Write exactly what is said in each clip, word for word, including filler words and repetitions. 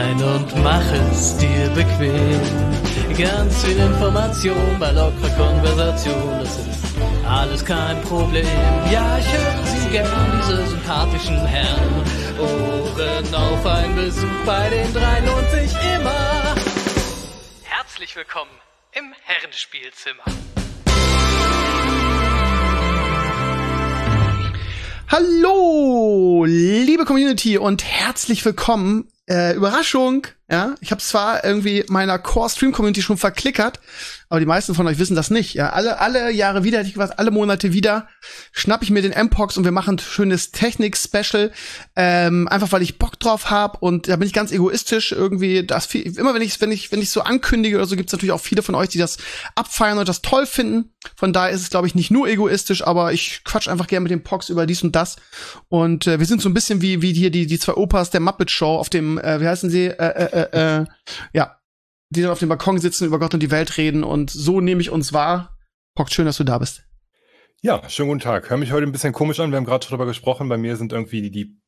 rein und mach es dir bequem. Ganz viel Information bei lockerer Konversation, das ist alles kein Problem. Ja, ich höre Sie gern, diese sympathischen Herren. Ohren auf, ein Besuch bei den dreien lohnt sich immer. Herzlich willkommen im Herrenspielzimmer. Hallo, liebe Community und herzlich willkommen. Äh, Überraschung, ja, ich habe zwar irgendwie meiner Core-Stream-Community schon verklickert, aber die meisten von euch wissen das nicht. Ja, alle alle Jahre wieder, hätte ich gesagt, alle Monate wieder schnapp ich mir den M-Pox und wir machen ein schönes Technik-Special, ähm, einfach weil ich Bock drauf habe und da bin ich ganz egoistisch irgendwie. Das viel, immer wenn ich wenn ich wenn ich so ankündige oder so, gibt's natürlich auch viele von euch, die das abfeiern und das toll finden. Von daher ist es, glaube ich, nicht nur egoistisch, aber ich quatsch einfach gerne mit dem Pox über dies und das. Und äh, wir sind so ein bisschen wie wie hier die die zwei Opas der Muppet Show auf dem, äh, wie heißen sie, äh, äh, äh, äh, ja, die dann auf dem Balkon sitzen, über Gott und die Welt reden und so nehme ich uns wahr. Pox, schön, dass du da bist. Ja, schönen guten Tag. Hör mich heute ein bisschen komisch an. Wir haben gerade drüber gesprochen. Bei mir sind irgendwie die, die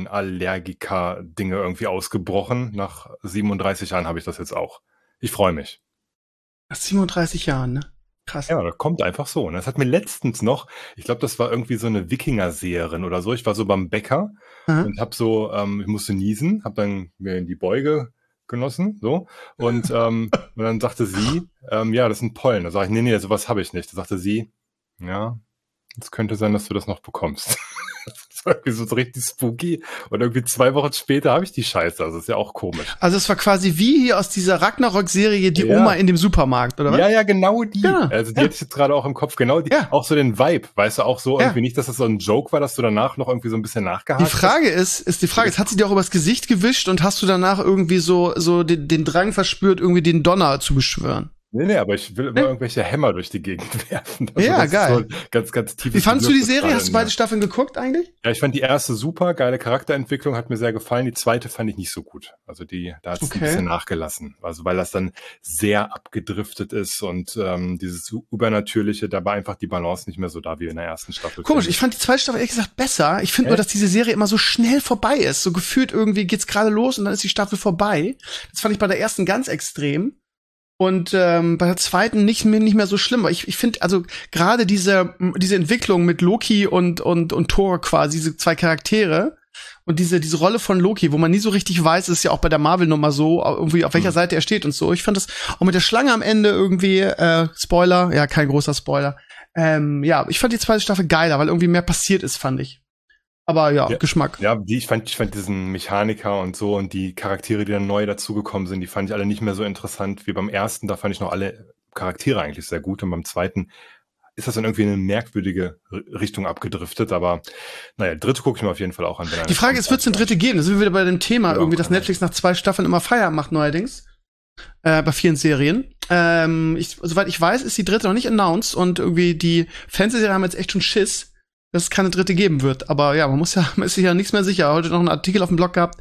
Pollenallergiker-Dinge irgendwie ausgebrochen. Nach siebenunddreißig Jahren habe ich das jetzt auch. Ich freue mich. Nach siebenunddreißig Jahren, ne? Krass. Ja, das kommt einfach so. Das hat mir letztens noch, ich glaube, das war irgendwie so eine Wikinger-Seherin oder so. Ich war so beim Bäcker Aha. und hab so, ähm, ich musste niesen, hab dann mir in die Beuge genossen, so. Und, ähm, und dann sagte sie, ähm, ja, das sind Pollen. Da sag ich, nee, nee, sowas habe ich nicht. Da sagte sie, ja, es könnte sein, dass du das noch bekommst. Das war irgendwie so richtig spooky. Und irgendwie zwei Wochen später habe ich die Scheiße. Also ist ja auch komisch. Also es war quasi wie hier aus dieser Ragnarok-Serie die ja. Oma in dem Supermarkt, oder was? Ja, ja, genau die. Ja. Also die ja. hätte ich jetzt gerade auch im Kopf. Genau die. Ja. Auch so den Vibe. Weißt du, auch so ja. irgendwie nicht, dass das so ein Joke war, dass du danach noch irgendwie so ein bisschen nachgehakt hast. Die Frage ist, ist die Frage, jetzt hat sie dir auch übers Gesicht gewischt und hast du danach irgendwie so, so den, den Drang verspürt, irgendwie den Donner zu beschwören? Nee, nee, aber ich will immer nee. irgendwelche Hämmer durch die Gegend werfen. Also ja, geil. So ganz, ganz tief. Wie fandst du die Serie? Hast du beide Staffeln geguckt eigentlich? Ja, ich fand die erste super, geile Charakterentwicklung, hat mir sehr gefallen. Die zweite fand ich nicht so gut. Also die, da hat es okay. ein bisschen nachgelassen. Also weil das dann sehr abgedriftet ist und ähm, dieses Übernatürliche, da war einfach die Balance nicht mehr so da wie in der ersten Staffel. Komisch, ich fand die zweite Staffel ehrlich gesagt besser. Ich finde nur, dass diese Serie immer so schnell vorbei ist. So gefühlt irgendwie geht's gerade los und dann ist die Staffel vorbei. Das fand ich bei der ersten ganz extrem. Und ähm, bei der zweiten nicht mehr nicht mehr so schlimm, weil ich ich finde also gerade diese diese Entwicklung mit Loki und und und Thor quasi, diese zwei Charaktere und diese diese Rolle von Loki, wo man nie so richtig weiß, ist ja auch bei der Marvel Nummer so, irgendwie auf welcher mhm. Seite er steht und so. Ich fand das auch mit der Schlange am Ende irgendwie äh, Spoiler, ja, kein großer Spoiler. Ähm, ja, ich fand die zweite Staffel geiler, weil irgendwie mehr passiert ist, fand ich. Aber ja, ja, Geschmack. Ja, die, ich fand, ich fand diesen Mechaniker und so und die Charaktere, die dann neu dazugekommen sind, die fand ich alle nicht mehr so interessant wie beim ersten. Da fand ich noch alle Charaktere eigentlich sehr gut. Und beim zweiten ist das dann irgendwie in eine merkwürdige Richtung abgedriftet. Aber naja, dritte gucke ich mir auf jeden Fall auch an. Die Frage ist, wird es eine dritte geben? Da sind wir wieder bei dem Thema, ja, irgendwie, dass Netflix nach zwei Staffeln immer Feierabend macht neuerdings. Äh, bei vielen Serien. Ähm, ich, soweit ich weiß, ist die dritte noch nicht announced und irgendwie die Fernsehserien haben jetzt echt schon Schiss, dass es keine dritte geben wird. Aber ja, man muss ja, man ist sich ja nichts mehr sicher. Heute noch einen Artikel auf dem Blog gehabt,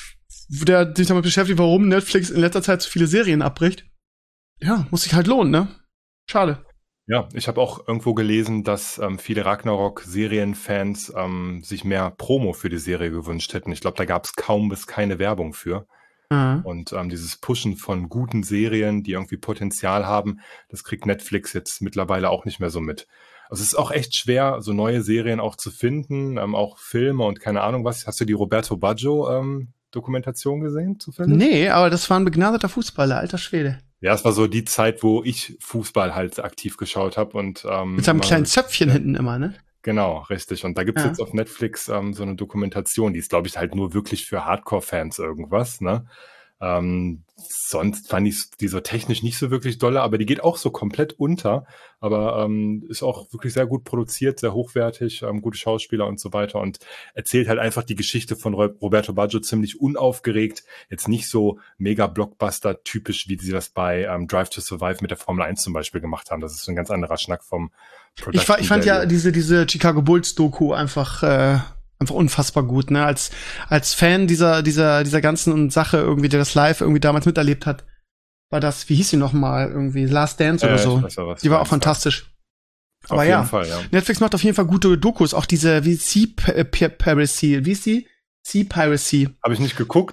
der sich damit beschäftigt, warum Netflix in letzter Zeit so viele Serien abbricht. Ja, muss sich halt lohnen, ne? Schade. Ja, ich habe auch irgendwo gelesen, dass ähm, viele Ragnarok-Serienfans ähm, sich mehr Promo für die Serie gewünscht hätten. Ich glaube, da gab es kaum bis keine Werbung für. Mhm. Und ähm, dieses Pushen von guten Serien, die irgendwie Potenzial haben, das kriegt Netflix jetzt mittlerweile auch nicht mehr so mit. Also es ist auch echt schwer, so neue Serien auch zu finden, ähm, auch Filme und keine Ahnung was. Hast du die Roberto Baggio ähm, Dokumentation gesehen, zufällig? Nee, aber das war ein begnadeter Fußballer, alter Schwede. Ja, es war so die Zeit, wo ich Fußball halt aktiv geschaut habe. und ähm, Mit seinem kleinen Zöpfchen ja, hinten immer, ne? Genau, richtig. Und da gibt's ja. jetzt auf Netflix ähm, so eine Dokumentation, die ist, glaube ich, halt nur wirklich für Hardcore-Fans irgendwas, ne? Ähm, sonst fand ich die so technisch nicht so wirklich dolle, aber die geht auch so komplett unter, aber ähm, ist auch wirklich sehr gut produziert, sehr hochwertig, ähm, gute Schauspieler und so weiter und erzählt halt einfach die Geschichte von Roberto Baggio ziemlich unaufgeregt, jetzt nicht so mega Blockbuster-typisch, wie sie das bei ähm, Drive to Survive mit der Formel eins zum Beispiel gemacht haben. Das ist so ein ganz anderer Schnack vom Production Ich, ich fand ja diese diese Chicago Bulls-Doku einfach äh einfach unfassbar gut, ne? Als als Fan dieser dieser dieser ganzen Sache irgendwie, der das live irgendwie damals miterlebt hat, war das, wie hieß sie noch mal irgendwie, Last Dance oder äh, so. Weiß, die war auch fantastisch. Aber auf ja, jeden Fall, ja, Netflix macht auf jeden Fall gute Dokus, auch diese wie Sea Piracy, wie ist die? Sea Piracy. Habe ich nicht geguckt,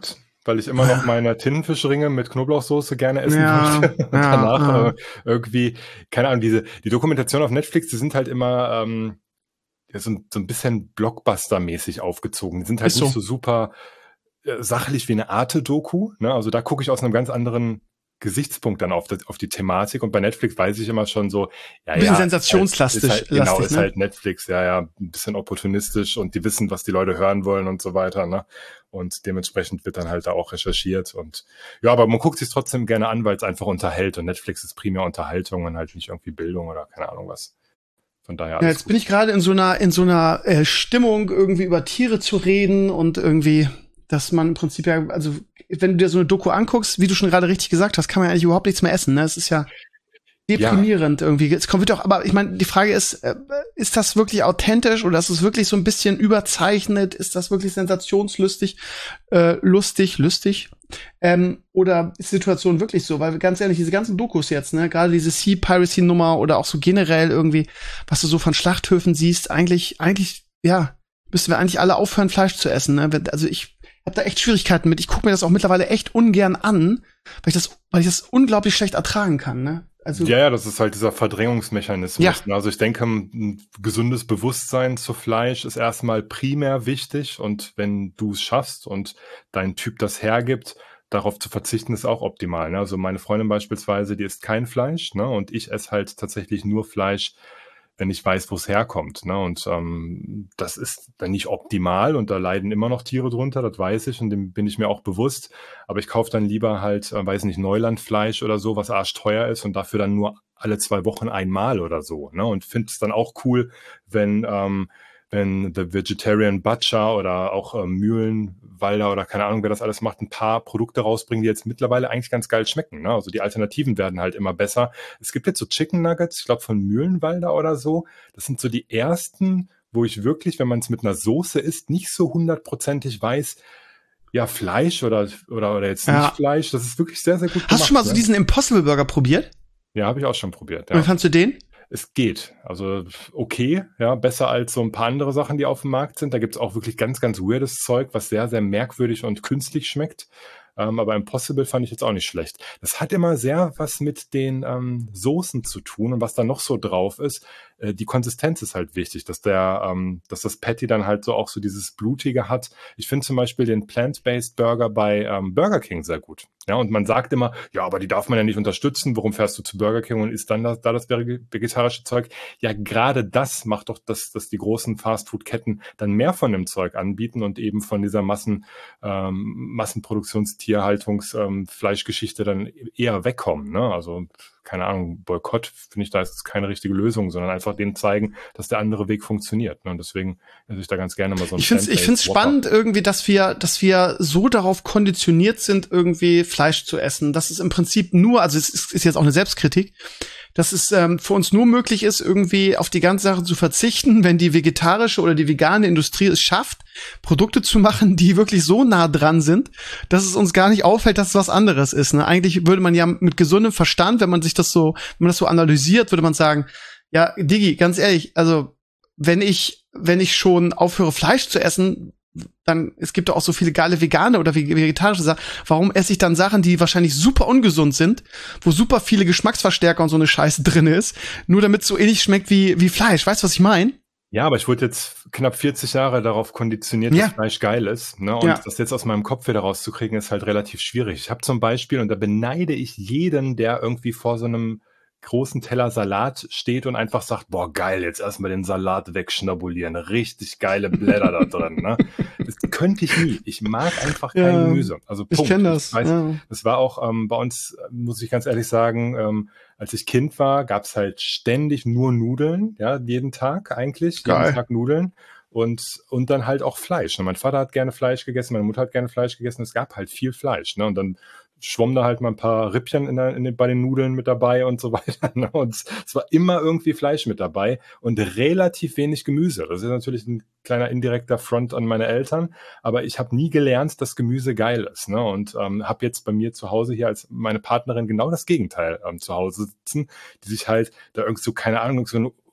weil ich immer noch meine Tintenfischringe mit Knoblauchsoße gerne essen Ja, möchte. Und ja, danach ja. äh, irgendwie, keine Ahnung, diese die Dokumentation auf Netflix, die sind halt immer ähm, ja, so, ein- so ein bisschen Blockbuster-mäßig aufgezogen. Die sind halt Ist nicht so. so super äh, sachlich wie eine Arte-Doku. Ne? Also da gucke ich aus einem ganz anderen Gesichtspunkt dann auf, das, auf die Thematik. Und bei Netflix weiß ich immer schon so, ja, Ein bisschen ja, ist halt, ist sensationslastig, halt, genau, lastig, ist ne? halt Netflix, ja, ja, ein bisschen opportunistisch und die wissen, was die Leute hören wollen und so weiter. Ne? Und dementsprechend wird dann halt da auch recherchiert. Und ja, aber man guckt sich trotzdem gerne an, weil es einfach unterhält. Und Netflix ist primär Unterhaltung und halt nicht irgendwie Bildung oder keine Ahnung was. Von daher Ja, alles jetzt gut. bin ich gerade in so einer in so einer äh, Stimmung, irgendwie über Tiere zu reden und irgendwie, dass man im Prinzip ja, also wenn du dir so eine Doku anguckst, wie du schon gerade richtig gesagt hast, kann man ja eigentlich überhaupt nichts mehr essen. Ne? Es ist ja Ja, deprimierend irgendwie. Es kommt doch, aber ich meine, die Frage ist, äh, ist das wirklich authentisch oder ist es wirklich so ein bisschen überzeichnet? Ist das wirklich sensationslustig, äh, lustig, lustig? Ähm, oder ist die Situation wirklich so? Weil ganz ehrlich, diese ganzen Dokus jetzt, ne, gerade diese Sea Piracy Nummer oder auch so generell irgendwie, was du so von Schlachthöfen siehst, eigentlich, eigentlich, ja, müssten wir eigentlich alle aufhören, Fleisch zu essen. Ne? Wenn- Also ich habe da echt Schwierigkeiten mit. Ich gucke mir das auch mittlerweile echt ungern an, weil ich das, weil ich das unglaublich schlecht ertragen kann. Ne? Also ja, ja, das ist halt dieser Verdrängungsmechanismus. ja, Ne? Also ich denke, ein gesundes Bewusstsein zu Fleisch ist erstmal primär wichtig und wenn du es schaffst und dein Typ das hergibt, darauf zu verzichten, ist auch optimal. Ne? Also meine Freundin beispielsweise, die isst kein Fleisch, ne? Und ich esse halt tatsächlich nur Fleisch, wenn ich weiß, wo es herkommt. Ne? Und ähm, das ist dann nicht optimal und da leiden immer noch Tiere drunter, das weiß ich und dem bin ich mir auch bewusst. Aber ich kaufe dann lieber halt, äh, weiß nicht, Neulandfleisch oder so, was arschteuer ist und dafür dann nur alle zwei Wochen einmal oder so. Ne? Und finde es dann auch cool, wenn ähm, wenn The Vegetarian Butcher oder auch äh, Mühlenwalder oder keine Ahnung, wer das alles macht, ein paar Produkte rausbringen, die jetzt mittlerweile eigentlich ganz geil schmecken. Ne? Also die Alternativen werden halt immer besser. Es gibt jetzt so Chicken Nuggets, ich glaube von Mühlenwalder oder so. Das sind so die ersten, wo ich wirklich, wenn man es mit einer Soße isst, nicht so hundertprozentig weiß, ja, Fleisch oder, oder, oder jetzt nicht ja. Fleisch. Das ist wirklich sehr, sehr gut gemacht. Hast du schon mal so ne? diesen Impossible Burger probiert? Ja, habe ich auch schon probiert. Und wie Ja. fandst du den? Es geht. Also okay, ja, besser als so ein paar andere Sachen, die auf dem Markt sind. Da gibt's auch wirklich ganz, ganz weirdes Zeug, was sehr, sehr merkwürdig und künstlich schmeckt. Ähm, aber Impossible fand ich jetzt auch nicht schlecht. Das hat immer sehr was mit den ähm, Soßen zu tun und was da noch so drauf ist. Äh, die Konsistenz ist halt wichtig, dass der, ähm, dass das Patty dann halt so auch so dieses Blutige hat. Ich finde zum Beispiel den Plant-Based Burger bei ähm, Burger King sehr gut. Ja, und man sagt immer, ja, aber die darf man ja nicht unterstützen. Warum fährst du zu Burger King und isst dann das, da das vegetarische Zeug? Ja, gerade das macht doch, dass, dass die großen Fastfood-Ketten dann mehr von dem Zeug anbieten und eben von dieser Massen, ähm, Massenproduktionstierhaltungs, ähm, Fleischgeschichte dann eher wegkommen. Ne? Also keine Ahnung, Boykott finde ich da ist keine richtige Lösung, sondern einfach denen zeigen, dass der andere Weg funktioniert. Ne? Und deswegen esse ich da ganz gerne mal so ein Ich finde es ich find's spannend irgendwie, dass wir, dass wir so darauf konditioniert sind, irgendwie Fleisch zu essen. Das ist im Prinzip nur, also es ist, ist jetzt auch eine Selbstkritik, dass es ähm, für uns nur möglich ist, irgendwie auf die ganze Sache zu verzichten, wenn die vegetarische oder die vegane Industrie es schafft, Produkte zu machen, die wirklich so nah dran sind, dass es uns gar nicht auffällt, dass es was anderes ist. Ne? Eigentlich würde man ja mit gesundem Verstand, wenn man sich das so, wenn man das so analysiert, würde man sagen, ja, Digi, ganz ehrlich, also wenn ich, wenn ich schon aufhöre, Fleisch zu essen, dann, es gibt doch auch so viele geile vegane oder vegetarische Sachen. Warum esse ich dann Sachen, die wahrscheinlich super ungesund sind, wo super viele Geschmacksverstärker und so eine Scheiße drin ist, nur damit es so ähnlich schmeckt wie, wie Fleisch? Weißt du, was ich meine? Ja, aber ich wurde jetzt knapp vierzig Jahre darauf konditioniert, Ja. dass Fleisch geil ist. Ne? Und Ja. das jetzt aus meinem Kopf wieder rauszukriegen, ist halt relativ schwierig. Ich habe zum Beispiel, und da beneide ich jeden, der irgendwie vor so einem großen Teller Salat steht und einfach sagt, boah, geil, jetzt erstmal den Salat wegschnabulieren. Richtig geile Blätter da drin. Ne? Das könnte ich nie. Ich mag einfach kein Ja, Gemüse. Also Ich Punkt. kenne das. Ich weiß, Ja. das war auch ähm, bei uns, äh, muss ich ganz ehrlich sagen, ähm, als ich Kind war, gab's halt ständig nur Nudeln, ja, jeden Tag eigentlich, Geil. jeden Tag Nudeln und und dann halt auch Fleisch. Und mein Vater hat gerne Fleisch gegessen, meine Mutter hat gerne Fleisch gegessen, es gab halt viel Fleisch, ne? Und dann schwamm da halt mal ein paar Rippchen in der, in den, bei den Nudeln mit dabei und so weiter. Ne? Und es war immer irgendwie Fleisch mit dabei und relativ wenig Gemüse. Das ist natürlich ein kleiner indirekter Front an meine Eltern, aber ich habe nie gelernt, dass Gemüse geil ist. Ne? Und ähm, habe jetzt bei mir zu Hause hier als meine Partnerin genau das Gegenteil ähm, zu Hause sitzen, die sich halt da irgend so, keine Ahnung, so eine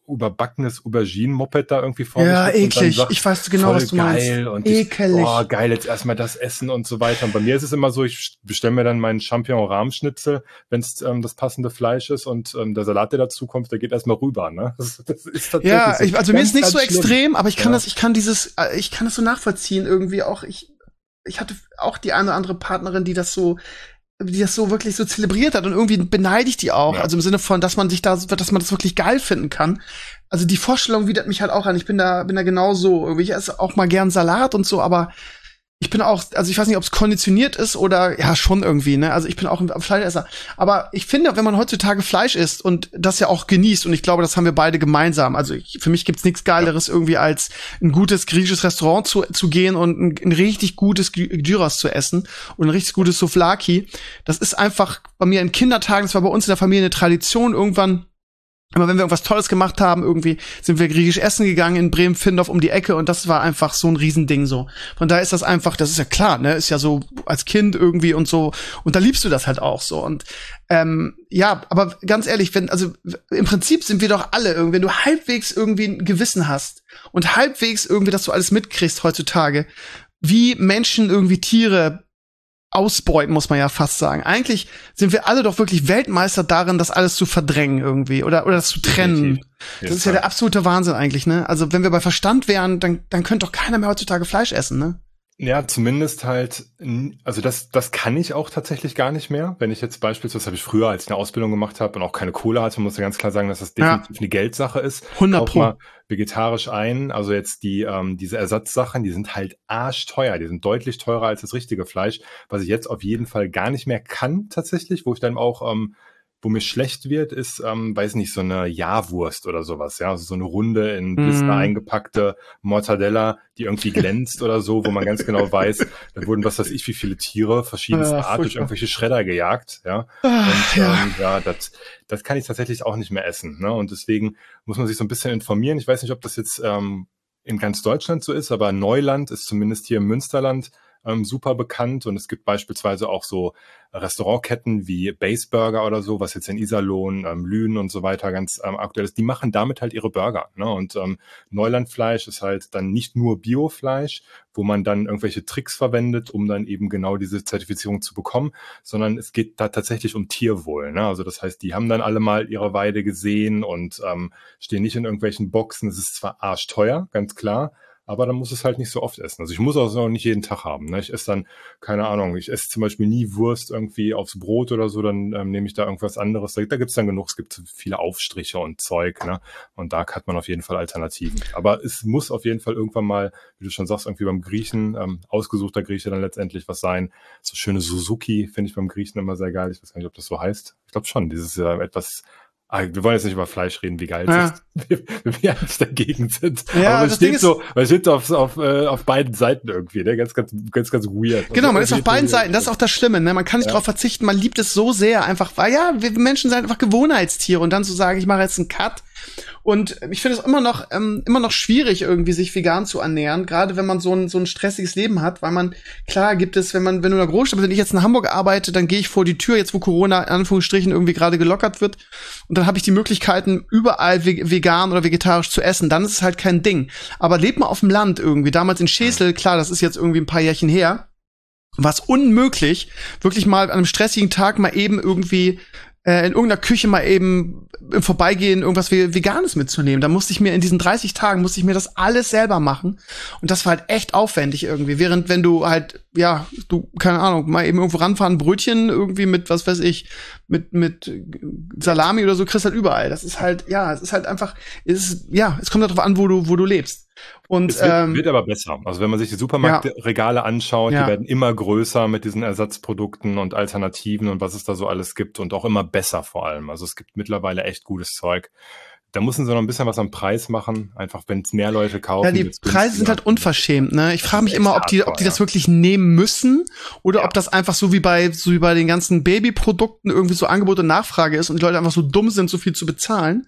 überbackenes Auberginen-Moped da irgendwie vor Ja, mich hat und dann eklig. sagt, Ich weiß genau, voll was du geil meinst. und ich, Ekelig. oh, geil, jetzt erstmal das Essen und so weiter. Und bei mir ist es immer so, ich bestelle mir dann meinen Champignon-Rahmschnitzel, wenn es ähm, das passende Fleisch ist und ähm, der Salat, der dazu kommt, der geht erstmal rüber, ne? Das, das ist tatsächlich Ja, so. ich, also mir Ganz, ist nicht ganz so schlimm. extrem, aber ich kann Ja. das, ich kann dieses, äh, ich kann das so nachvollziehen irgendwie auch. Ich, ich hatte auch die eine oder andere Partnerin, die das so, die das so wirklich so zelebriert hat und irgendwie beneide ich die auch. Ja. Also im Sinne von, dass man sich da, dass man das wirklich geil finden kann. Also die Vorstellung widert mich halt auch an. Ich bin da, bin da genauso. Irgendwie, ich esse auch mal gern Salat und so, aber ich bin auch, also ich weiß nicht, ob es konditioniert ist oder ja schon irgendwie, ne? Also ich bin auch ein Fleischesser. Aber ich finde, wenn man heutzutage Fleisch isst und das ja auch genießt, und ich glaube, das haben wir beide gemeinsam. Also ich, für mich gibt's nichts Geileres irgendwie als ein gutes griechisches Restaurant zu, zu gehen und ein, ein richtig gutes Gy- Gyros zu essen und ein richtig gutes Souvlaki. Das ist einfach bei mir in Kindertagen, das war bei uns in der Familie eine Tradition irgendwann. Immer wenn wir irgendwas Tolles gemacht haben, irgendwie sind wir griechisch essen gegangen in Bremen-Findorf um die Ecke und das war einfach so ein Riesending so. Von daher ist das einfach, das ist ja klar, ne, ist ja so als Kind irgendwie und so und da liebst du das halt auch so und ähm, ja, aber ganz ehrlich, wenn, also im Prinzip sind wir doch alle irgendwie, wenn du halbwegs irgendwie ein Gewissen hast und halbwegs irgendwie, dass du alles mitkriegst heutzutage, wie Menschen irgendwie Tiere ausbeuten, muss man ja fast sagen. Eigentlich sind wir alle doch wirklich Weltmeister darin, das alles zu verdrängen irgendwie oder oder das zu trennen. Das ist ja der absolute Wahnsinn eigentlich, ne? Also wenn wir bei Verstand wären, dann dann könnte doch keiner mehr heutzutage Fleisch essen, ne? Ja, zumindest halt, n- also das, das kann ich auch tatsächlich gar nicht mehr. Wenn ich jetzt beispielsweise, das habe ich früher, als ich eine Ausbildung gemacht habe und auch keine Kohle hatte, muss ich ganz klar sagen, dass das Ja. definitiv eine Geldsache ist. hundert Kauf Pro. mal vegetarisch ein. Also jetzt die, ähm, diese Ersatzsachen, die sind halt arschteuer. Die sind deutlich teurer als das richtige Fleisch, was ich jetzt auf jeden Fall gar nicht mehr kann tatsächlich, wo ich dann auch, ähm, wo mir schlecht wird, ist, ähm, weiß nicht, so eine Jahrwurst oder sowas, ja, also so eine runde in Blister Mm. eingepackte Mortadella, die irgendwie glänzt oder so, wo man ganz genau weiß, da wurden was weiß ich wie viele Tiere verschiedenster Ah, Art durch furchtbar. irgendwelche Schredder gejagt, ja. Ah, Und ja. ähm, ja, das, das kann ich tatsächlich auch nicht mehr essen, ne? Und deswegen muss man sich so ein bisschen informieren. Ich weiß nicht, ob das jetzt ähm, in ganz Deutschland so ist, aber Neuland ist zumindest hier im Münsterland ähm, super bekannt und es gibt beispielsweise auch so Restaurantketten wie Base Burger oder so, was jetzt in Iserlohn, ähm, Lünen und so weiter ganz ähm, aktuell ist, die machen damit halt ihre Burger, ne? Und ähm, Neulandfleisch ist halt dann nicht nur Biofleisch, wo man dann irgendwelche Tricks verwendet, um dann eben genau diese Zertifizierung zu bekommen, sondern es geht da tatsächlich um Tierwohl, ne? Also das heißt, die haben dann alle mal ihre Weide gesehen und ähm, stehen nicht in irgendwelchen Boxen. Es ist zwar arschteuer, ganz klar, aber dann muss es halt nicht so oft essen. Also ich muss auch so nicht jeden Tag haben, ne? Ich esse dann, keine Ahnung, ich esse zum Beispiel nie Wurst irgendwie aufs Brot oder so, dann ähm, nehme ich da irgendwas anderes. Da, da gibt's dann genug, es gibt viele Aufstriche und Zeug, ne? Und da hat man auf jeden Fall Alternativen. Aber es muss auf jeden Fall irgendwann mal, wie du schon sagst, irgendwie beim Griechen, ähm, ausgesuchter Grieche dann letztendlich was sein. So schöne Suzuki finde ich beim Griechen immer sehr geil. Ich weiß gar nicht, ob das so heißt. Ich glaube schon, dieses ja etwas. Ah, wir wollen jetzt nicht über Fleisch reden, wie geil es Ja. ist, wie wir eigentlich dagegen sind. Ja, Aber man das Ding steht ist- so, man steht so auf, auf, äh, auf beiden Seiten irgendwie, ne? Ganz, ganz, ganz, ganz weird. Genau, man Also ist auf beiden irgendwie- Seiten. Das ist auch das Schlimme, ne? Man kann nicht Ja. drauf verzichten. Man liebt es so sehr einfach, weil ja, wir Menschen sind einfach Gewohnheitstiere und dann zu sagen, ich mache jetzt einen Cut. Und ich finde es immer noch, ähm, immer noch schwierig, irgendwie sich vegan zu ernähren, gerade wenn man so ein, so ein stressiges Leben hat, weil man, klar gibt es, wenn man, wenn du in der Großstadt bist, wenn ich jetzt in Hamburg arbeite, dann gehe ich vor die Tür, jetzt wo Corona in Anführungsstrichen irgendwie gerade gelockert wird, und dann habe ich die Möglichkeiten, überall ve- vegan oder vegetarisch zu essen, dann ist es halt kein Ding. Aber lebt mal auf dem Land irgendwie, damals in Schesel, klar, das ist jetzt irgendwie ein paar Jährchen her, war es unmöglich, wirklich mal an einem stressigen Tag mal eben irgendwie äh, in irgendeiner Küche mal eben im Vorbeigehen irgendwas Ve- Veganes mitzunehmen. Da musste ich mir in diesen dreißig Tagen, musste ich mir das alles selber machen. Und das war halt echt aufwendig irgendwie. Während wenn du halt, ja, du, keine Ahnung, mal eben irgendwo ranfahren, Brötchen irgendwie mit, was weiß ich, mit, mit Salami oder so, kriegst halt überall. Das ist halt, ja, es ist halt einfach, es ist, ja, es kommt darauf an, wo du, wo du lebst. Und, Es wird, ähm, wird aber besser. Also wenn man sich die Supermarktregale anschaut, Ja. die werden immer größer mit diesen Ersatzprodukten und Alternativen und was es da so alles gibt und auch immer besser vor allem. Also es gibt mittlerweile echt gutes Zeug. Da müssen sie noch ein bisschen was am Preis machen, einfach wenn es mehr Leute kaufen. Ja, die wird's Preise sind günstiger. halt unverschämt, ne? Ich Das frage ist mich echt immer, ob die, ob hardcore, die das ja. wirklich nehmen müssen oder Ja. ob das einfach so wie bei, so wie bei den ganzen Babyprodukten irgendwie so Angebot und Nachfrage ist und die Leute einfach so dumm sind, so viel zu bezahlen.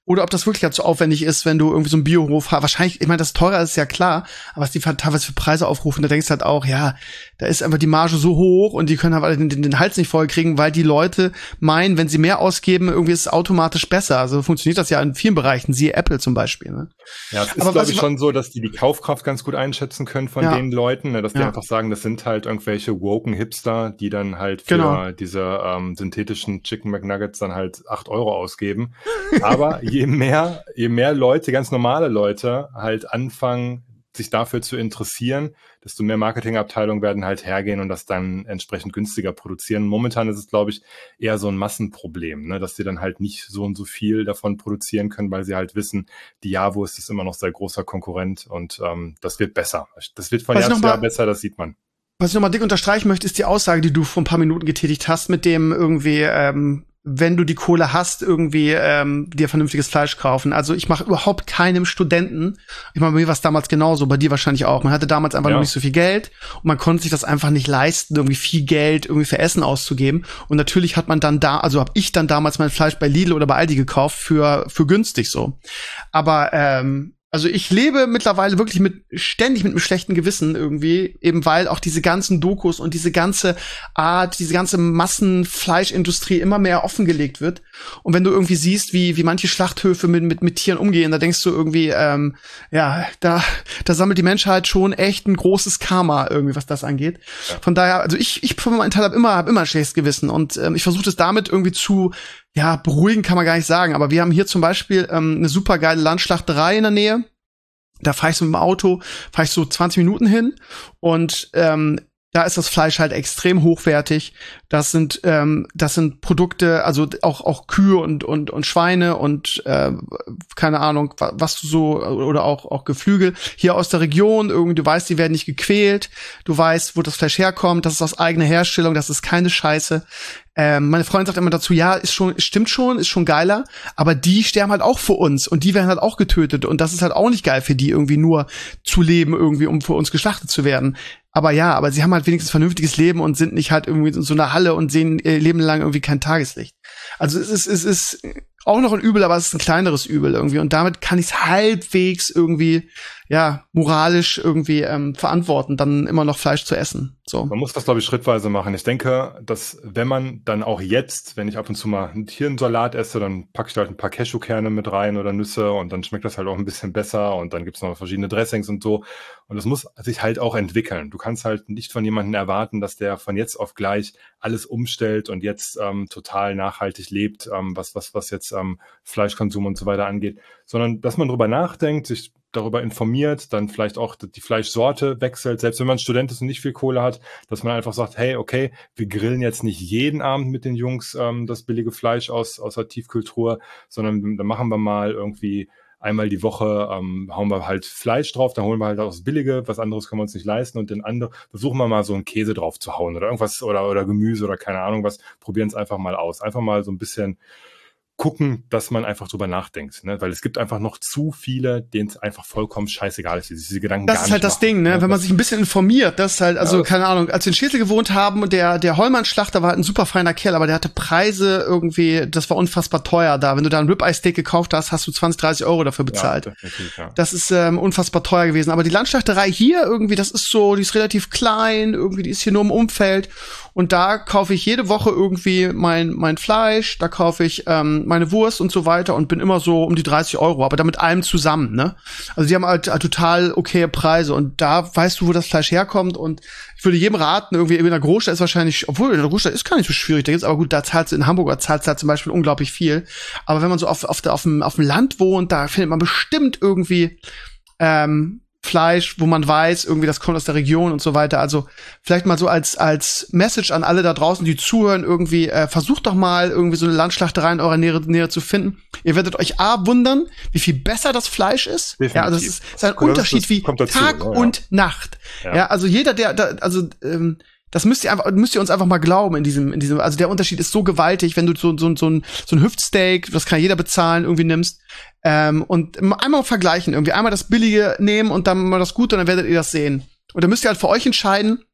oder ob das wirklich halt so aufwendig ist, wenn du irgendwie so einen Biohof hast. Wahrscheinlich, ich meine, das teurer ist ja klar, aber was die teilweise für Preise aufrufen, da denkst du halt auch, ja, da ist einfach die Marge so hoch und die können halt den, den, den Hals nicht voll kriegen, weil die Leute meinen, wenn sie mehr ausgeben, irgendwie ist es automatisch besser. Also funktioniert das ja in vielen Bereichen, siehe Apple zum Beispiel. Ne? Ja, es ist, glaube ich, schon so, dass die die Kaufkraft ganz gut einschätzen können von ja. den Leuten, ne, dass die ja. einfach sagen, das sind halt irgendwelche woken Hipster, die dann halt für genau. diese ähm, synthetischen Chicken McNuggets dann halt acht Euro ausgeben. Aber je mehr, je mehr Leute, ganz normale Leute, halt anfangen, sich dafür zu interessieren, desto mehr Marketingabteilungen werden halt hergehen und das dann entsprechend günstiger produzieren. Momentan ist es, glaube ich, eher so ein Massenproblem, ne, dass sie dann halt nicht so und so viel davon produzieren können, weil sie halt wissen, die Jawurst ist immer noch sehr großer Konkurrent und ähm, das wird besser. Das wird von Jahr zu Jahr besser, das sieht man. Was ich nochmal dick unterstreichen möchte, ist die Aussage, die du vor ein paar Minuten getätigt hast, mit dem irgendwie, ähm, wenn du die Kohle hast, irgendwie ähm, dir vernünftiges Fleisch kaufen. Also ich mache überhaupt keinem Studenten, ich meine, bei mir war es damals genauso, bei dir wahrscheinlich auch. Man hatte damals einfach ja. noch nicht so viel Geld und man konnte sich das einfach nicht leisten, irgendwie viel Geld irgendwie für Essen auszugeben. Und natürlich hat man dann da, also habe ich dann damals mein Fleisch bei Lidl oder bei Aldi gekauft für für günstig so. Aber ähm, also ich lebe mittlerweile wirklich mit ständig mit einem schlechten Gewissen irgendwie, eben weil auch diese ganzen Dokus und diese ganze Art, diese ganze Massenfleischindustrie immer mehr offengelegt wird. Und wenn du irgendwie siehst, wie wie manche Schlachthöfe mit mit mit Tieren umgehen, da denkst du irgendwie, ähm, ja, da da sammelt die Menschheit schon echt ein großes Karma irgendwie, was das angeht. Ja. Von daher, also ich ich für meinen Teil habe immer hab immer ein schlechtes Gewissen und ähm, ich versuche das damit irgendwie zu ja, beruhigen kann man gar nicht sagen, aber wir haben hier zum Beispiel ähm, eine super geile Landschlachterei in der Nähe. Da fahre ich so mit dem Auto, fahre ich so zwanzig Minuten hin und ähm, da ist das Fleisch halt extrem hochwertig. Das sind ähm, das sind Produkte, also auch auch Kühe und und und Schweine und äh, keine Ahnung, was du so oder auch auch Geflügel hier aus der Region. Irgendwie, du weißt, die werden nicht gequält. Du weißt, wo das Fleisch herkommt. Das ist aus eigener Herstellung. Das ist keine Scheiße. Ähm, meine Freundin sagt immer dazu, ja, ist schon, stimmt schon, ist schon geiler, aber die sterben halt auch für uns und die werden halt auch getötet und das ist halt auch nicht geil für die, irgendwie nur zu leben, irgendwie, um für uns geschlachtet zu werden. Aber ja, aber sie haben halt wenigstens vernünftiges Leben und sind nicht halt irgendwie in so einer Halle und sehen ihr Leben lang irgendwie kein Tageslicht. Also es ist, es ist auch noch ein Übel, aber es ist ein kleineres Übel irgendwie und damit kann ich es halbwegs irgendwie, ja, moralisch irgendwie ähm, verantworten, dann immer noch Fleisch zu essen. So. Man muss das, glaube ich, schrittweise machen. Ich denke, dass wenn man dann auch jetzt, wenn ich ab und zu mal hier einen Salat esse, dann packe ich da halt ein paar Cashewkerne mit rein oder Nüsse und dann schmeckt das halt auch ein bisschen besser und dann gibt's noch verschiedene Dressings und so. Und das muss sich halt auch entwickeln. Du kannst halt nicht von jemandem erwarten, dass der von jetzt auf gleich alles umstellt und jetzt ähm, total nachhaltig lebt, ähm, was, was, was jetzt ähm, Fleischkonsum und so weiter angeht, sondern dass man drüber nachdenkt, sich darüber informiert, dann vielleicht auch die Fleischsorte wechselt, selbst wenn man Student ist und nicht viel Kohle hat, dass man einfach sagt, hey, okay, wir grillen jetzt nicht jeden Abend mit den Jungs ähm, das billige Fleisch aus, aus der Tiefkühltruhe, sondern dann machen wir mal irgendwie einmal die Woche, ähm, hauen wir halt Fleisch drauf, dann holen wir halt auch das Billige, was anderes können wir uns nicht leisten und den anderen versuchen wir mal so einen Käse drauf zu hauen oder irgendwas oder, oder Gemüse oder keine Ahnung was, probieren es einfach mal aus. Einfach mal so ein bisschen gucken, dass man einfach drüber nachdenkt, ne? Weil es gibt einfach noch zu viele, denen es einfach vollkommen scheißegal ist, die diese Gedanken gar nicht machen. Das ist halt das Ding, ne? Wenn man sich ein bisschen informiert, das ist halt, also ja, keine Ahnung, als wir in Schädel gewohnt haben und der der Hollmann-Schlachter war halt ein super feiner Kerl, aber der hatte Preise irgendwie, das war unfassbar teuer da. Wenn du da ein Ribeye-Steak gekauft hast, hast du zwanzig, dreißig Euro dafür bezahlt. Ja, definitiv, ja. Das ist ähm, unfassbar teuer gewesen. Aber die Landschlachterei hier irgendwie, das ist so, die ist relativ klein, irgendwie, die ist hier nur im Umfeld. Und da kaufe ich jede Woche irgendwie mein mein Fleisch, da kaufe ich ähm, meine Wurst und so weiter und bin immer so um die dreißig Euro, aber da mit allem zusammen, ne? Also die haben halt, halt total okaye Preise und da weißt du, wo das Fleisch herkommt und ich würde jedem raten, irgendwie in der Großstadt ist wahrscheinlich, obwohl in der Großstadt ist gar nicht so schwierig, da gibt's aber gut, da zahlst du in Hamburg, da zahlst du halt zum Beispiel unglaublich viel, aber wenn man so auf auf der, auf dem auf dem Land wohnt, da findet man bestimmt irgendwie ähm, Fleisch, wo man weiß, irgendwie das kommt aus der Region und so weiter. Also vielleicht mal so als als Message an alle da draußen, die zuhören, irgendwie äh, versucht doch mal irgendwie so eine Landschlachterei in eurer Nähe, Nähe zu finden. Ihr werdet euch A wundern, wie viel besser das Fleisch ist. Definitiv. Ja, also es ist, ist ein das Unterschied ist, wie dazu, Tag ja. und Nacht. Ja. ja, also jeder, der, da, also ähm, das müsst ihr einfach, müsst ihr uns einfach mal glauben in diesem, in diesem, also der Unterschied ist so gewaltig, wenn du so, so, so ein, so ein Hüftsteak, das kann jeder bezahlen, irgendwie nimmst, ähm, und einmal vergleichen, irgendwie einmal das Billige nehmen und dann mal das Gute und dann werdet ihr das sehen. Und dann müsst ihr halt für euch entscheiden,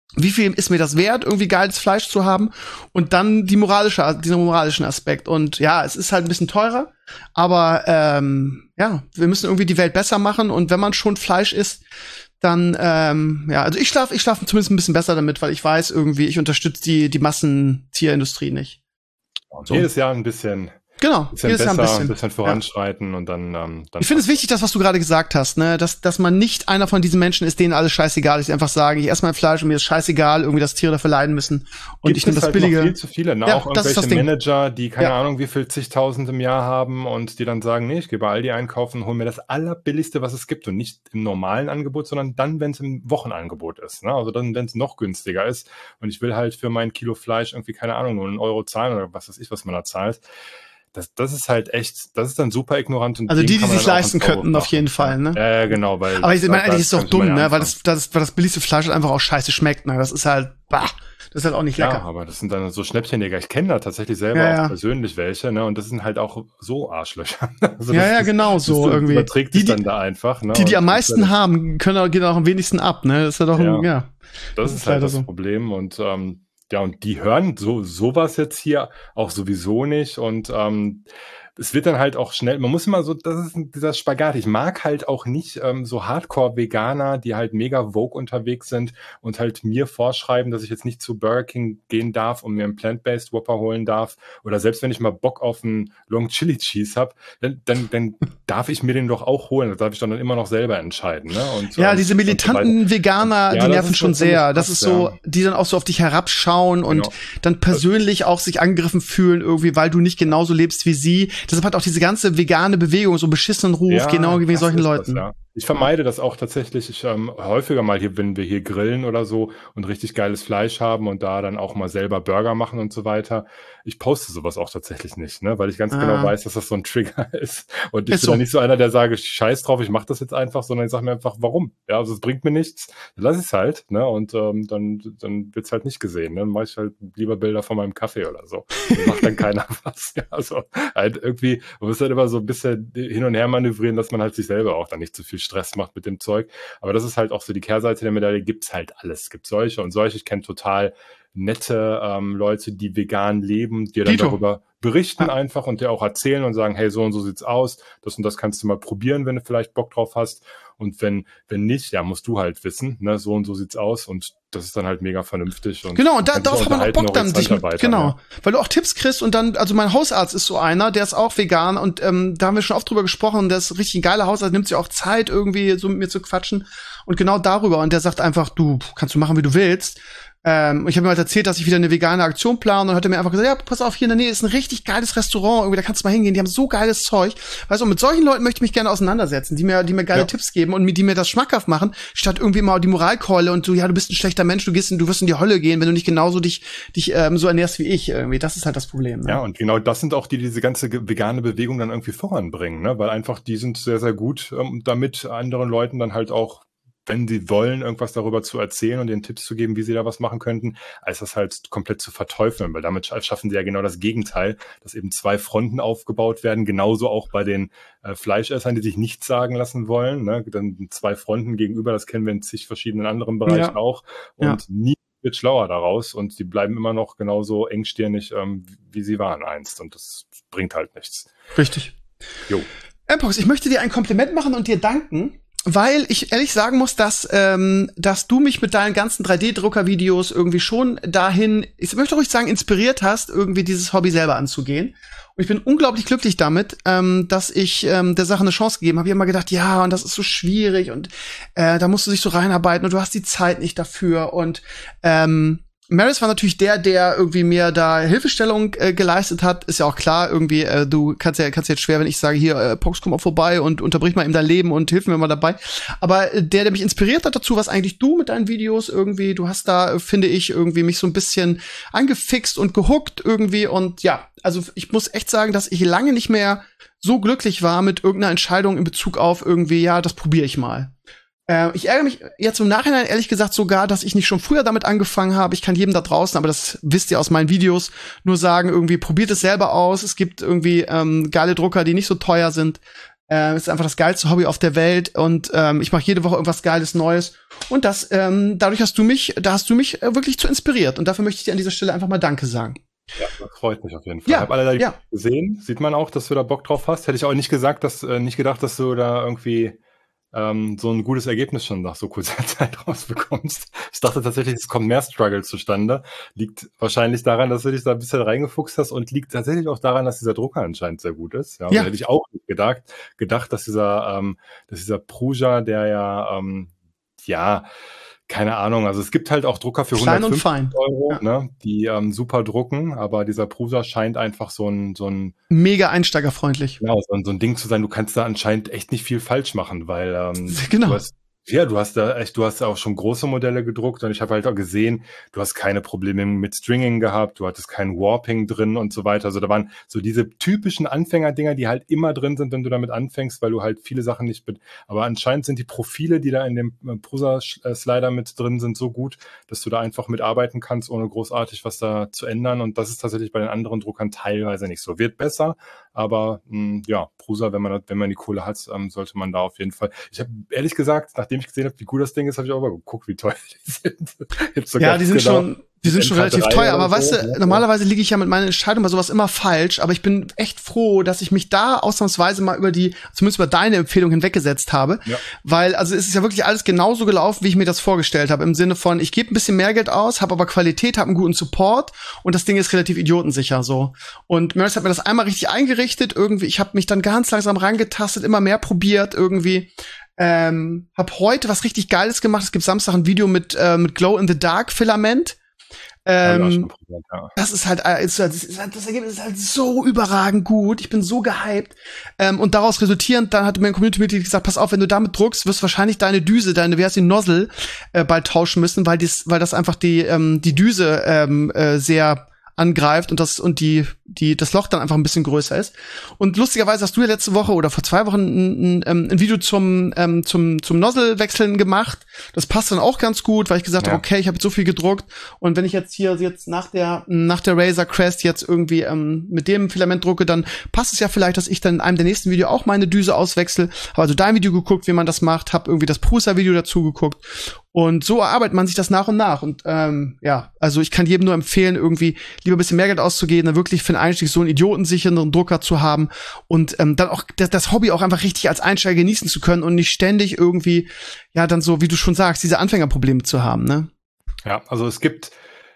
wie viel ist mir das wert, irgendwie geiles Fleisch zu haben? Und dann die moralische, diesen moralischen Aspekt. Und ja, es ist halt ein bisschen teurer, aber ähm, ja, wir müssen irgendwie die Welt besser machen. Und wenn man schon Fleisch isst, dann ähm, ja, also ich schlafe, ich schlafe zumindest ein bisschen besser damit, weil ich weiß irgendwie, ich unterstütze die die Massentierindustrie nicht. So. Jedes Jahr ein bisschen. Genau, bisschen jedes besser, Jahr ein bisschen, ein bisschen voranschreiten ja. und dann, ähm, dann. Ich finde es wichtig, das, was du gerade gesagt hast, ne, dass, dass man nicht einer von diesen Menschen ist, denen alles scheißegal ist, die einfach sagen, ich esse mein Fleisch und mir ist scheißegal, irgendwie, dass Tiere dafür leiden müssen. Und Gibt ich nehme das halt billige. Noch viel zu viele, ne? Ja, auch irgendwelche Manager, die keine ja. Ahnung, wie viel zigtausend im Jahr haben und die dann sagen, nee, ich gehe bei Aldi einkaufen, hol mir das allerbilligste, was es gibt und nicht im normalen Angebot, sondern dann, wenn es im Wochenangebot ist, ne? Also dann, wenn es noch günstiger ist und ich will halt für mein Kilo Fleisch irgendwie, keine Ahnung, nur einen Euro zahlen oder was weiß ich, was man da zahlt. Das, das ist halt echt, das ist dann super ignorant. Und also die, die sich leisten könnten, auf jeden Fall, ne? Ja, äh, genau. Weil aber ich meine, eigentlich ist es doch dumm, ne? Weil das, das, weil das billigste Fleisch halt einfach auch scheiße schmeckt, ne? Das ist halt, bah, das ist halt auch nicht lecker. Ja, aber das sind dann so Schnäppchenjäger. Ich kenne da tatsächlich selber ja, ja. auch persönlich welche, ne? Und das sind halt auch so Arschlöcher. Also ja, ja, ist, genau, so das irgendwie. Überträgt die, sich dann da einfach, ne? Die, die und am meisten das, haben, können auch, gehen auch am wenigsten ab, ne? Das ist ja doch, ja. ein, ja. Das, das ist halt das so. Problem und, ähm, ja, und die hören so, sowas jetzt hier auch sowieso nicht und, ähm, es wird dann halt auch schnell, man muss immer so, das ist dieser Spagat. Ich mag halt auch nicht ähm, so Hardcore-Veganer, die halt mega Vogue unterwegs sind und halt mir vorschreiben, dass ich jetzt nicht zu Burger King gehen darf und mir einen Plant-Based Whopper holen darf. Oder selbst wenn ich mal Bock auf einen Long Chili Cheese habe, dann, dann, dann darf ich mir den doch auch holen. Das darf ich dann immer noch selber entscheiden. Ne? Und, ja, ähm, diese militanten so Veganer, ja, die nerven schon sehr. Das ist so, ja. die dann auch so auf dich herabschauen und genau. dann persönlich auch sich angegriffen fühlen irgendwie, weil du nicht genauso lebst wie sie. Deshalb hat auch diese ganze vegane Bewegung so beschissenen Ruf, ja, genau wie solchen Leuten. Das, ja. Ich vermeide das auch tatsächlich ich, ähm, häufiger mal hier, wenn wir hier grillen oder so und richtig geiles Fleisch haben und da dann auch mal selber Burger machen und so weiter. Ich poste sowas auch tatsächlich nicht, ne, weil ich ganz ah. genau weiß, dass das so ein Trigger ist. Und ich ist bin so. Dann nicht so einer, der sage, scheiß drauf, ich mache das jetzt einfach, sondern ich sage mir einfach, warum? Ja, also es bringt mir nichts, dann lass ich es halt, ne, und ähm, dann, dann wird's halt nicht gesehen, ne, dann mache ich halt lieber Bilder von meinem Kaffee oder so. Dann macht dann keiner was. Ja, also halt irgendwie, man muss halt immer so ein bisschen hin und her manövrieren, dass man halt sich selber auch dann nicht zu viel Stress macht mit dem Zeug. Aber das ist halt auch so die Kehrseite der Medaille, gibt's halt alles. Es gibt solche und solche. Ich kenne total nette ähm, Leute, die vegan leben, die dann Dito. darüber berichten ja. einfach und dir auch erzählen und sagen, hey, so und so sieht's aus, das und das kannst du mal probieren, wenn du vielleicht Bock drauf hast. Und wenn wenn nicht, ja, musst du halt wissen, ne, so und so sieht's aus und das ist dann halt mega vernünftig. Und genau, und da, darauf hat man auch Bock dann, sich, genau, ja. weil du auch Tipps kriegst und dann, also mein Hausarzt ist so einer, der ist auch vegan und ähm, da haben wir schon oft drüber gesprochen, der ist richtig ein geiler Hausarzt, nimmt sich auch Zeit, irgendwie so mit mir zu quatschen und genau darüber und der sagt einfach, du kannst du machen, wie du willst. Ähm, ich habe ihm halt erzählt, dass ich wieder eine vegane Aktion plane und hat er mir einfach gesagt, ja, pass auf, hier in der Nähe ist ein richtig geiles Restaurant, irgendwie, da kannst du mal hingehen, die haben so geiles Zeug. Weißt du, und mit solchen Leuten möchte ich mich gerne auseinandersetzen, die mir, die mir geile ja. Tipps geben und die mir das schmackhaft machen, statt irgendwie mal die Moralkeule und du, ja, du bist ein schlechter Mensch, du gehst in, du wirst in die Hölle gehen, wenn du nicht genauso dich, dich ähm, so ernährst wie ich, irgendwie. Das ist halt das Problem. Ne? Ja, und genau das sind auch die, die diese ganze vegane Bewegung dann irgendwie voranbringen, ne, weil einfach die sind sehr, sehr gut ähm, damit anderen Leuten dann halt auch, wenn sie wollen, irgendwas darüber zu erzählen und ihnen Tipps zu geben, wie sie da was machen könnten, als das halt komplett zu verteufeln, weil damit schaffen sie ja genau das Gegenteil, dass eben zwei Fronten aufgebaut werden, genauso auch bei den äh, Fleischessern, die sich nichts sagen lassen wollen, ne? Dann zwei Fronten gegenüber, das kennen wir in zig verschiedenen anderen Bereichen ja. auch und ja. nie wird schlauer daraus und die bleiben immer noch genauso engstirnig, ähm, wie sie waren einst und das bringt halt nichts. Richtig. Jo. Mpox, ich möchte dir ein Kompliment machen und dir danken, weil ich ehrlich sagen muss, dass ähm, dass du mich mit deinen ganzen drei D-Drucker-Videos irgendwie schon dahin, ich möchte ruhig sagen, inspiriert hast, irgendwie dieses Hobby selber anzugehen. Und ich bin unglaublich glücklich damit, ähm, dass ich ähm, der Sache eine Chance gegeben habe. Ich habe immer gedacht, ja, und das ist so schwierig und äh, da musst du dich so reinarbeiten und du hast die Zeit nicht dafür. Und ähm, Maris war natürlich der, der irgendwie mir da Hilfestellung äh, geleistet hat. Ist ja auch klar, irgendwie, äh, du kannst ja kannst jetzt schwer, wenn ich sage, hier, äh, Pox, komm mal vorbei und unterbrich mal eben dein Leben und hilf mir mal dabei. Aber äh, der, der mich inspiriert hat dazu, was eigentlich du mit deinen Videos irgendwie, du hast da, äh, finde ich, irgendwie mich so ein bisschen angefixt und gehuckt irgendwie. Und ja, also ich muss echt sagen, dass ich lange nicht mehr so glücklich war mit irgendeiner Entscheidung in Bezug auf irgendwie, ja, das probiere ich mal. Äh, ich ärgere mich jetzt im Nachhinein ehrlich gesagt sogar, dass ich nicht schon früher damit angefangen habe. Ich kann jedem da draußen, aber das wisst ihr aus meinen Videos, nur sagen, irgendwie probiert es selber aus. Es gibt irgendwie ähm, geile Drucker, die nicht so teuer sind. Äh, ist einfach das geilste Hobby auf der Welt und ähm, ich mache jede Woche irgendwas Geiles Neues. Und das, ähm, dadurch hast du mich, da hast du mich äh, wirklich zu inspiriert. Und dafür möchte ich dir an dieser Stelle einfach mal Danke sagen. Ja, das freut mich auf jeden Fall. Ja, ich habe alle ja. gesehen. Sieht man auch, dass du da Bock drauf hast. Hätte ich auch nicht gesagt, dass äh, nicht gedacht, dass du da irgendwie ähm, so ein gutes Ergebnis schon nach so kurzer Zeit rausbekommst. Ich dachte tatsächlich, es kommt mehr Struggle zustande. Liegt wahrscheinlich daran, dass du dich da ein bisschen reingefuchst hast und liegt tatsächlich auch daran, dass dieser Drucker anscheinend sehr gut ist. Ja, Ja. hätte ich auch nicht gedacht, gedacht, dass dieser, ähm, dass dieser Prusa, der ja, ähm, ja, keine Ahnung, also es gibt halt auch Drucker für Klein und fein. hundertfünfzig Euro, Ja. ne, die ähm, super drucken, aber dieser Prusa scheint einfach so ein, so ein, Mega einsteigerfreundlich. genau, so ein, so ein Ding zu sein, du kannst da anscheinend echt nicht viel falsch machen, weil ähm, Genau. du hast, ja, du hast da echt, du hast auch schon große Modelle gedruckt und ich habe halt auch gesehen, du hast keine Probleme mit Stringing gehabt, du hattest kein Warping drin und so weiter. Also da waren so diese typischen Anfängerdinger, die halt immer drin sind, wenn du damit anfängst, weil du halt viele Sachen nicht mit, aber anscheinend sind die Profile, die da in dem äh, Prusa-Slider mit drin sind, so gut, dass du da einfach mitarbeiten kannst, ohne großartig was da zu ändern und das ist tatsächlich bei den anderen Druckern teilweise nicht so. Wird besser, aber mh, ja, Prusa, wenn man das, wenn man die Kohle hat, ähm, sollte man da auf jeden Fall. Ich habe ehrlich gesagt, nachdem ich gesehen habe, wie gut das Ding ist, habe ich auch mal geguckt, wie teuer die sind. Jetzt so Ja, ganz die sind genau. schon, die sind schon M K drei relativ teuer, oder aber weißt so, du, ne? normalerweise liege ich ja mit meinen Entscheidungen bei sowas immer falsch, aber ich bin echt froh, dass ich mich da ausnahmsweise mal über die, zumindest über deine Empfehlung hinweggesetzt habe, Ja. weil, also es ist ja wirklich alles genauso gelaufen, wie ich mir das vorgestellt habe, im Sinne von, ich gebe ein bisschen mehr Geld aus, habe aber Qualität, habe einen guten Support und das Ding ist relativ idiotensicher, so. Und Maris hat mir das einmal richtig eingerichtet, irgendwie, ich habe mich dann ganz langsam rangetastet, immer mehr probiert, irgendwie. Ähm, hab heute was richtig Geiles gemacht. Es gibt Samstag ein Video mit, äh, mit Glow-in-the-Dark-Filament. Hab ich auch Ähm, schon probiert, ja. das ist halt, äh, ist, halt- das, ist halt, das Ergebnis ist halt so überragend gut. Ich bin so gehypt. Ähm, und daraus resultierend, dann hat mir ein Community-Mitglied gesagt, pass auf, wenn du damit druckst, wirst du wahrscheinlich deine Düse, deine, wie heißt die, Nozzle, äh, bald tauschen müssen, weil dies, weil das einfach die, ähm, die Düse ähm, äh, sehr angreift und das und die die das Loch dann einfach ein bisschen größer ist. Und lustigerweise hast du ja letzte Woche oder vor zwei Wochen ein, ein, ein Video zum ähm, zum zum Nozzle-Wechseln gemacht. Das passt dann auch ganz gut, weil ich gesagt Ja. habe, okay, ich habe jetzt so viel gedruckt und wenn ich jetzt hier jetzt nach der nach der Razor Crest jetzt irgendwie ähm, mit dem Filament drucke, dann passt es ja vielleicht, dass ich dann in einem der nächsten Video auch meine Düse auswechsel. Habe also dein Video geguckt, wie man das macht, habe irgendwie das Prusa-Video dazu geguckt. Und so erarbeitet man sich das nach und nach. Und ähm, ja, also ich kann jedem nur empfehlen, irgendwie lieber ein bisschen mehr Geld auszugeben, dann wirklich für den Einstieg so einen idiotensicheren Drucker zu haben und ähm, dann auch das, das Hobby auch einfach richtig als Einsteiger genießen zu können und nicht ständig irgendwie, ja, dann so, wie du schon sagst, diese Anfängerprobleme zu haben, ne? Ja, also es gibt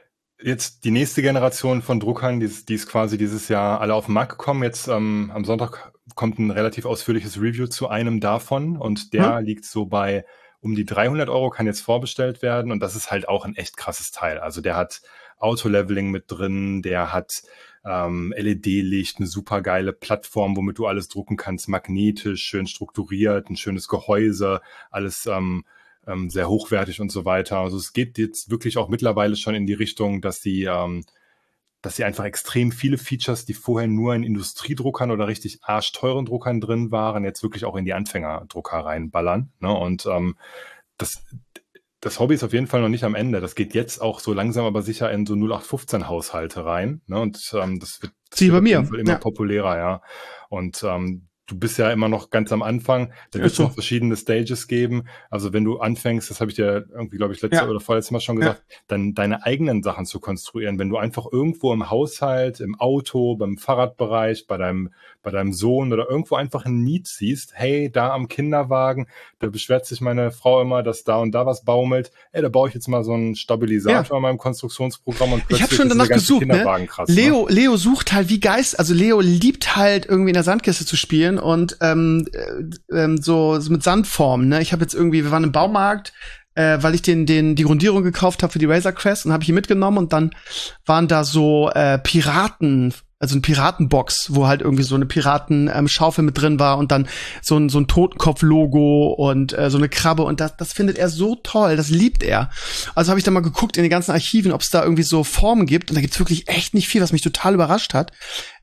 jetzt die nächste Generation von Druckern, die, ist- die ist quasi dieses Jahr alle auf den Markt gekommen. Jetzt ähm, am Sonntag kommt ein relativ ausführliches Review zu einem davon und der liegt so bei um die dreihundert Euro, kann jetzt vorbestellt werden und das ist halt auch ein echt krasses Teil. Also der hat Auto-Leveling mit drin, der hat ähm, L E D-Licht, eine super geile Plattform, womit du alles drucken kannst, magnetisch, schön strukturiert, ein schönes Gehäuse, alles ähm, ähm, sehr hochwertig und so weiter. Also es geht jetzt wirklich auch mittlerweile schon in die Richtung, dass die ähm, dass sie einfach extrem viele Features, die vorher nur in Industriedruckern oder richtig arschteuren Druckern drin waren, jetzt wirklich auch in die Anfängerdrucker reinballern. Ne? Und ähm, das, das Hobby ist auf jeden Fall noch nicht am Ende. Das geht jetzt auch so langsam aber sicher in so null acht fünfzehn Haushalte rein. Ne? Und ähm, das wird, das Sie wird bei auf mir, jeden Fall immer ja. populärer, ja. Und ähm, du bist ja immer noch ganz am Anfang. Da wird Ist es so. noch verschiedene Stages geben. Also wenn du anfängst, das habe ich dir irgendwie, glaube ich, letztes Ja. oder vorletztes Mal schon gesagt, dann deine eigenen Sachen zu konstruieren. Wenn du einfach irgendwo im Haushalt, im Auto, beim Fahrradbereich, bei deinem, bei deinem Sohn oder irgendwo einfach ein Need siehst, hey, da am Kinderwagen, da beschwert sich meine Frau immer, dass da und da was baumelt. Ey, da baue ich jetzt mal so einen Stabilisator in meinem Konstruktionsprogramm und Ich plötzlich habe schon ist danach dieser ganze gesucht, ne? Kinderwagen krass. Ne? Leo, Leo sucht halt wie Geist, also Leo liebt halt irgendwie in der Sandkiste zu spielen und ähm, äh, ähm, so, so mit Sandformen, ne? Ich habe jetzt irgendwie, wir waren im Baumarkt, äh, weil ich den, den, die Grundierung gekauft habe für die Razor Crest und habe ich ihn mitgenommen und dann waren da so äh, Piraten, also eine Piratenbox, wo halt irgendwie so eine Piratenschaufel mit drin war und dann so ein, so ein Totenkopf-Logo und äh, so eine Krabbe und das, das findet er so toll, das liebt er. Also habe ich da mal geguckt in den ganzen Archiven, ob es da irgendwie so Formen gibt und da gibt's wirklich echt nicht viel, was mich total überrascht hat.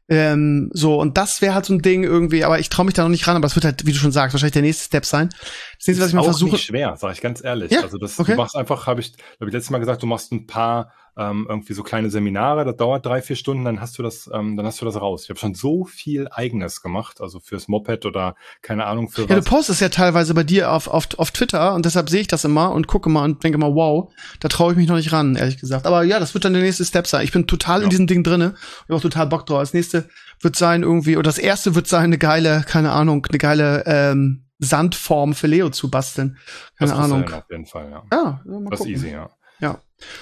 Ähm, so, und das wäre halt so ein Ding irgendwie, aber ich traue mich da noch nicht ran, aber das wird halt, wie du schon sagst, wahrscheinlich der nächste Step sein, Das nächste, was ich mal auch versuche. Nicht schwer, sage ich ganz ehrlich. Ja? Also das, Okay. du machst einfach, habe ich, glaube ich, letztes Mal gesagt, du machst ein paar ähm, irgendwie so kleine Seminare, das dauert drei, vier Stunden, dann hast du das, ähm, dann hast du das raus. Ich habe schon so viel Eigenes gemacht, also fürs Moped oder keine Ahnung für Ja, was. du postest ja teilweise bei dir auf, auf, auf Twitter und deshalb sehe ich das immer und gucke mal und denke mal, wow, da traue ich mich noch nicht ran, ehrlich gesagt. Aber ja, das wird dann der nächste Step sein. Ich bin total Ja. in diesem Ding drinne. Ich habe auch total Bock drauf. Das nächste wird sein irgendwie, oder das erste wird sein, eine geile, keine Ahnung, eine geile ähm, Sandform für Leo zu basteln. Keine das kriegst du Ahnung. hin, auf jeden Fall, ja. Ja, mal Das ist gucken. easy, ja. Ja.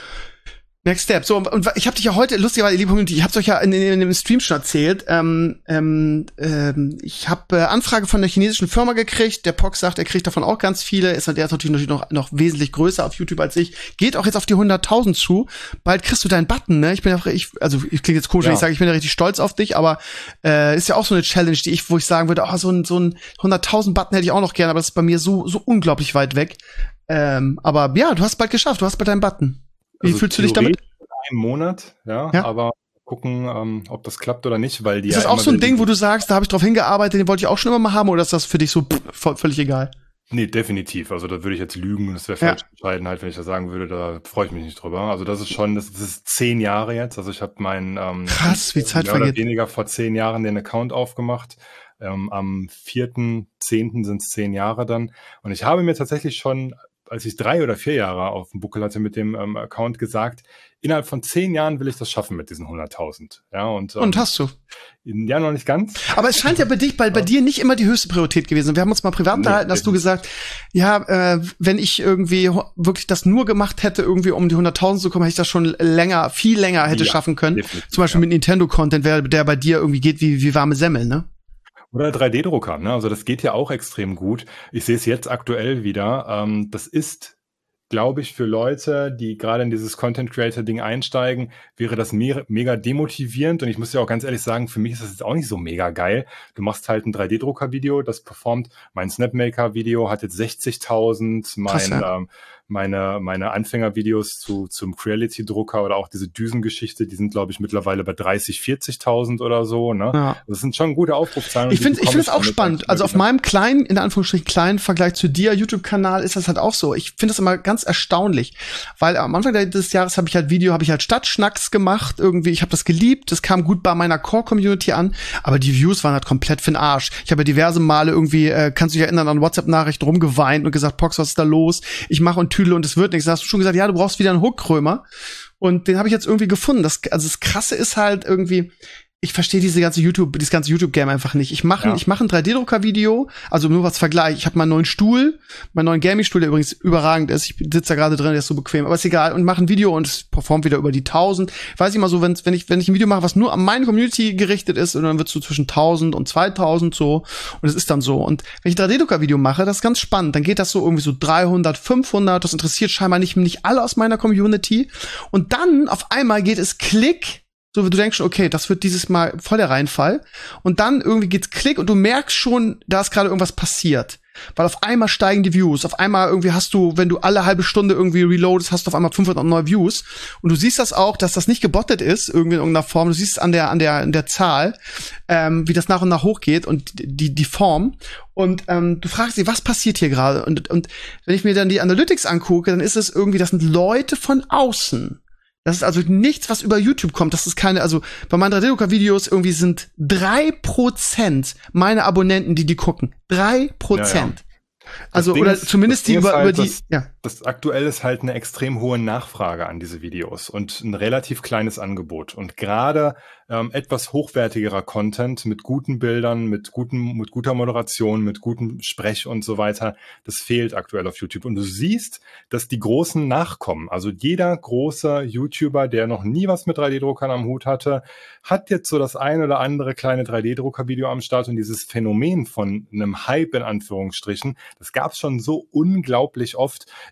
Next Step. So, und ich habe dich ja heute, lustigerweise, liebe Community, ich habe es euch ja in, in, in dem Stream schon erzählt. Ähm, ähm, ähm, ich habe äh, Anfrage von einer chinesischen Firma gekriegt. Der Pox sagt, er kriegt davon auch ganz viele. Ist, der ist natürlich noch, noch wesentlich größer auf YouTube als ich. Geht auch jetzt auf die hunderttausend zu. Bald kriegst du deinen Button, ne? Ich bin ja, ich, also ich klinge jetzt komisch, Ja. wenn ich sage, ich bin ja richtig stolz auf dich, aber äh, ist ja auch so eine Challenge, die ich, wo ich sagen würde, oh, so ein, so ein hunderttausend Button hätte ich auch noch gerne, aber das ist bei mir so, so unglaublich weit weg. Ähm, aber ja, du hast bald geschafft, du hast bald deinen Button. Wie Also fühlst du dich damit? theoretisch Einen Monat, ja, Ja. aber gucken, ähm, ob das klappt oder nicht, weil die Ist ja das auch immer so ein wieder Ding, wo diesen- du sagst, da habe ich drauf hingearbeitet, den wollte ich auch schon immer mal haben, oder ist das für dich so pff, voll- völlig egal? Nee, definitiv. Also da würde ich jetzt lügen und das wäre Ja. falsch entscheiden, halt, wenn ich das sagen würde, da freue ich mich nicht drüber. Also das ist schon, das, das ist zehn Jahre jetzt. Also ich habe meinen ähm, Krass, wie Zeit mehr oder vergeht. weniger vor zehn Jahren den Account aufgemacht. Ähm, am vierten zehnten sind es zehn Jahre dann. Und ich habe mir tatsächlich schon, als ich drei oder vier Jahre auf dem Buckel hatte mit dem ähm, Account, gesagt, innerhalb von zehn Jahren will ich das schaffen mit diesen hunderttausend. Ja, und, ähm, Und hast du. ja, noch nicht ganz. Aber es scheint ja bei dich, bei, bei dir nicht immer die höchste Priorität gewesen. Wir haben uns mal privat Nee, unterhalten, hast du gesagt, ja, äh, wenn ich irgendwie ho- wirklich das nur gemacht hätte, irgendwie um die hunderttausend zu kommen, hätte ich das schon länger, viel länger hätte Ja, schaffen können. definitiv, Zum Beispiel ja. mit Nintendo-Content, der der bei dir irgendwie geht wie, wie warme Semmeln, ne? Oder drei D-Drucker, ne? Also das geht ja auch extrem gut. Ich sehe es jetzt aktuell wieder. Ähm, das ist, glaube ich, für Leute, die gerade in dieses Content-Creator-Ding einsteigen, wäre das me mega demotivierend. Und ich muss ja auch ganz ehrlich sagen, für mich ist das jetzt auch nicht so mega geil. Du machst halt ein drei D-Drucker-Video, das performt. Mein Snapmaker-Video hat jetzt sechzigtausend. Mein, Krass, ja. ähm, meine, meine Anfängervideos zu, zum Creality-Drucker oder auch diese Düsengeschichte, die sind, glaube ich, mittlerweile bei dreißig, vierzigtausend oder so, ne? Ja. Das sind schon gute Aufrufzahlen. und Ich die finde ich bekomme finde es auch damit spannend. eigentlich Also immer auf wieder. meinem kleinen, in Anführungsstrichen kleinen Vergleich zu dir YouTube-Kanal ist das halt auch so. Ich finde das immer ganz erstaunlich, weil am Anfang des Jahres habe ich halt Video, habe ich halt Stadtschnacks gemacht irgendwie. Ich habe das geliebt. Das kam gut bei meiner Core-Community an, aber die Views waren halt komplett für'n Arsch. Ich habe ja diverse Male irgendwie, äh, kannst du dich erinnern, an WhatsApp-Nachrichten rumgeweint und gesagt, Pox, was ist da los? Ich mache und tüdel und es wird nichts. Da hast du schon gesagt, ja, du brauchst wieder einen Hook-Krömer. Und den habe ich jetzt irgendwie gefunden. Das, also das Krasse ist halt irgendwie, ich verstehe diese ganze YouTube, dieses ganze YouTube-Game einfach nicht. Ich mache, Ja. ich mache ein drei D-Drucker-Video, also nur was Vergleich. Ich habe meinen neuen Stuhl, meinen neuen Gaming-Stuhl, der übrigens überragend ist. Ich sitze da gerade drin, der ist so bequem, aber ist egal. Und mache ein Video und es performt wieder über die tausend. Weiß ich mal so, wenn, wenn ich, wenn ich ein Video mache, was nur an meine Community gerichtet ist, und dann wird so zwischen tausend und zweitausend so. Und es ist dann so. Und wenn ich ein drei D-Drucker-Video mache, das ist ganz spannend. Dann geht das so irgendwie so dreihundert, fünfhundert. Das interessiert scheinbar nicht, nicht alle aus meiner Community. Und dann auf einmal geht es Klick. So, du denkst schon, okay, das wird dieses Mal voll der Reinfall. Und dann irgendwie geht's Klick und du merkst schon, da ist gerade irgendwas passiert. Weil auf einmal steigen die Views. Auf einmal irgendwie hast du, wenn du alle halbe Stunde irgendwie reloadest, hast du auf einmal fünfhundert neue Views. Und du siehst das auch, dass das nicht gebottet ist, irgendwie in irgendeiner Form. Du siehst es an der, an der, an der Zahl, ähm, wie das nach und nach hochgeht und die, die Form. Und ähm, du fragst dich, was passiert hier gerade? Und, und wenn ich mir dann die Analytics angucke, dann ist es irgendwie, das sind Leute von außen. Das ist also nichts, was über YouTube kommt. Das ist keine, also bei meinen drei D-Drucker-Videos irgendwie sind drei Prozent meine Abonnenten, die die gucken. Drei Prozent. Also, Ding oder ist- zumindest das die Ding ist über, halt, über die, dass- ja. Das aktuell ist halt eine extrem hohe Nachfrage an diese Videos und ein relativ kleines Angebot. Und gerade ähm, etwas hochwertigerer Content mit guten Bildern, mit guten, mit guter Moderation, mit gutem Sprech und so weiter, das fehlt aktuell auf YouTube. Und du siehst, dass die Großen nachkommen. Also jeder große YouTuber, der noch nie was mit drei D-Druckern am Hut hatte, hat jetzt so das ein oder andere kleine drei D-Drucker-Video am Start. Und dieses Phänomen von einem Hype in Anführungsstrichen, das gab es schon so unglaublich oft.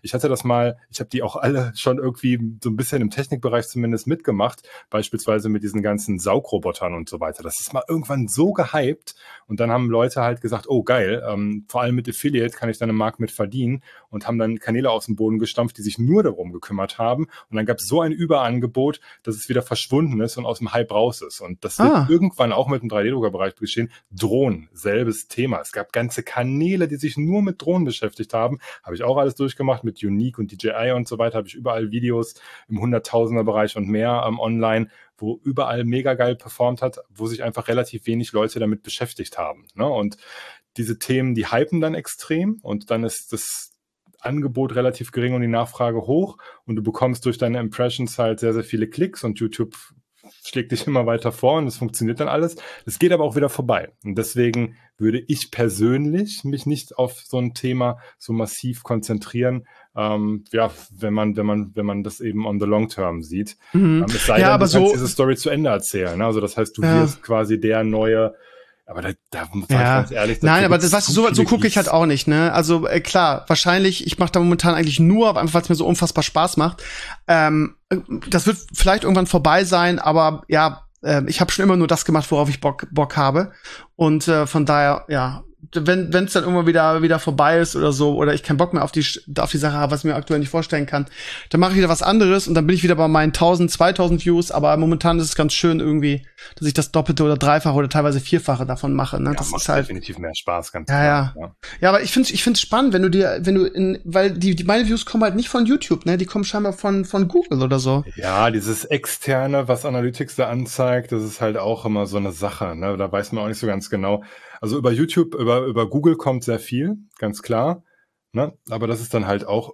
Ich hatte das mal, ich habe die auch alle schon irgendwie so ein bisschen im Technikbereich zumindest mitgemacht, beispielsweise mit diesen ganzen Saugrobotern und so weiter. Das ist mal irgendwann so gehypt und dann haben Leute halt gesagt, oh geil, ähm, vor allem mit Affiliate kann ich dann im Markt mit verdienen und haben dann Kanäle aus dem Boden gestampft, die sich nur darum gekümmert haben und dann gab es so ein Überangebot, dass es wieder verschwunden ist und aus dem Hype raus ist und das wird Ah. irgendwann auch mit dem drei D-Drucker-Bereich geschehen. Drohnen, selbes Thema. Es gab ganze Kanäle, die sich nur mit Drohnen beschäftigt haben. Habe ich auch alles durchgemacht mit Unique und D J I und so weiter. Habe ich überall Videos im Hunderttausender-Bereich und mehr ähm, online, wo überall mega geil performt hat, wo sich einfach relativ wenig Leute damit beschäftigt haben. Ne? Und diese Themen, die hypen dann extrem und dann ist das Angebot relativ gering und die Nachfrage hoch und du bekommst durch deine Impressions halt sehr, sehr viele Klicks und YouTube schlägt dich immer weiter vor und es funktioniert dann alles. Es geht aber auch wieder vorbei. Und deswegen würde ich persönlich mich nicht auf so ein Thema so massiv konzentrieren, ähm, ja, wenn man, wenn man, wenn man das eben on the long term sieht. Mhm. Ähm, es sei Ja, denn, aber du kannst so- diese Story zu Ende erzählen. Ne? Also das heißt, du Ja. wirst quasi der neue, aber da, da sag ich Ja. ganz ehrlich, Nein, dafür aber gibt's das, weißt du, zu so, so viele gucke ich halt Geeks. auch nicht, ne? Also äh, klar, wahrscheinlich, ich mache da momentan eigentlich nur, einfach weil es mir so unfassbar Spaß macht. Ähm, das wird vielleicht irgendwann vorbei sein, aber ja, äh, ich habe schon immer nur das gemacht, worauf ich Bock, Bock habe. Und äh, von daher, ja, wenn es dann irgendwann wieder wieder vorbei ist oder so, oder ich keinen Bock mehr auf die auf die Sache habe, was ich mir aktuell nicht vorstellen kann, dann mache ich wieder was anderes und dann bin ich wieder bei meinen tausend, zweitausend Views, aber momentan ist es ganz schön irgendwie, dass ich das Doppelte oder Dreifache oder teilweise Vierfache davon mache, ne? Ja, Das macht ist halt definitiv mehr Spaß, ganz Ja, klar. ja. Ja, aber ich finde ich find's spannend, wenn du dir, wenn du in, weil die, die meine Views kommen halt nicht von YouTube, ne? Die kommen scheinbar von, von Google oder so. Ja, dieses Externe, was Analytics da anzeigt, das ist halt auch immer so eine Sache, ne? Da weiß man auch nicht so ganz genau. Also über YouTube, über, über Google kommt sehr viel, ganz klar, ne? Aber das ist dann halt auch,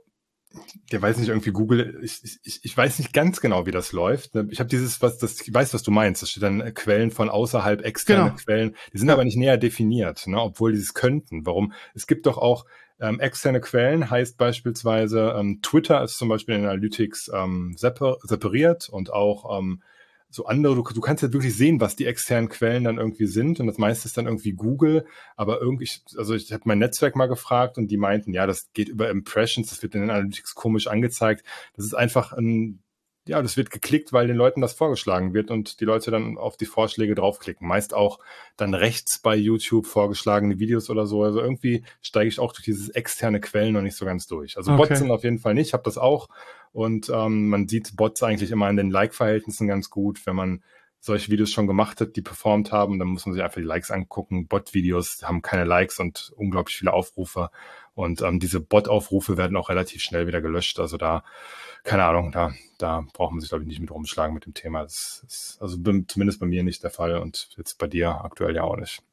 der weiß nicht, irgendwie Google, ich, ich, ich weiß nicht ganz genau, wie das läuft. Ich habe dieses, was das, ich weiß, was du meinst, das steht dann Quellen von außerhalb, externe Genau. Quellen, die sind Ja. aber nicht näher definiert, ne? Obwohl die es könnten. Warum? Es gibt doch auch ähm, externe Quellen, heißt beispielsweise, ähm, Twitter ist zum Beispiel in Analytics ähm, separ separiert und auch ähm, so andere, du, du kannst ja wirklich sehen, was die externen Quellen dann irgendwie sind und das meiste ist dann irgendwie Google, aber irgendwie, also ich habe mein Netzwerk mal gefragt und die meinten, ja, das geht über Impressions, das wird in den Analytics komisch angezeigt, das ist einfach ein, ja, das wird geklickt, weil den Leuten das vorgeschlagen wird und die Leute dann auf die Vorschläge draufklicken, meist auch dann rechts bei YouTube vorgeschlagene Videos oder so, also irgendwie steige ich auch durch dieses externe Quellen noch nicht so ganz durch, also Okay. Bots sind auf jeden Fall nicht, ich habe das auch. Und ähm, man sieht Bots eigentlich immer in den Like-Verhältnissen ganz gut, wenn man solche Videos schon gemacht hat, die performt haben, dann muss man sich einfach die Likes angucken. Bot-Videos haben keine Likes und unglaublich viele Aufrufe. Und ähm, diese Bot-Aufrufe werden auch relativ schnell wieder gelöscht. Also da, keine Ahnung, da, da braucht man sich, glaube ich, nicht mit rumschlagen mit dem Thema. Das ist also bin, zumindest bei mir nicht der Fall und jetzt bei dir aktuell ja auch nicht.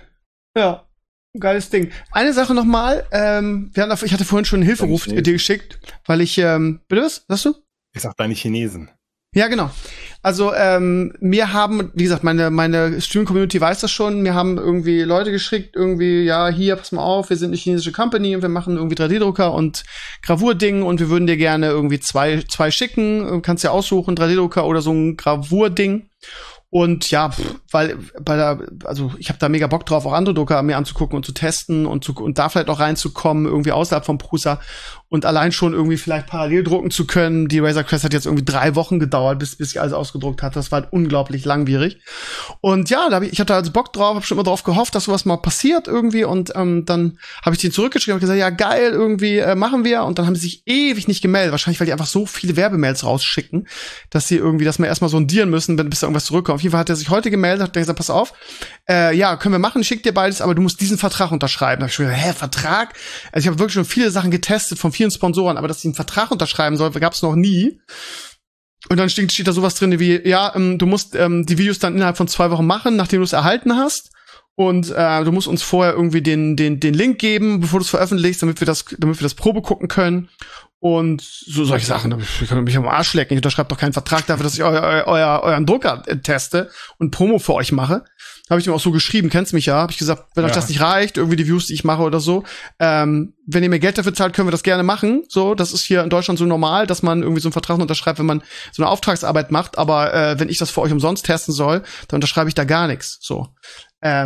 Ja. Geiles Ding. Eine Sache noch mal, ähm, wir hatten, ich hatte vorhin schon einen Hilferuf Deine dir geschickt, weil ich, ähm, bitte was? Sagst du? Ich sag deine Chinesen. Ja, genau. Also, ähm, mir haben, wie gesagt, meine, meine Stream-Community weiß das schon, mir haben irgendwie Leute geschickt, irgendwie, ja, hier, pass mal auf, wir sind eine chinesische Company und wir machen irgendwie drei D-Drucker und Gravurding und wir würden dir gerne irgendwie zwei, zwei schicken, kannst ja aussuchen, drei D-Drucker oder so ein Gravurding. Und ja, pff, weil bei der, also ich habe da mega Bock drauf, auch andere Drucker mir anzugucken und zu testen und zu und da vielleicht auch reinzukommen, irgendwie außerhalb vom Prusa und allein schon irgendwie vielleicht parallel drucken zu können. Die Razor Crest hat jetzt irgendwie drei Wochen gedauert, bis bis ich alles ausgedruckt hatte. Das war halt unglaublich langwierig. Und ja, da hab ich, ich hatte also Bock drauf, habe schon immer drauf gehofft, dass sowas mal passiert irgendwie. Und ähm, dann habe ich den zurückgeschrieben und gesagt, ja geil, irgendwie äh, machen wir. Und dann haben sie sich ewig nicht gemeldet. Wahrscheinlich, weil die einfach so viele Werbemails rausschicken, dass sie irgendwie das mal erstmal sondieren müssen, bis da irgendwas zurückkommt. Auf jeden Fall hat er sich heute gemeldet, hat gesagt, pass auf, äh, ja, können wir machen, schick dir beides, aber du musst diesen Vertrag unterschreiben. Da hab ich schon gesagt, hä, Vertrag? Also ich habe wirklich schon viele Sachen getestet von vielen Sponsoren, aber dass sie einen Vertrag unterschreiben soll, gab es noch nie. Und dann steht, steht da sowas drin wie, ja, ähm, du musst ähm, die Videos dann innerhalb von zwei Wochen machen, nachdem du es erhalten hast. Und äh, du musst uns vorher irgendwie den den den Link geben, bevor du es veröffentlichst, damit wir das damit wir das Probe gucken können. Und so solche Sachen. Ich kann mich am Arsch lecken. Ich unterschreibe doch keinen Vertrag dafür, dass ich eu eu euer, euren Drucker teste und Promo für euch mache. Habe ich ihm auch so geschrieben, kennst mich ja. Habe ich gesagt, wenn Ja. euch das nicht reicht, irgendwie die Views, die ich mache oder so, ähm, wenn ihr mir Geld dafür zahlt, können wir das gerne machen. So, das ist hier in Deutschland so normal, dass man irgendwie so einen Vertrag unterschreibt, wenn man so eine Auftragsarbeit macht. Aber äh, wenn ich das für euch umsonst testen soll, dann unterschreibe ich da gar nichts. So. Ähm,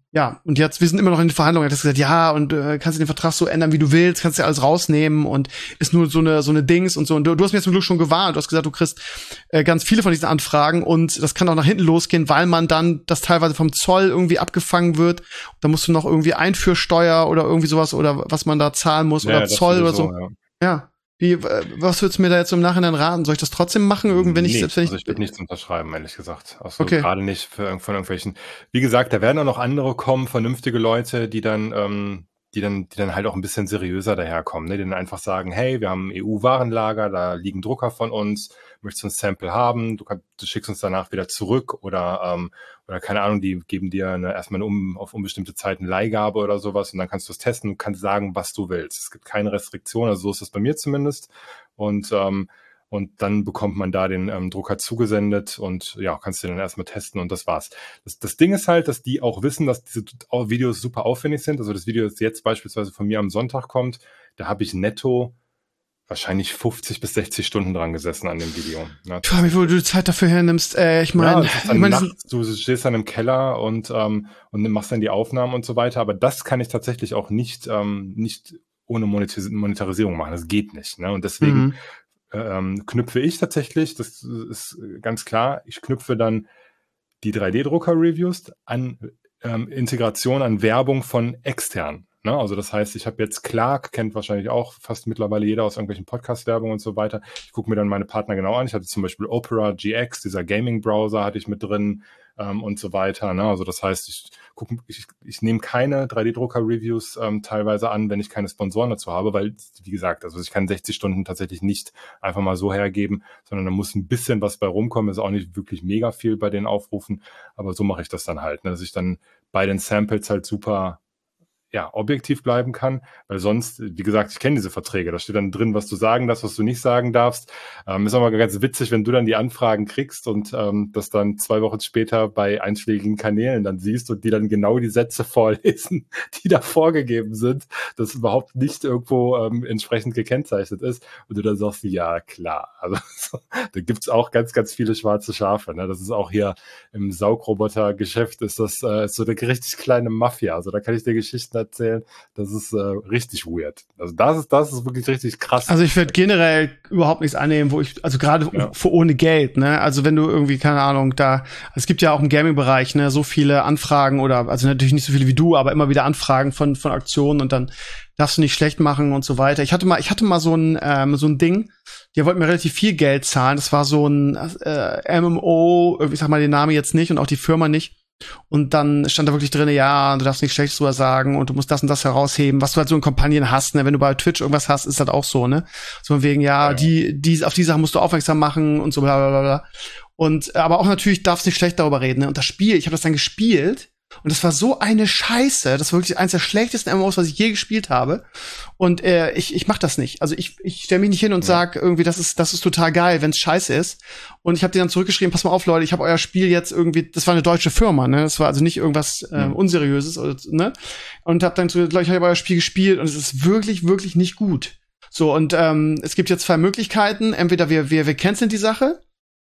ja, und jetzt, wir sind immer noch in den Verhandlungen. Er hat gesagt, ja, und äh, kannst du den Vertrag so ändern, wie du willst, kannst du alles rausnehmen und ist nur so eine so eine Dings und so. Und du, du hast mir zum Glück schon gewarnt. Du hast gesagt, du kriegst äh, ganz viele von diesen Anfragen und das kann auch nach hinten losgehen, weil man dann das teilweise vom Zoll irgendwie abgefangen wird. Da musst du noch irgendwie Einführsteuer oder irgendwie sowas oder was man da zahlen muss Ja, oder Zoll oder so. Ja. ja. Wie, äh, was würdest du mir da jetzt im Nachhinein raten? Soll ich das trotzdem machen, irgendwann, nee, ich selbst wenn ich, also ich würde nichts unterschreiben, ehrlich gesagt. Also okay. Gerade nicht für, von irgendwelchen. Wie gesagt, da werden auch noch andere kommen, vernünftige Leute, die dann, ähm, die dann, die dann halt auch ein bisschen seriöser daherkommen, ne? Die dann einfach sagen, hey, wir haben ein E U-Warenlager, da liegen Drucker von uns, möchtest du ein Sample haben, du, kannst, du schickst uns danach wieder zurück oder ähm, oder keine Ahnung, die geben dir eine, erstmal eine um, auf unbestimmte Zeit eine Leihgabe oder sowas und dann kannst du es testen und kannst sagen, was du willst. Es gibt keine Restriktion, also so ist es bei mir zumindest. Und ähm, und dann bekommt man da den ähm, Drucker zugesendet und ja, kannst du dann erstmal testen und das war's. Das, das Ding ist halt, dass die auch wissen, dass diese Videos super aufwendig sind. Also das Video, das jetzt beispielsweise von mir am Sonntag kommt, da habe ich netto wahrscheinlich fünfzig bis sechzig Stunden dran gesessen an dem Video. Ja, Puh, wie viel du die Zeit dafür hernimmst, äh, ich meine, ja, ich mein, nachts, du stehst dann im Keller und ähm, und machst dann die Aufnahmen und so weiter, aber das kann ich tatsächlich auch nicht ähm, nicht ohne Monetis- Monetarisierung machen. Das geht nicht. Ne? Und deswegen mhm. ähm, knüpfe ich tatsächlich, das ist ganz klar, ich knüpfe dann die drei D-Drucker-Reviews an ähm, Integration, an Werbung von extern. Ne? Also das heißt, ich habe jetzt Clark, kennt wahrscheinlich auch fast mittlerweile jeder aus irgendwelchen Podcast-Werbungen und so weiter. Ich gucke mir dann meine Partner genau an. Ich hatte zum Beispiel Opera G X, dieser Gaming-Browser hatte ich mit drin ähm, und so weiter. Ne? Also das heißt, ich guck, ich, ich nehme keine drei D-Drucker-Reviews ähm, teilweise an, wenn ich keine Sponsoren dazu habe, weil, wie gesagt, also ich kann sechzig Stunden tatsächlich nicht einfach mal so hergeben, sondern da muss ein bisschen was bei rumkommen. Ist auch nicht wirklich mega viel bei den Aufrufen, aber so mache ich das dann halt, ne? Dass ich dann bei den Samples halt super ja, objektiv bleiben kann, weil sonst, wie gesagt, ich kenne diese Verträge, da steht dann drin, was du sagen darfst, was du nicht sagen darfst. Ähm, ist aber ganz witzig, wenn du dann die Anfragen kriegst und ähm, das dann zwei Wochen später bei einschlägigen Kanälen dann siehst und die dann genau die Sätze vorlesen, die da vorgegeben sind, dass überhaupt nicht irgendwo ähm, entsprechend gekennzeichnet ist und du dann sagst, ja, klar. Also so, da gibt's auch ganz, ganz viele schwarze Schafe. Ne? Das ist auch hier im Saugroboter-Geschäft ist das äh, ist so eine richtig kleine Mafia. Also da kann ich dir Geschichten erzählen, das ist äh, richtig weird. Also das ist, das ist wirklich richtig krass. Also ich würde generell überhaupt nichts annehmen, wo ich, also gerade ja. für ohne Geld, ne? Also wenn du irgendwie, keine Ahnung, da, es gibt ja auch im Gaming-Bereich, ne, so viele Anfragen oder, also natürlich nicht so viele wie du, aber immer wieder Anfragen von, von Aktionen und dann darfst du nicht schlecht machen und so weiter. Ich hatte mal, ich hatte mal so ein, ähm, so ein Ding, die wollten mir relativ viel Geld zahlen. Das war so ein äh, M M O, ich sag mal den Namen jetzt nicht und auch die Firma nicht. Und dann stand da wirklich drin, ja, du darfst nichts Schlechtes drüber sagen und du musst das und das herausheben, was du halt so in Kampagnen hast, ne? Wenn du bei Twitch irgendwas hast, ist das auch so, ne? So von wegen, ja, ja, die, die, auf die Sachen musst du aufmerksam machen und so bla bla bla. Und, aber auch natürlich darfst du nicht schlecht darüber reden, ne? Und das Spiel, ich habe das dann gespielt und das war so eine Scheiße, das war wirklich eines der schlechtesten M M Os, was ich je gespielt habe. Und äh, ich, ich mach das nicht. Also ich, ich stelle mich nicht hin und ja. sag irgendwie, das ist, das ist total geil, wenn's scheiße ist. Und ich habe dir dann zurückgeschrieben, pass mal auf, Leute, ich habe euer Spiel jetzt irgendwie, das war eine deutsche Firma, ne? Das war also nicht irgendwas äh, Unseriöses, oder, ne? Und hab dann so, Leute, ich habe euer Spiel gespielt und es ist wirklich, wirklich nicht gut. So, und ähm, es gibt jetzt zwei Möglichkeiten. Entweder wir, wir, wir canceln die Sache,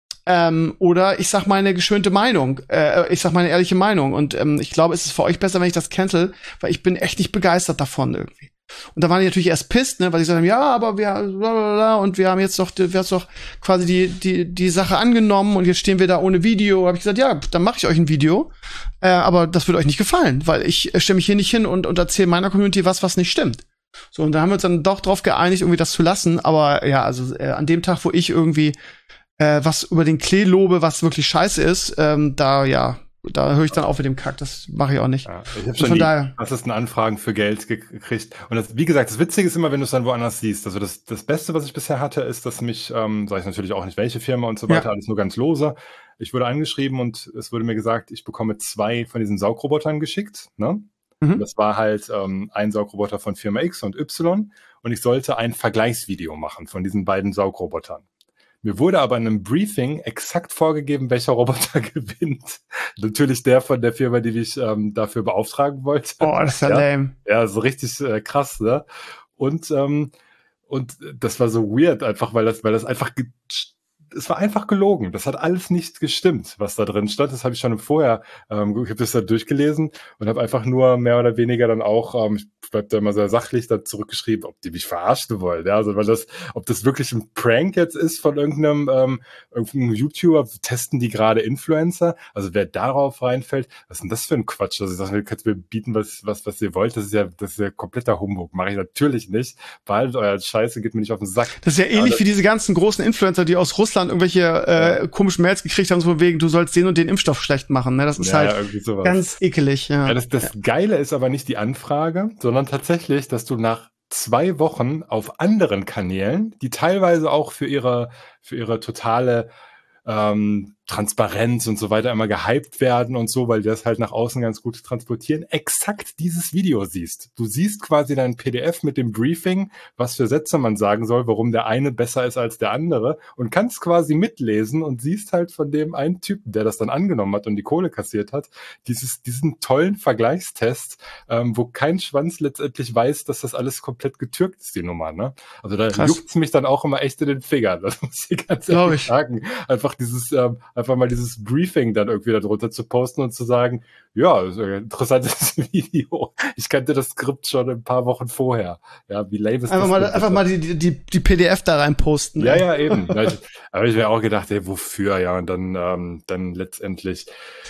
Ähm, oder ich sag meine geschönte Meinung, äh, ich sag meine ehrliche Meinung und ähm, ich glaube, es ist für euch besser, wenn ich das cancel, weil ich bin echt nicht begeistert davon irgendwie. Und da waren die natürlich erst pisst, ne, weil sie gesagt haben, ja, aber wir blablabla, und wir haben jetzt doch, wir haben doch quasi die die die Sache angenommen und jetzt stehen wir da ohne Video. Habe ich gesagt, ja, dann mache ich euch ein Video, äh, aber das wird euch nicht gefallen, weil ich äh, stelle mich hier nicht hin und und erzähle meiner Community was, was nicht stimmt. So, und da haben wir uns dann doch drauf geeinigt, irgendwie das zu lassen. Aber ja, also äh, an dem Tag, wo ich irgendwie Äh, was über den Klee lobe, was wirklich scheiße ist, ähm, da, ja, da höre ich dann auf mit dem Kack. Das mache ich auch nicht. Ja, ich habe schon die krassesten Anfragen für Geld gekriegt. Und das, wie gesagt, das Witzige ist immer, wenn du es dann woanders siehst. Also das, das Beste, was ich bisher hatte, ist, dass mich, ähm, sage ich natürlich auch nicht, welche Firma und so weiter, ja. alles nur ganz lose. Ich wurde angeschrieben und es wurde mir gesagt, ich bekomme zwei von diesen Saugrobotern geschickt. Ne? Mhm. Das war halt ähm, ein Saugroboter von Firma X und Y. Und ich sollte ein Vergleichsvideo machen von diesen beiden Saugrobotern. Mir wurde aber in einem Briefing exakt vorgegeben, welcher Roboter gewinnt. Natürlich der von der Firma, die mich ähm, dafür beauftragen wollte. Oh, das ist ja, ja lame. Ja, so richtig äh, krass, ne? Und ähm, und das war so weird, einfach weil das, weil das einfach es war einfach gelogen. Das hat alles nicht gestimmt, was da drin stand. Das habe ich schon vorher, ähm, ich habe das da durchgelesen und habe einfach nur mehr oder weniger dann auch, ähm, ich bleib da immer sehr sachlich, da zurückgeschrieben, ob die mich verarschen wollen. Ja, also weil das, ob das wirklich ein Prank jetzt ist von irgendeinem, ähm, irgendeinem YouTuber, testen die gerade Influencer. Also wer darauf reinfällt, was ist denn das für ein Quatsch? Also ich sage, ihr könnt mir bieten, was, was, was ihr wollt. Das ist ja, das ist ja kompletter Humbug. Mache ich natürlich nicht. Behaltet euer Scheiße, geht mir nicht auf den Sack. Das ist ja ähnlich wie diese ganzen großen Influencer, die aus Russland irgendwelche äh, komischen Mails gekriegt haben, so von wegen, du sollst den und den Impfstoff schlecht machen. Ne? Das ist ja, halt irgendwie sowas. ganz ekelig. Ja. Ja, das, das Geile ist aber nicht die Anfrage, sondern tatsächlich, dass du nach zwei Wochen auf anderen Kanälen, die teilweise auch für ihre, für ihre totale ähm, Transparenz und so weiter immer gehypt werden und so, weil die das halt nach außen ganz gut transportieren, exakt dieses Video siehst. Du siehst quasi dein P D F mit dem Briefing, was für Sätze man sagen soll, warum der eine besser ist als der andere und kannst quasi mitlesen und siehst halt von dem einen Typen, der das dann angenommen hat und die Kohle kassiert hat, dieses, diesen tollen Vergleichstest, ähm, wo kein Schwanz letztendlich weiß, dass das alles komplett getürkt ist, die Nummer, ne? Also da juckt's mich dann auch immer echt in den Fingern, das muss ich ganz ehrlich sagen. Einfach dieses, ähm, einfach mal dieses Briefing dann irgendwie darunter zu posten und zu sagen, ja, das ist ein interessantes Video. Ich kannte das Skript schon ein paar Wochen vorher. Ja, wie lame ist einfach das? Mal, einfach mal die, die, die P D F da rein posten. Ja, ey. ja, eben. Ja, ich, aber ich mir auch gedacht, ey, wofür? Ja, und dann, ähm, dann letztendlich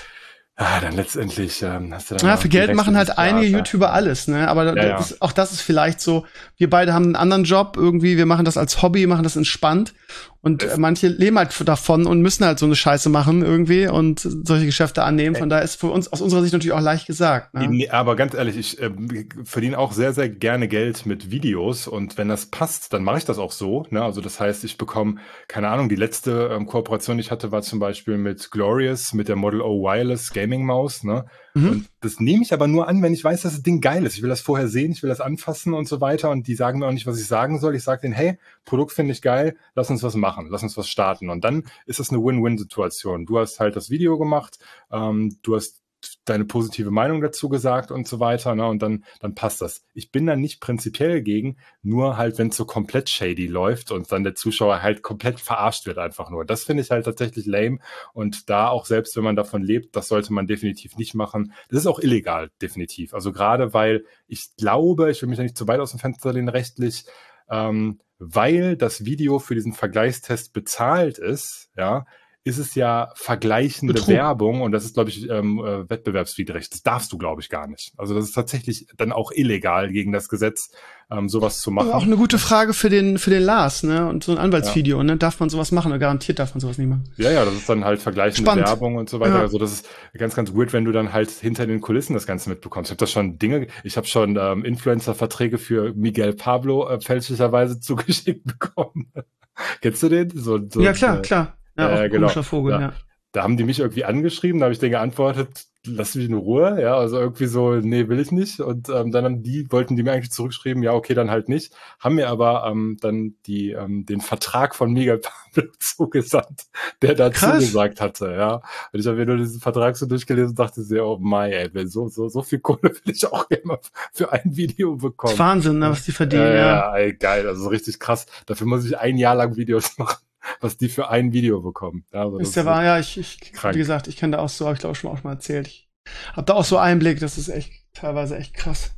Ah, dann letztendlich ähm, hast du dann ja, für Geld machen halt einige Theater. YouTuber alles, ne? Aber ja, ja. Das, auch das ist vielleicht so, wir beide haben einen anderen Job irgendwie, wir machen das als Hobby, machen das entspannt und Es manche leben halt davon und müssen halt so eine Scheiße machen irgendwie und solche Geschäfte annehmen. Von daher ist für uns aus unserer Sicht natürlich auch leicht gesagt. Ne? Nee, aber ganz ehrlich, ich äh, verdiene auch sehr, sehr gerne Geld mit Videos und wenn das passt, dann mache ich das auch so. Ne? Also das heißt, ich bekomme, keine Ahnung, die letzte ähm, Kooperation, die ich hatte, war zum Beispiel mit Glorious, mit der Model O Wireless Gaming Maus. Ne? Mhm. Und das nehme ich aber nur an, wenn ich weiß, dass das Ding geil ist. Ich will das vorher sehen, ich will das anfassen und so weiter und die sagen mir auch nicht, was ich sagen soll. Ich sage denen, hey, Produkt finde ich geil, lass uns was machen, lass uns was starten. Und dann ist das eine Win-Win-Situation. Du hast halt das Video gemacht, ähm, du hast deine positive Meinung dazu gesagt und so weiter, ne? Und dann, dann passt das. Ich bin da nicht prinzipiell gegen, nur halt, wenn es so komplett shady läuft und dann der Zuschauer halt komplett verarscht wird einfach nur. Das finde ich halt tatsächlich lame und da auch selbst, wenn man davon lebt, das sollte man definitiv nicht machen. Das ist auch illegal, definitiv. Also gerade, weil ich glaube, ich will mich ja nicht zu weit aus dem Fenster lehnen rechtlich, ähm, weil das Video für diesen Vergleichstest bezahlt ist, ja, ist es ja vergleichende Betrug. Werbung und das ist, glaube ich, ähm, äh, wettbewerbswidrig. Das darfst du, glaube ich, gar nicht. Also das ist tatsächlich dann auch illegal gegen das Gesetz, ähm, sowas zu machen. Aber auch eine gute Frage für den für den Lars, ne? Und so ein Anwaltsvideo, ja. ne? Darf man sowas machen oder garantiert darf man sowas nicht machen? Ja, ja, das ist dann halt vergleichende Spannend. Werbung und so weiter. Ja. Also das ist ganz, ganz weird, wenn du dann halt hinter den Kulissen das Ganze mitbekommst. Ich habe das schon Dinge, ich habe schon ähm, Influencer-Verträge für Miguel Pablo äh, fälschlicherweise zugeschickt bekommen. Kennst du den? So, so, ja, klar, äh, klar. Ja, äh, auch ein genau. komischer Vogel, ja. ja. Da haben die mich irgendwie angeschrieben, da habe ich denen geantwortet, lass mich in Ruhe, ja, also irgendwie so, nee, will ich nicht. Und ähm, dann haben die, wollten die mir eigentlich zurückschreiben, ja, okay, dann halt nicht. Haben mir aber ähm, dann die ähm, den Vertrag von Miguel Pablo zugesandt, der da zugesagt hatte, ja. Und ich habe mir nur diesen Vertrag so durchgelesen und dachte sehr, oh mein, ey, so, so, so viel Kohle will ich auch immer für ein Video bekommen. Das ist Wahnsinn, ne, was die verdienen, äh, ja. Ja, ey, geil, also richtig krass. Dafür muss ich ein Jahr lang Videos machen, was die für ein Video bekommen. Ja, also ist der wahr, ja, ich, ich wie gesagt, ich kenne da auch so, habe ich glaube schon auch schon mal erzählt. Ich habe da auch so Einblick, das ist echt teilweise echt krass.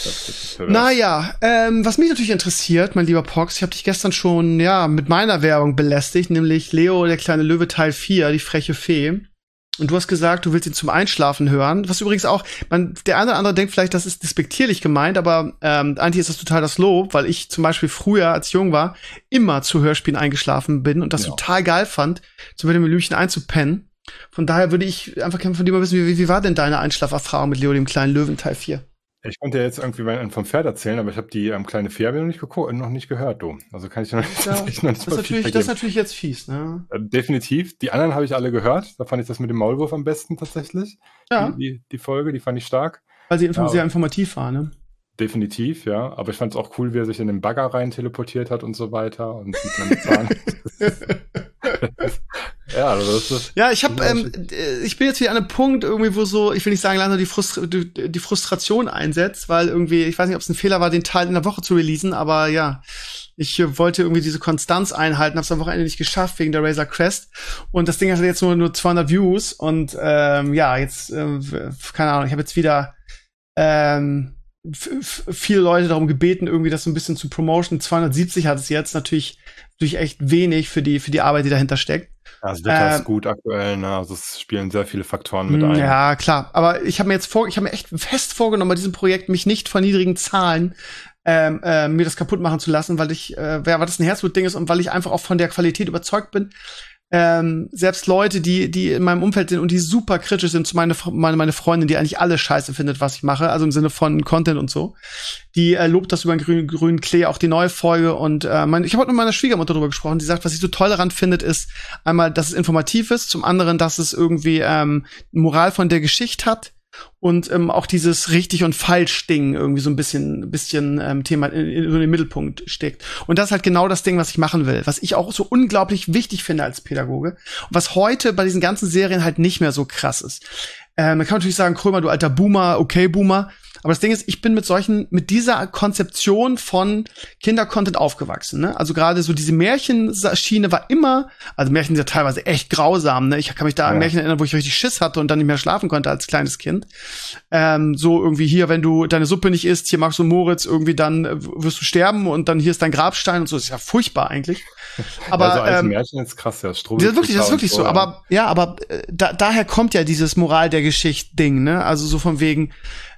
Naja, ähm, was mich natürlich interessiert, mein lieber Pox, ich habe dich gestern schon ja mit meiner Werbung belästigt, nämlich Leo, der kleine Löwe Teil vier, die freche Fee. Und du hast gesagt, du willst ihn zum Einschlafen hören. Was übrigens auch, man, der eine oder andere denkt vielleicht, das ist despektierlich gemeint, aber ähm, eigentlich ist das total das Lob, weil ich zum Beispiel früher, als ich jung war, immer zu Hörspielen eingeschlafen bin und das ja. total geil fand, zum Beispiel mit Blümchen einzupennen. Von daher würde ich einfach gerne von dir mal wissen, wie, wie war denn deine Einschlaferfahrung mit Leo, dem kleinen Löwen Teil vier? Ich konnte ja jetzt irgendwie mal vom Pferd erzählen, aber ich habe die ähm, kleine Fee noch nicht geguckt, noch nicht gehört, du. Also kann ich noch nicht, ja, noch nicht das, ist natürlich, das ist natürlich jetzt fies, ne? Äh, definitiv. Die anderen habe ich alle gehört. Da fand ich das mit dem Maulwurf am besten tatsächlich. Ja. Die, die, die Folge, die fand ich stark. Weil sie ja, sehr informativ war, ne? Definitiv, ja. Aber ich fand es auch cool, wie er sich in den Bagger rein teleportiert hat und so weiter. Und mit seinem Zahn. Ja, also das ist, ja, ich habe, ähm, ich bin jetzt wieder an einem Punkt irgendwie, wo so, ich will nicht sagen, langsam die, Frustra- die, die Frustration einsetzt, weil irgendwie, ich weiß nicht, ob es ein Fehler war, den Teil in der Woche zu releasen, aber ja, Ich äh, wollte irgendwie diese Konstanz einhalten, hab's am Wochenende nicht geschafft wegen der Razer Crest. Und das Ding hat jetzt nur, nur zweihundert Views. Und ähm, ja, jetzt, äh, keine Ahnung, ich habe jetzt wieder ähm, f- f- viele Leute darum gebeten, irgendwie das so ein bisschen zu promoten. zweihundertsiebzig hat es jetzt, natürlich, natürlich echt wenig für die, für die Arbeit, die dahinter steckt. Also das Wetter Ähm, ist gut aktuell, ne? Also es spielen sehr viele Faktoren mit ein. Ja, klar. Aber ich habe mir jetzt vor, ich habe mir echt fest vorgenommen, bei diesem Projekt mich nicht von niedrigen Zahlen ähm, äh, mir das kaputt machen zu lassen, weil ich, äh, ja, weil das ein Herzblutding ist und weil ich einfach auch von der Qualität überzeugt bin. Ähm, selbst Leute, die, die in meinem Umfeld sind und die super kritisch sind zu meine, meine, meine Freundin, die eigentlich alles scheiße findet, was ich mache, also im Sinne von Content und so, die äh, lobt das über den grünen, grünen Klee, auch die neue Folge. Und äh, mein, ich habe heute mit meiner Schwiegermutter darüber gesprochen, die sagt, was sie so toll daran findet, ist einmal, dass es informativ ist, zum anderen, dass es irgendwie ähm, Moral von der Geschichte hat. Und ähm, auch dieses richtig und falsch Ding irgendwie so ein bisschen, bisschen ähm, Thema in, in, in den Mittelpunkt steckt. Und das ist halt genau das Ding, was ich machen will, was ich auch so unglaublich wichtig finde als Pädagoge und was heute bei diesen ganzen Serien halt nicht mehr so krass ist. Ähm, man kann natürlich sagen, Krömer, du alter Boomer, okay Boomer. Aber das Ding ist, ich bin mit solchen, mit dieser Konzeption von Kindercontent aufgewachsen, ne? Also gerade so diese Märchenschiene war immer, also Märchen sind ja teilweise echt grausam, ne? Ich kann mich da an Ja. Märchen erinnern, wo ich richtig Schiss hatte und dann nicht mehr schlafen konnte als kleines Kind. Ähm, so irgendwie hier, wenn du deine Suppe nicht isst, hier Max und Moritz, irgendwie dann äh, wirst du sterben und dann hier ist dein Grabstein und so. Das ist ja furchtbar eigentlich. Aber also als ähm, Märchen ist krass, ja. das ist wirklich, das ist wirklich so. Aber ja, aber äh, da, daher kommt ja dieses Moral der Geschichte-Ding, ne? Also so von wegen,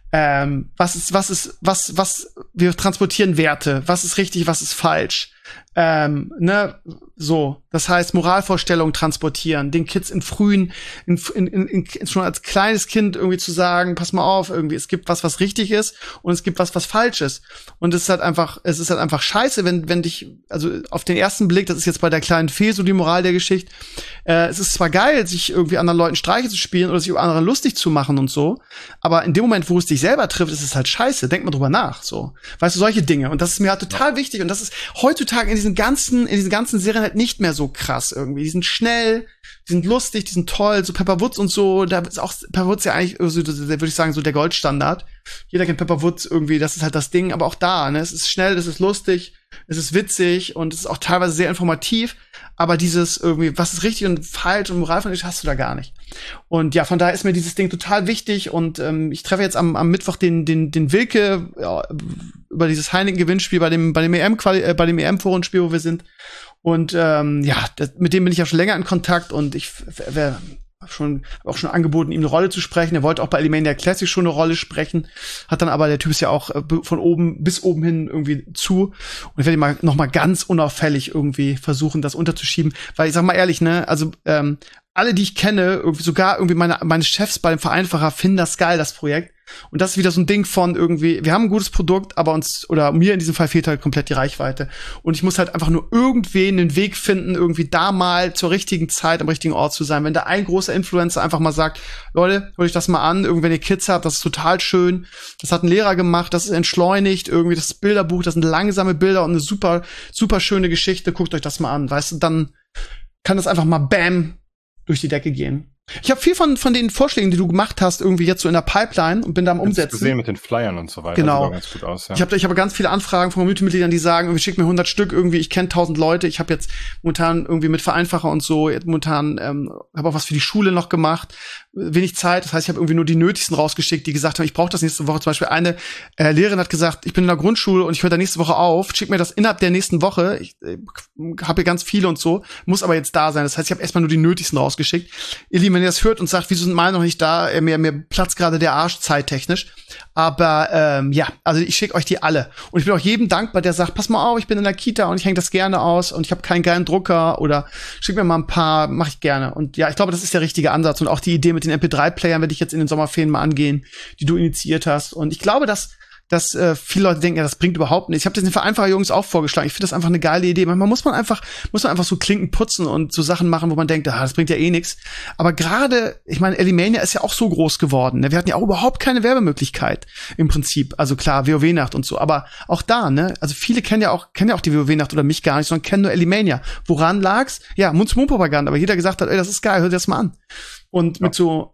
ähm, was ist, was ist, was, was, wir transportieren Werte, was ist richtig, was ist falsch. Ähm, ne, so. Das heißt, Moralvorstellungen transportieren, den Kids in frühen, in, in, in, in, schon als kleines Kind irgendwie zu sagen, pass mal auf, irgendwie, es gibt was, was richtig ist und es gibt was, was falsch ist. Und es ist halt einfach, es ist halt einfach scheiße, wenn, wenn dich, also auf den ersten Blick, das ist jetzt bei der kleinen Fee so die Moral der Geschichte, äh, es ist zwar geil, sich irgendwie anderen Leuten Streiche zu spielen oder sich über andere lustig zu machen und so, aber in dem Moment, wo es dich selber trifft, ist es halt scheiße. Denk mal drüber nach, so. Weißt du, solche Dinge. Und das ist mir halt total wichtig und das ist heutzutage in diesen ganzen, in diesen ganzen Serien halt nicht mehr so krass irgendwie. Die sind schnell, die sind lustig, die sind toll, so Pepper Woods und so, da ist auch Pepper Woods ja eigentlich, so, würde ich sagen, so der Goldstandard. Jeder kennt Pepper Woods irgendwie, das ist halt das Ding, aber auch da, ne, es ist schnell, es ist lustig, es ist witzig und es ist auch teilweise sehr informativ, aber dieses irgendwie, was ist richtig und falsch und Moral von dir hast du da gar nicht. Und ja, von daher ist mir dieses Ding total wichtig und ähm, ich treffe jetzt am, am Mittwoch den, den, den Wilke ja, über dieses Heineken-Gewinnspiel bei dem, bei dem E M, äh, bei dem E M-Forenspiel, wo wir sind. Und ähm, ja, das, mit dem bin ich ja schon länger in Kontakt und ich wäre schon auch schon angeboten, ihm eine Rolle zu sprechen. Er wollte auch bei Alimania Classic schon eine Rolle sprechen, hat dann aber, der Typ ist ja auch äh, von oben bis oben hin irgendwie zu. Und ich werde ihn mal noch mal ganz unauffällig irgendwie versuchen, das unterzuschieben, weil ich sag mal ehrlich, ne, also ähm, alle, die ich kenne, irgendwie sogar irgendwie meine meine Chefs bei dem Vereinfacher finden das geil, das Projekt. Und das ist wieder so ein Ding von irgendwie, wir haben ein gutes Produkt, aber uns, oder mir in diesem Fall fehlt halt komplett die Reichweite. Und ich muss halt einfach nur irgendwen einen Weg finden, irgendwie da mal zur richtigen Zeit am richtigen Ort zu sein. Wenn da ein großer Influencer einfach mal sagt, Leute, hol euch das mal an, irgendwie, wenn ihr Kids habt, das ist total schön. Das hat ein Lehrer gemacht, das ist entschleunigt, irgendwie das Bilderbuch, das sind langsame Bilder und eine super, super schöne Geschichte. Guckt euch das mal an, weißt du, dann kann das einfach mal bam durch die Decke gehen. Ich habe viel von von den Vorschlägen, die du gemacht hast, irgendwie jetzt so in der Pipeline und bin da am Umsetzen. Ich gesehen mit den Flyern und so weiter. Genau. Das sieht auch ganz gut aus, ja. Ich habe ich hab ganz viele Anfragen von Community-Mitgliedern, die sagen, irgendwie schick mir hundert Stück, irgendwie ich kenne tausend Leute. Ich habe jetzt momentan irgendwie mit Vereinfacher und so, jetzt momentan ähm, habe auch was für die Schule noch gemacht. Wenig Zeit, das heißt, ich habe irgendwie nur die nötigsten rausgeschickt, die gesagt haben, ich brauche das nächste Woche. Zum Beispiel eine äh, Lehrerin hat gesagt, ich bin in der Grundschule und ich höre da nächste Woche auf, schick mir das innerhalb der nächsten Woche. Ich äh, habe hier ganz viele und so, muss aber jetzt da sein. Das heißt, ich habe erstmal nur die nötigsten rausgeschickt. Ihr Lieben, wenn ihr das hört und sagt, wieso sind meine noch nicht da, äh, mir, mir platzt gerade der Arsch zeittechnisch. Aber ähm, ja, also ich schicke euch die alle. Und ich bin auch jedem dankbar, der sagt, pass mal auf, ich bin in der Kita und ich hänge das gerne aus und ich habe keinen geilen Drucker oder schick mir mal ein paar, mache ich gerne. Und ja, ich glaube, das ist der richtige Ansatz. Und auch die Idee mit den M P drei Playern werde ich jetzt in den Sommerferien mal angehen, die du initiiert hast. Und ich glaube, dass dass äh, viele Leute denken, ja, das bringt überhaupt nichts. Ich habe das den Vereinfacher Jungs auch vorgeschlagen. Ich finde das einfach eine geile Idee. Manchmal muss man einfach muss man einfach so Klinken putzen und so Sachen machen, wo man denkt, ah, das bringt ja eh nichts. Aber gerade, ich meine, Alimania ist ja auch so groß geworden. Ne? Wir hatten ja auch überhaupt keine Werbemöglichkeit im Prinzip. Also klar, WoW-Nacht und so. Aber auch da, ne? Also viele kennen ja auch kennen ja auch die WoW-Nacht oder mich gar nicht, sondern kennen nur Alimania. Woran lag's? Ja, Mund-zu-Mund-Propaganda. Aber jeder gesagt hat, ey, das ist geil, hört dir das mal an. Und mit ja. so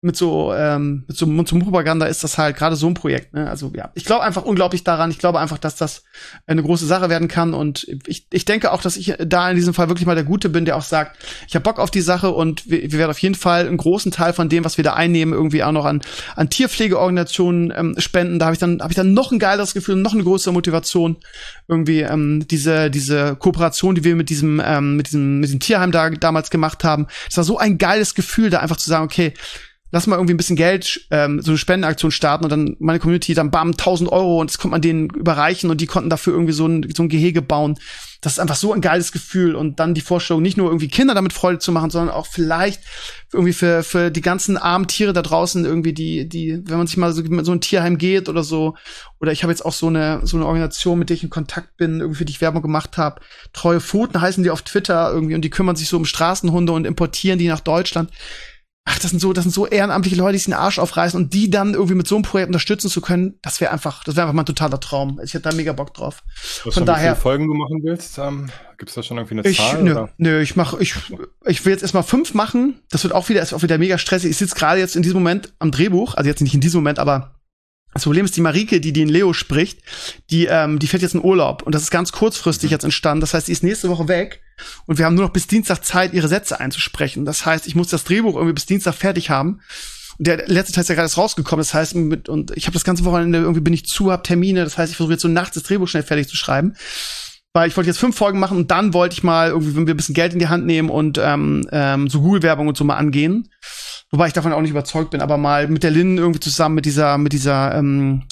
mit so, ähm, mit so Mund-zu-Mund-Propaganda ist das halt gerade so ein Projekt, ne? Also, ja. Ich glaube einfach unglaublich daran. Ich glaube einfach, dass das eine große Sache werden kann. Und ich, ich denke auch, dass ich da in diesem Fall wirklich mal der Gute bin, der auch sagt, ich habe Bock auf die Sache und wir, wir werden auf jeden Fall einen großen Teil von dem, was wir da einnehmen, irgendwie auch noch an, an Tierpflegeorganisationen ähm, spenden. Da habe ich dann, habe ich dann noch ein geileres Gefühl, noch eine größere Motivation, irgendwie ähm, diese, diese Kooperation, die wir mit diesem, ähm, mit diesem, mit diesem Tierheim da damals gemacht haben. Es war so ein geiles Gefühl, da einfach zu sagen, okay, lass mal irgendwie ein bisschen Geld, ähm, so eine Spendenaktion starten und dann meine Community dann bam, tausend Euro und das konnte man denen überreichen und die konnten dafür irgendwie so ein, so ein Gehege bauen. Das ist einfach so ein geiles Gefühl und dann die Vorstellung, nicht nur irgendwie Kinder damit Freude zu machen, sondern auch vielleicht irgendwie für, für die ganzen armen Tiere da draußen irgendwie die, die, wenn man sich mal so mit so ein Tierheim geht oder so, oder ich habe jetzt auch so eine, so eine Organisation, mit der ich in Kontakt bin, irgendwie für die ich Werbung gemacht habe. Treue Pfoten heißen die auf Twitter irgendwie und die kümmern sich so um Straßenhunde und importieren die nach Deutschland. Ach, das sind so, das sind so ehrenamtliche Leute, die sich den Arsch aufreißen und die dann irgendwie mit so einem Projekt unterstützen zu können, das wäre einfach, das wäre einfach mal ein totaler Traum. Ich hätte da mega Bock drauf. Was Von schon, daher. Wie viele Folgen du machen willst? Ähm, gibt's da schon irgendwie eine Ich, Zahl? nö, oder? nö, ich mach, ich, ich will jetzt erstmal fünf machen. Das wird auch wieder, ist auch wieder mega stressig. Ich sitze gerade jetzt in diesem Moment am Drehbuch, also jetzt nicht in diesem Moment, aber das Problem ist, die Marike, die den Leo spricht, die, ähm, die fährt jetzt in Urlaub und das ist ganz kurzfristig Mhm. jetzt entstanden. Das heißt, die ist nächste Woche weg und wir haben nur noch bis Dienstag Zeit, ihre Sätze einzusprechen. Das heißt, ich muss das Drehbuch irgendwie bis Dienstag fertig haben. Und der letzte Teil ist ja gerade erst rausgekommen. Das heißt, mit, und ich habe das ganze Wochenende irgendwie bin ich zu, hab Termine. Das heißt, ich versuche jetzt so nachts das Drehbuch schnell fertig zu schreiben. Weil ich wollte jetzt fünf Folgen machen und dann wollte ich mal irgendwie, wenn wir ein bisschen Geld in die Hand nehmen und ähm, ähm, so Google-Werbung und so mal angehen. Wobei ich davon auch nicht überzeugt bin, aber mal mit der Lynn irgendwie zusammen mit dieser, mit dieser ähm,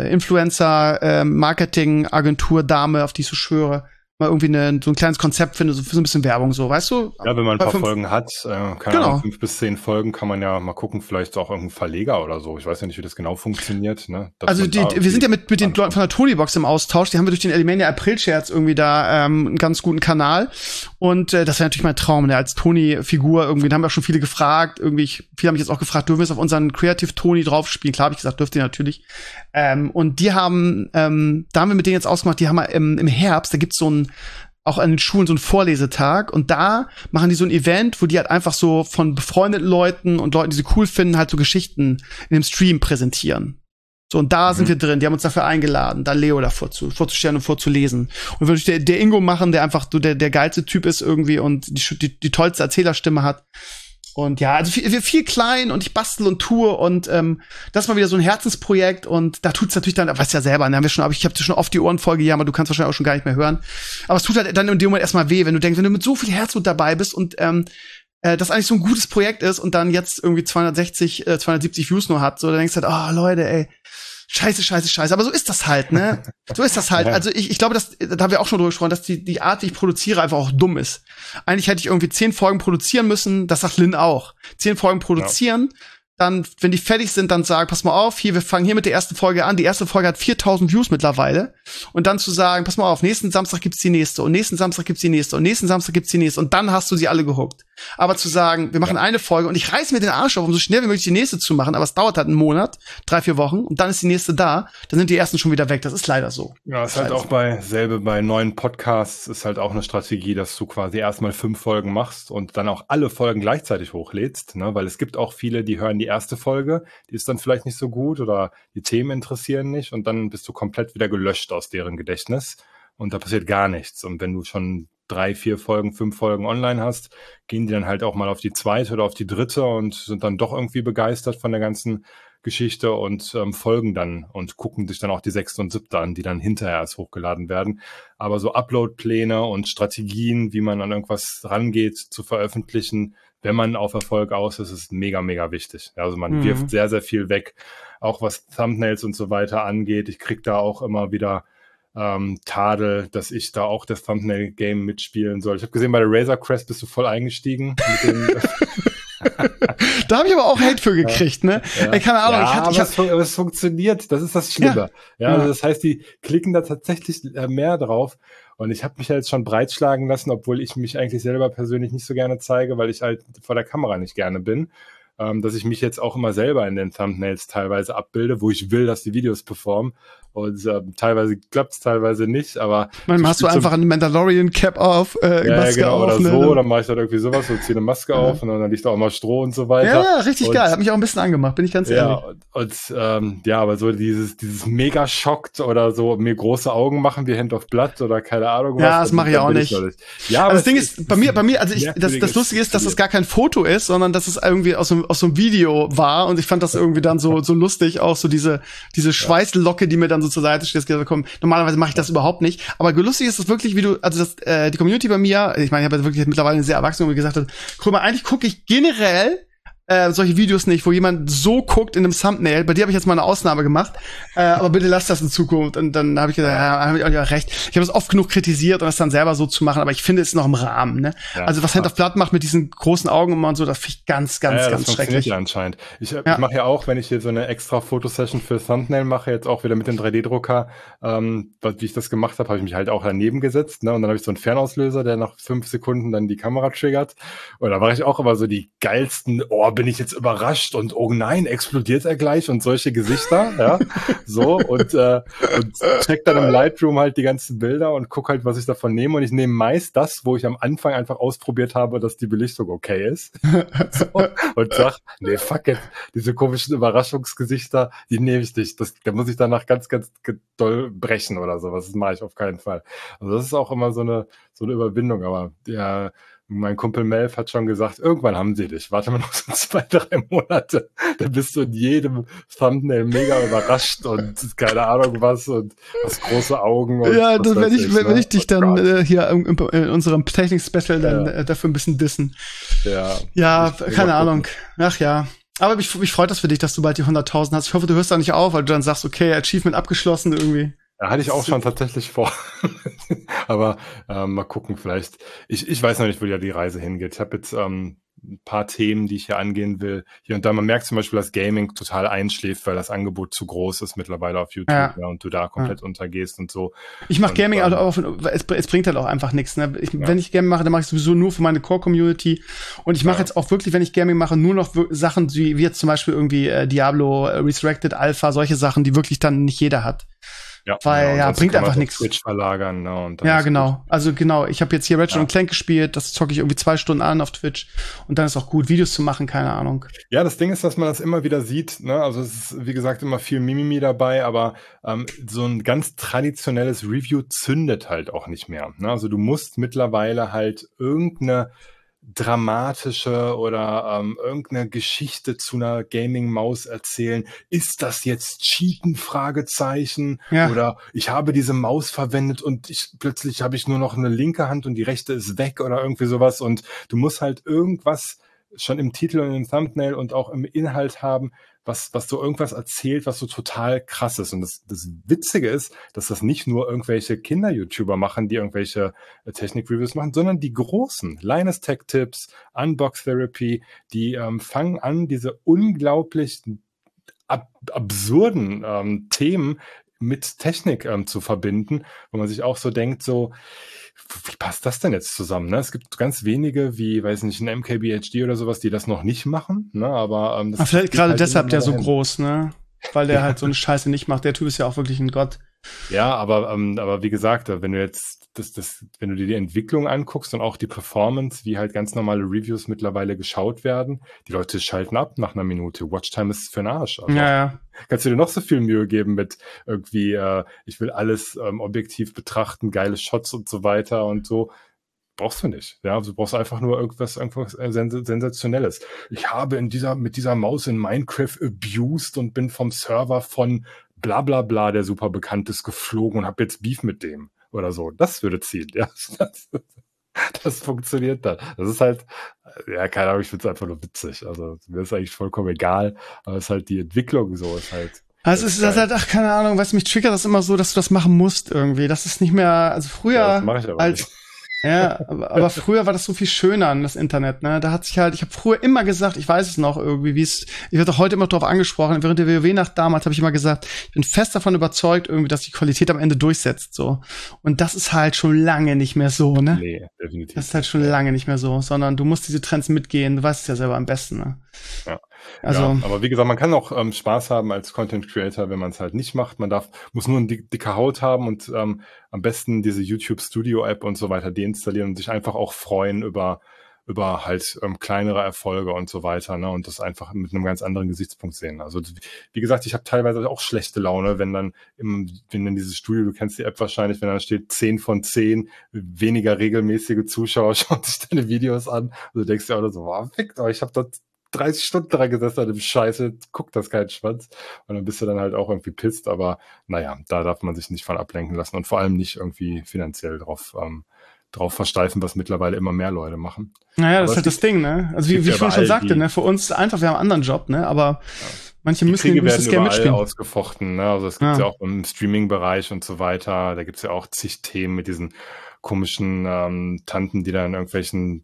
Influencer-Marketing-Agentur-Dame, auf die ich so schwöre, mal irgendwie eine, so ein kleines Konzept finde, so für so ein bisschen Werbung, so, weißt du? Ja, wenn man ein Bei paar fünf- Folgen hat, äh, keine Genau. Ahnung, fünf bis zehn Folgen, kann man ja mal gucken, vielleicht auch irgendein Verleger oder so. Ich weiß ja nicht, wie das genau funktioniert. Ne? Dass Also man die, da wir sind ja mit, mit den irgendwie Leuten von der Tonybox im Austausch. Die haben wir durch den Elimania April-Scherz irgendwie da ähm, einen ganz guten Kanal. Und äh, das wäre natürlich mein Traum, ne? Als Tony-Figur irgendwie. Da haben wir auch schon viele gefragt. Irgendwie, ich, viele haben mich jetzt auch gefragt, dürfen wir es auf unseren Creative Tony draufspielen? Klar habe ich gesagt, dürft ihr natürlich. Ähm, und die haben, ähm, da haben wir mit denen jetzt ausgemacht, die haben wir im, im Herbst, da gibt's so ein auch an den Schulen so einen Vorlesetag und da machen die so ein Event, wo die halt einfach so von befreundeten Leuten und Leuten, die sie cool finden, halt so Geschichten in dem Stream präsentieren. So, und da Mhm. sind wir drin. Die haben uns dafür eingeladen, da Leo davor zu, vorzustellen und vorzulesen. Und würde ich der, der Ingo machen, der einfach so der, der geilste Typ ist irgendwie und die, die, die tollste Erzählerstimme hat. Und ja, also viel, viel klein und ich bastel und tue und ähm, das ist mal wieder so ein Herzensprojekt und da tut's natürlich dann, weißt ja selber, ne, haben wir schon, aber ich habe dir schon oft die Ohren voll gejammert, du kannst wahrscheinlich auch schon gar nicht mehr hören. Aber es tut halt dann in dem Moment erstmal weh, wenn du denkst, wenn du mit so viel Herzblut dabei bist und ähm, äh, das eigentlich so ein gutes Projekt ist und dann jetzt irgendwie zweihundertsechzig, äh, zweihundertsiebzig Views nur hat, so dann denkst du halt, oh Leute, ey. Scheiße, scheiße, scheiße. Aber so ist das halt, ne? So ist das halt. Ja. Also ich, ich glaube, dass, da haben wir auch schon drüber gesprochen, dass die, die Art, wie ich produziere, einfach auch dumm ist. Eigentlich hätte ich irgendwie zehn Folgen produzieren müssen, das sagt Lynn auch. Zehn Folgen produzieren, ja. Dann, wenn die fertig sind, dann sagen, pass mal auf, hier, wir fangen hier mit der ersten Folge an. Die erste Folge hat viertausend Views mittlerweile. Und dann zu sagen, pass mal auf, nächsten Samstag gibt's die nächste und nächsten Samstag gibt's die nächste und nächsten Samstag gibt's die nächste und dann hast du sie alle gehuckt. Aber zu sagen, wir machen ja. eine Folge und ich reiß mir den Arsch auf, um so schnell wie möglich die nächste zu machen, aber es dauert halt einen Monat, drei, vier Wochen und dann ist die nächste da, dann sind die ersten schon wieder weg. Das ist leider so. Ja, ist halt auch bei, selbe bei neuen Podcasts ist halt auch eine Strategie, dass du quasi erstmal fünf Folgen machst und dann auch alle Folgen gleichzeitig hochlädst, ne? Weil es gibt auch viele, die hören die erste Folge, die ist dann vielleicht nicht so gut oder die Themen interessieren nicht und dann bist du komplett wieder gelöscht aus deren Gedächtnis und da passiert gar nichts. Und wenn du schon drei, vier Folgen, fünf Folgen online hast, gehen die dann halt auch mal auf die zweite oder auf die dritte und sind dann doch irgendwie begeistert von der ganzen Geschichte und ähm, folgen dann und gucken sich dann auch die sechste und siebte an, die dann hinterher erst hochgeladen werden. Aber so Upload-Pläne und Strategien, wie man an irgendwas rangeht, zu veröffentlichen, wenn man auf Erfolg aus ist, ist mega, mega wichtig. Also man mhm. wirft sehr, sehr viel weg, auch was Thumbnails und so weiter angeht. Ich krieg da auch immer wieder ähm, Tadel, dass ich da auch das Thumbnail-Game mitspielen soll. Ich habe gesehen, bei der Razor Crest bist du voll eingestiegen. Mit dem da habe ich aber auch Hate für gekriegt, ne? Ja. Ey, keine Ahnung. Ja, ich hatte, ich aber, es, aber es funktioniert, das ist das Schlimme. Ja, ja, also das heißt, die klicken da tatsächlich mehr drauf. Und ich habe mich ja jetzt schon breitschlagen lassen, obwohl ich mich eigentlich selber persönlich nicht so gerne zeige, weil ich halt vor der Kamera nicht gerne bin. Ähm, dass ich mich jetzt auch immer selber in den Thumbnails teilweise abbilde, wo ich will, dass die Videos performen. Und ähm, teilweise klappt's, teilweise nicht, aber manchmal hast du einfach eine Mandalorian-Cap auf, äh, ja, Maske genau, auf. oder Ne? so, dann mache ich dann irgendwie sowas, so ziehe eine Maske ja. auf und dann liegt da auch mal Stroh und so weiter. Ja, ja, richtig und, geil. Hat mich auch ein bisschen angemacht, bin ich ganz ehrlich. Ja, und, und ähm, ja, aber so dieses dieses mega schockt oder so mir große Augen machen wie Hand of Blood oder keine Ahnung was. Ja, das mache ich auch nicht. nicht. Ja, aber also das Ding ist, bei mir, bei mir, also ich, das, das Lustige ist, dass das gar kein Foto ist, sondern dass es irgendwie aus so, aus so einem Video war und ich fand das irgendwie dann so so lustig, auch so diese diese Schweißlocke, die mir dann so zur Seite steht. Komm, normalerweise mache ich das überhaupt nicht, aber lustig ist das wirklich, wie du, also das, äh, die Community bei mir, ich meine, ich habe ja wirklich mittlerweile eine sehr erwachsene, wie gesagt hat, guck mal, eigentlich gucke ich generell Äh, solche Videos nicht, wo jemand so guckt in einem Thumbnail. Bei dir habe ich jetzt mal eine Ausnahme gemacht, äh, aber bitte lass das in Zukunft. Und dann habe ich gesagt, ja, habe ich auch ja recht. Ich habe es oft genug kritisiert und das dann selber so zu machen, aber ich finde es noch im Rahmen. Ne? Ja, also was Hand of Blood macht mit diesen großen Augen und so, das finde ich ganz, ganz, ja, ganz das schrecklich. Ja, anscheinend. Ich, ja. ich mache ja auch, wenn ich hier so eine extra Fotosession für Thumbnail mache, jetzt auch wieder mit dem drei D-Drucker, ähm, wie ich das gemacht habe, habe ich mich halt auch daneben gesetzt. Ne? Und dann habe ich so einen Fernauslöser, der nach fünf Sekunden dann die Kamera triggert. Und da mache ich auch immer so die geilsten, oh, bin ich jetzt überrascht und oh nein, explodiert er gleich und solche Gesichter, ja, so und, äh, und check dann im Lightroom halt die ganzen Bilder und guck halt, was ich davon nehme und ich nehme meist das, wo ich am Anfang einfach ausprobiert habe, dass die Belichtung okay ist so, und sag, nee, fuck it, diese komischen Überraschungsgesichter, die nehme ich nicht, das, da muss ich danach ganz, ganz doll brechen oder sowas, das mache ich auf keinen Fall. Also das ist auch immer so eine, so eine Überwindung, aber ja, mein Kumpel Melf hat schon gesagt, irgendwann haben sie dich. Warte mal noch so zwei, drei Monate. Dann bist du in jedem Thumbnail mega überrascht und keine Ahnung was und hast große Augen. Und ja, das werde ich, ich, wenn ne? ich dich dann äh, hier in, in unserem Technik-Special dann ja. äh, dafür ein bisschen dissen. Ja, ja keine Ahnung. Ach ja. Aber mich, mich freut das für dich, dass du bald die hunderttausend hast. Ich hoffe, du hörst da nicht auf, weil du dann sagst, okay, Achievement abgeschlossen irgendwie. Ja, hatte ich auch schon tatsächlich vor. Aber ähm, mal gucken, vielleicht. Ich, ich weiß noch nicht, wo ja die Reise hingeht. Ich habe jetzt ähm, ein paar Themen, die ich hier angehen will. Hier und da, man merkt zum Beispiel, dass Gaming total einschläft, weil das Angebot zu groß ist mittlerweile auf YouTube, ja. Ja, und du da komplett ja. untergehst und so. Ich mache Gaming ähm, auch, es, es bringt halt auch einfach nichts. Ne? Ich, ja. Wenn ich Gaming mache, dann mache ich sowieso nur für meine Core-Community. Und ich mache ja. jetzt auch wirklich, wenn ich Gaming mache, nur noch Sachen, wie, wie jetzt zum Beispiel irgendwie äh, Diablo, äh, Resurrected Alpha, solche Sachen, die wirklich dann nicht jeder hat. Ja, weil genau, ja bringt einfach nichts. Switch verlagern, ne, und dann ja, genau. Gut. Also genau, ich habe jetzt hier Ratchet ja. und Clank gespielt, das zocke ich irgendwie zwei Stunden an auf Twitch und dann ist auch gut, Videos zu machen, keine Ahnung. Ja, das Ding ist, dass man das immer wieder sieht, ne, also es ist, wie gesagt, immer viel Mimimi dabei, aber ähm, so ein ganz traditionelles Review zündet halt auch nicht mehr, ne, also du musst mittlerweile halt irgendeine dramatische oder ähm, irgendeine Geschichte zu einer Gaming-Maus erzählen. Ist das jetzt Cheaten? Fragezeichen. Ja. Oder ich habe diese Maus verwendet und ich plötzlich habe ich nur noch eine linke Hand und die rechte ist weg oder irgendwie sowas. Und du musst halt irgendwas schon im Titel und im Thumbnail und auch im Inhalt haben, was, was so irgendwas erzählt, was so total krass ist. Und das, das Witzige ist, dass das nicht nur irgendwelche Kinder-YouTuber machen, die irgendwelche äh, Technik-Reviews machen, sondern die großen. Linus Tech Tips, Unbox Therapy, die ähm, fangen an, diese unglaublich ab absurden ähm, Themen mit Technik ähm, zu verbinden, wo man sich auch so denkt, so, wie passt das denn jetzt zusammen? Ne? Es gibt ganz wenige, wie, weiß nicht, ein M K B H D oder sowas, die das noch nicht machen. Ne? Aber ähm, das Aber vielleicht gerade halt deshalb der so hin. groß, ne? Weil der halt so eine Scheiße nicht macht. Der Typ ist ja auch wirklich ein Gott. Ja, aber ähm, aber wie gesagt, wenn du jetzt das das wenn du dir die Entwicklung anguckst und auch die Performance, wie halt ganz normale Reviews mittlerweile geschaut werden, die Leute schalten ab nach einer Minute. Watchtime ist für den Arsch. Also ja, ja. Kannst du dir noch so viel Mühe geben mit irgendwie, äh, ich will alles ähm, objektiv betrachten, geile Shots und so weiter und so. Brauchst du nicht. Ja, du brauchst einfach nur irgendwas, irgendwas Sens- Sensationelles. Ich habe in dieser, mit dieser Maus in Minecraft abused und bin vom Server von bla bla bla, der super bekannt ist, geflogen und habe jetzt Beef mit dem oder so. Das würde ziehen, ja. Das, das funktioniert dann. Das ist halt, ja, keine Ahnung, ich finde es einfach nur witzig. Also mir ist eigentlich vollkommen egal, aber es ist halt die Entwicklung so, ist halt. Also es ist das halt, ach, keine Ahnung, was mich triggert, das immer so, dass du das machen musst irgendwie. Das ist nicht mehr, also früher. Ja, das mache ich aber als, nicht. Ja, aber, aber früher war das so viel schöner an das Internet, ne? Da hat sich halt, ich habe früher immer gesagt, ich weiß es noch irgendwie, wie es, ich werde auch heute immer drauf angesprochen, während der WoW-Nacht damals habe ich immer gesagt, ich bin fest davon überzeugt irgendwie, dass die Qualität am Ende durchsetzt, so. Und das ist halt schon lange nicht mehr so, ne? Nee, definitiv. Das ist halt schon lange nicht mehr so, sondern du musst diese Trends mitgehen, du weißt es ja selber am besten, ne? Ja. Also, ja, aber wie gesagt, man kann auch ähm, Spaß haben als Content Creator, wenn man es halt nicht macht. Man darf, muss nur eine dick, dicke Haut haben und ähm, am besten diese YouTube Studio App und so weiter deinstallieren und sich einfach auch freuen über über halt ähm, kleinere Erfolge und so weiter, ne, und das einfach mit einem ganz anderen Gesichtspunkt sehen. Also wie gesagt, ich habe teilweise auch schlechte Laune, wenn dann im, wenn dann dieses Studio, du kennst die App wahrscheinlich, wenn dann steht zehn von zehn, weniger regelmäßige Zuschauer schauen sich deine Videos an, und du denkst dir auch so, wow, fickt euch, ich habe da dreißig Stunden dran gesessen an dem Scheiße, guckt das kein Schwanz, und dann bist du dann halt auch irgendwie pisst, aber naja, da darf man sich nicht von ablenken lassen und vor allem nicht irgendwie finanziell drauf ähm, drauf versteifen, was mittlerweile immer mehr Leute machen. naja, Aber das ist es halt das gibt- Ding, ne? Also wie, gibt wie ja ich vorhin schon überall sagte, die- ne? Für uns ist einfach, wir haben einen anderen Job, ne? Aber manche Die müssen, Kriege müssen werden es gerne überall mitspielen. ausgefochten, ne? Also es gibt ja. Ja. auch im Streaming-Bereich und so weiter. Da gibt's ja auch zig Themen mit diesen komischen ähm, Tanten, die da in irgendwelchen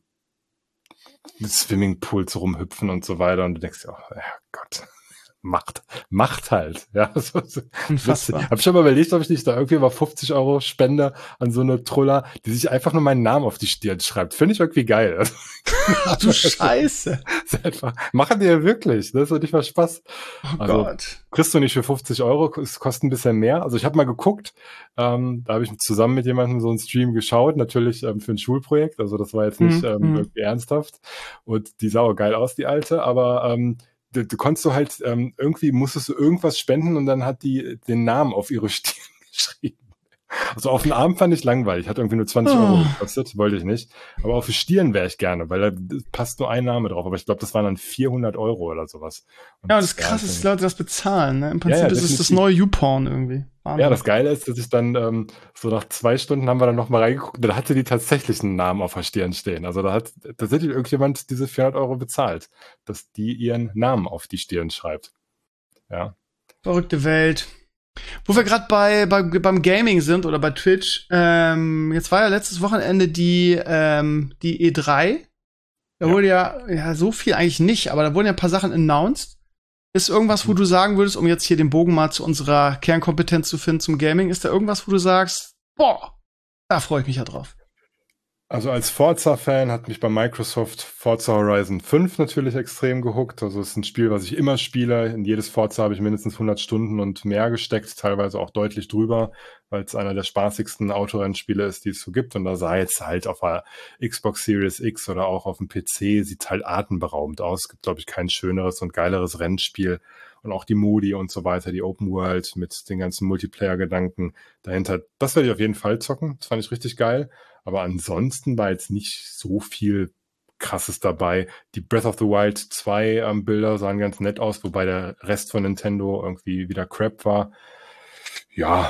Swimmingpools rumhüpfen und so weiter. Und du denkst dir auch, ja Gott, macht, macht halt. Ja, so, so Unfassbar. witzig. Hab schon mal überlegt, ob ich nicht da irgendwie mal fünfzig Euro spende an so eine Truller, die sich einfach nur meinen Namen auf die Stirn schreibt. Finde ich irgendwie geil. Ach du Scheiße. Ist einfach, machen die ja wirklich. Das ist doch nicht mal Spaß. Oh Also, Gott. kriegst du nicht für fünfzig Euro, es kostet ein bisschen mehr. Also ich habe mal geguckt, ähm, da habe ich zusammen mit jemandem so einen Stream geschaut, natürlich ähm, für ein Schulprojekt, also das war jetzt nicht Mhm, ähm, mhm. irgendwie ernsthaft, und die sah auch geil aus, die alte, aber ähm, du, du konntest du halt, ähm, irgendwie musstest du irgendwas spenden, und dann hat die den Namen auf ihre Stirn geschrieben. Also auf den Arm fand ich langweilig, hat irgendwie nur zwanzig Euro Oh. gekostet, wollte ich nicht. Aber auf die Stirn wäre ich gerne, weil da passt nur ein Name drauf. Aber ich glaube, das waren dann vierhundert Euro oder sowas. Und Ja, und das Krasse ist, dass Leute das bezahlen, ne? Im Prinzip ja, ist es das definitiv. neue YouPorn irgendwie. Wahnsinn. Ja, das Geile ist, dass ich dann ähm, so nach zwei Stunden haben wir dann nochmal reingeguckt, da hatte die tatsächlich einen Namen auf der Stirn stehen. Also da hat tatsächlich irgendjemand diese vierhundert Euro bezahlt, dass die ihren Namen auf die Stirn schreibt. Ja. Verrückte Welt. Wo wir gerade bei, bei beim Gaming sind oder bei Twitch, ähm, jetzt war ja letztes Wochenende die ähm, die E drei. Da Ja. wurde ja, ja so viel eigentlich nicht, aber da wurden ja ein paar Sachen announced. Ist irgendwas, wo du sagen würdest, um jetzt hier den Bogen mal zu unserer Kernkompetenz zu finden zum Gaming, ist da irgendwas, wo du sagst, boah, da freue ich mich ja drauf. Also als Forza-Fan hat mich bei Microsoft Forza Horizon fünf natürlich extrem gehuckt. Also es ist ein Spiel, was ich immer spiele. In jedes Forza habe ich mindestens hundert Stunden und mehr gesteckt, teilweise auch deutlich drüber, weil es einer der spaßigsten Autorennspiele ist, die es so gibt. Und da sei es halt auf der Xbox Series X oder auch auf dem P C, sieht halt atemberaubend aus. Es gibt, glaube ich, kein schöneres und geileres Rennspiel. Und auch die Modi und so weiter, die Open World mit den ganzen Multiplayer-Gedanken dahinter. Das werde ich auf jeden Fall zocken. Das fand ich richtig geil. Aber ansonsten war jetzt nicht so viel Krasses dabei. Die Breath of the Wild zwei ähm, Bilder sahen ganz nett aus, wobei der Rest von Nintendo irgendwie wieder Crap war. Ja,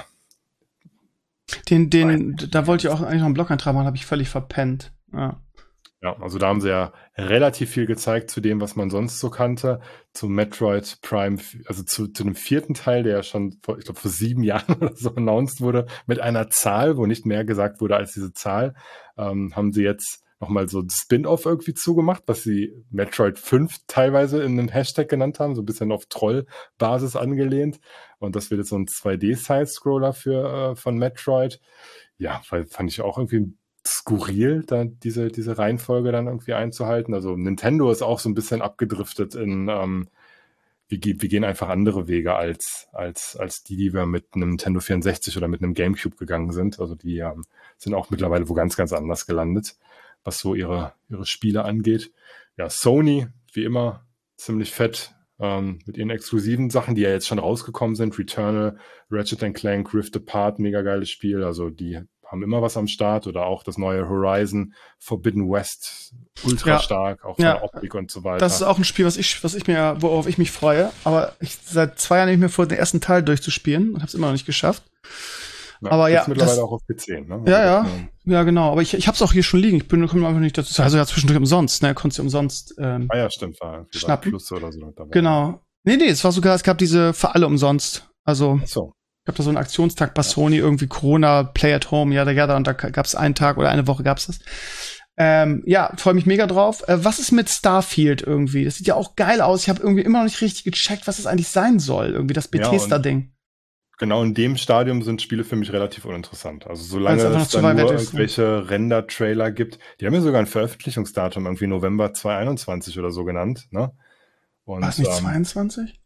Den, den, da wollte ich auch eigentlich noch einen Blog-Eintrag machen, habe ich völlig verpennt. Ja. ja, also da haben sie ja relativ viel gezeigt zu dem, was man sonst so kannte. Zu Metroid Prime, also zu, zu dem vierten Teil, der ja schon vor, ich glaube, vor sieben Jahren oder so announced wurde, mit einer Zahl, wo nicht mehr gesagt wurde als diese Zahl, ähm, haben sie jetzt nochmal so ein Spin-off irgendwie zugemacht, was sie Metroid fünf teilweise in einem Hashtag genannt haben, so ein bisschen auf Troll-Basis angelehnt. Und das wird jetzt so ein zwei D-Side-Scroller für äh, von Metroid. Ja, weil fand ich auch irgendwie skurril, da diese, diese Reihenfolge dann irgendwie einzuhalten. Also Nintendo ist auch so ein bisschen abgedriftet in, ähm, wir, ge wir gehen einfach andere Wege als, als, als die, die wir mit einem Nintendo vierundsechzig oder mit einem GameCube gegangen sind. Also die ähm, sind auch mittlerweile wo ganz, ganz anders gelandet, was so ihre, ihre Spiele angeht. Ja, Sony, wie immer, ziemlich fett, ähm, mit ihren exklusiven Sachen, die ja jetzt schon rausgekommen sind. Returnal, Ratchet and Clank, Rift Apart, mega geiles Spiel. Also die haben immer was am Start, oder auch das neue Horizon Forbidden West, ultra Ja. stark, auch von Ja. der Optik und so weiter. Das ist auch ein Spiel, was ich, was ich mir, worauf ich mich freue. Aber ich seit zwei Jahren nicht mehr vor, den ersten Teil durchzuspielen und habe es immer noch nicht geschafft. ja, aber ja, gibt's mittlerweile das- auch auf P C, ne? Ja, ja. Also, Ja, genau. Aber ich, ich hab's auch hier schon liegen. Ich bin komme einfach nicht dazu. Also ja, zwischendurch umsonst, ne? Konntest du umsonst. Ähm, Ah ja, stimmt, war irgendwie Schnappen. Plus oder so dabei. genau. Nee, nee, es war sogar, es gab diese für alle umsonst. Also Ach so. gab da so einen Aktionstag bei Sony, irgendwie Corona, Play at Home, ja, ja, und da gab's einen Tag oder eine Woche gab's das. Ähm, ja, freue mich mega drauf. Äh, was ist mit Starfield irgendwie? Das sieht ja auch geil aus. Ich habe irgendwie immer noch nicht richtig gecheckt, was das eigentlich sein soll. Irgendwie das Ja, und- Bethesda-Ding. Genau in dem Stadium sind Spiele für mich relativ uninteressant. Also Weil solange es einfach es noch zu dann weit nur weg ist, ne? irgendwelche Render-Trailer gibt. Die haben ja sogar ein Veröffentlichungsdatum irgendwie November zweitausendeinundzwanzig oder so genannt. Ne? Und, War es nicht ähm, zweiundzwanzig?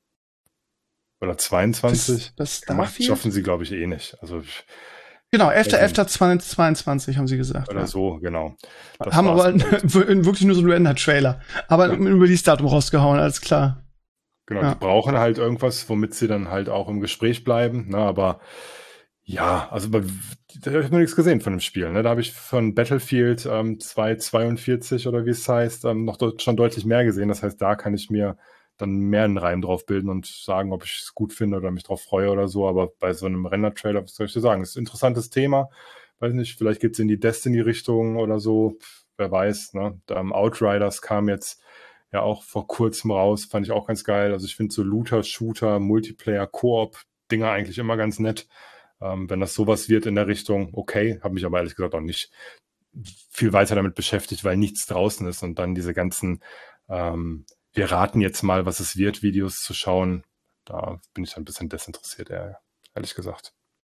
Oder zweiundzwanzig? Das, das Gemacht Starfield? schaffen sie, glaube ich, eh nicht. Also, Genau, elfter weiß nicht. elfter zweitausendzweiundzwanzig haben sie gesagt. Oder Ja. so, genau. Das Haben war's. aber wirklich nur so ein Render-Trailer. Aber Ja. ein Release-Datum rausgehauen, alles klar. Genau, Ja. die brauchen halt irgendwas, womit sie dann halt auch im Gespräch bleiben. Ne? Aber ja, also bei- da habe ich noch nichts gesehen von dem Spiel. Ne? Da habe ich von Battlefield ähm, zweihundertzweiundvierzig oder wie es heißt, ähm, noch deut- schon deutlich mehr gesehen. Das heißt, da kann ich mir dann mehr einen Reim drauf bilden und sagen, ob ich es gut finde oder mich drauf freue oder so. Aber bei so einem Render-Trailer, was soll ich dir sagen? Das ist ein interessantes Thema. Weiß nicht, vielleicht geht es in die Destiny-Richtung oder so. Pff, wer weiß. Ne? Da, ähm, Outriders kam jetzt ja auch vor kurzem raus. Fand ich auch ganz geil. Also ich finde so Looter, Shooter, Multiplayer, Koop-Dinger eigentlich immer ganz nett. Ähm, wenn das sowas wird in der Richtung, okay. Habe mich aber ehrlich gesagt auch nicht viel weiter damit beschäftigt, weil nichts draußen ist und dann diese ganzen ähm, wir raten jetzt mal, was es wird, Videos zu schauen. Da bin ich dann ein bisschen desinteressiert, eher, ehrlich gesagt.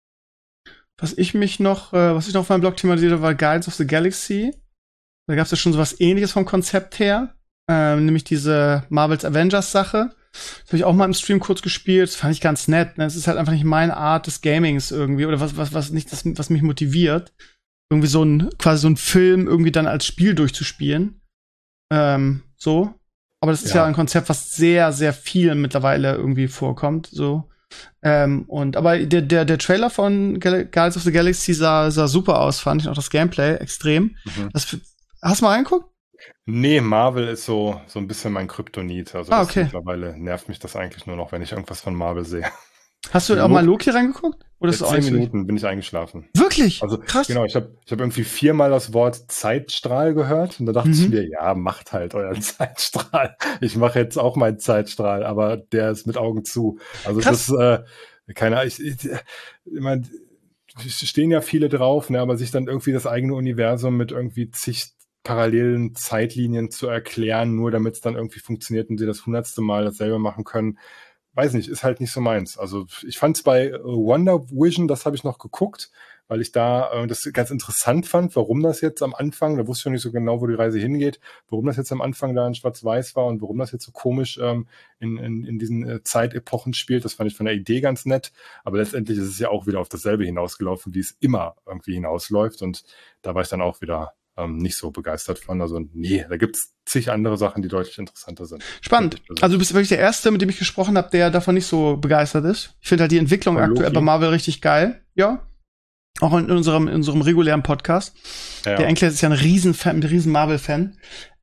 Was ich mich noch, äh, was ich noch auf meinem Blog thematisiert habe, war Guides of the Galaxy. Da gab es ja schon sowas ähnliches vom Konzept her. Ähm, nämlich diese Marvel's Avengers Sache. Das habe ich auch mal im Stream kurz gespielt. Das fand ich ganz nett. Ne? Es ist halt einfach nicht meine Art des Gamings irgendwie. Oder was, was, was nicht das, was mich motiviert. Irgendwie so ein, quasi so ein Film irgendwie dann als Spiel durchzuspielen. Ähm, so. Aber das ist ja. ja ein Konzept, was sehr, sehr viel mittlerweile irgendwie vorkommt. So. Ähm, und aber der, der, der Trailer von Gal- Guardians of the Galaxy sah, sah super aus, fand ich. Auch das Gameplay extrem. Mhm. Das, hast du mal reingeguckt? Nee, Marvel ist so, so ein bisschen mein Kryptonit. Also ah, das okay. mittlerweile nervt mich das eigentlich nur noch, wenn ich irgendwas von Marvel sehe. Hast du auch mal Loki reingeguckt? Oder ist Jetzt zehn Minuten bin ich eingeschlafen. Wirklich? Also krass. Genau, ich habe ich hab irgendwie viermal das Wort Zeitstrahl gehört und da dachte Mhm. ich mir, ja, macht halt euren Zeitstrahl. Ich mache jetzt auch meinen Zeitstrahl, aber der ist mit Augen zu. Also Krass. das, äh, keine Ahnung, ich, ich, ich meine, stehen ja viele drauf, ne, aber sich dann irgendwie das eigene Universum mit irgendwie zig parallelen Zeitlinien zu erklären, nur damit es dann irgendwie funktioniert und sie das hundertste Mal dasselbe machen können, weiß nicht, ist halt nicht so meins. Also ich fand es bei Wonder Vision, das habe ich noch geguckt, weil ich da äh, das ganz interessant fand, warum das jetzt am Anfang, da wusste ich noch nicht so genau, wo die Reise hingeht, warum das jetzt am Anfang da in Schwarz-Weiß war und warum das jetzt so komisch ähm, in, in, in diesen äh, Zeitepochen spielt. Das fand ich von der Idee ganz nett, aber letztendlich ist es ja auch wieder auf dasselbe hinausgelaufen, wie es immer irgendwie hinausläuft und da war ich dann auch wieder ähm, nicht so begeistert von. Also nee, da gibt's zig andere Sachen, die deutlich interessanter sind. Spannend. Also du bist wirklich der Erste, mit dem ich gesprochen habe, der davon nicht so begeistert ist. Ich finde halt die Entwicklung Von aktuell Loki. bei Marvel richtig geil. Ja. Auch in unserem, in unserem regulären Podcast. Ja. Der Enkles ist ja ein Riesenfan, ein riesen Marvel-Fan.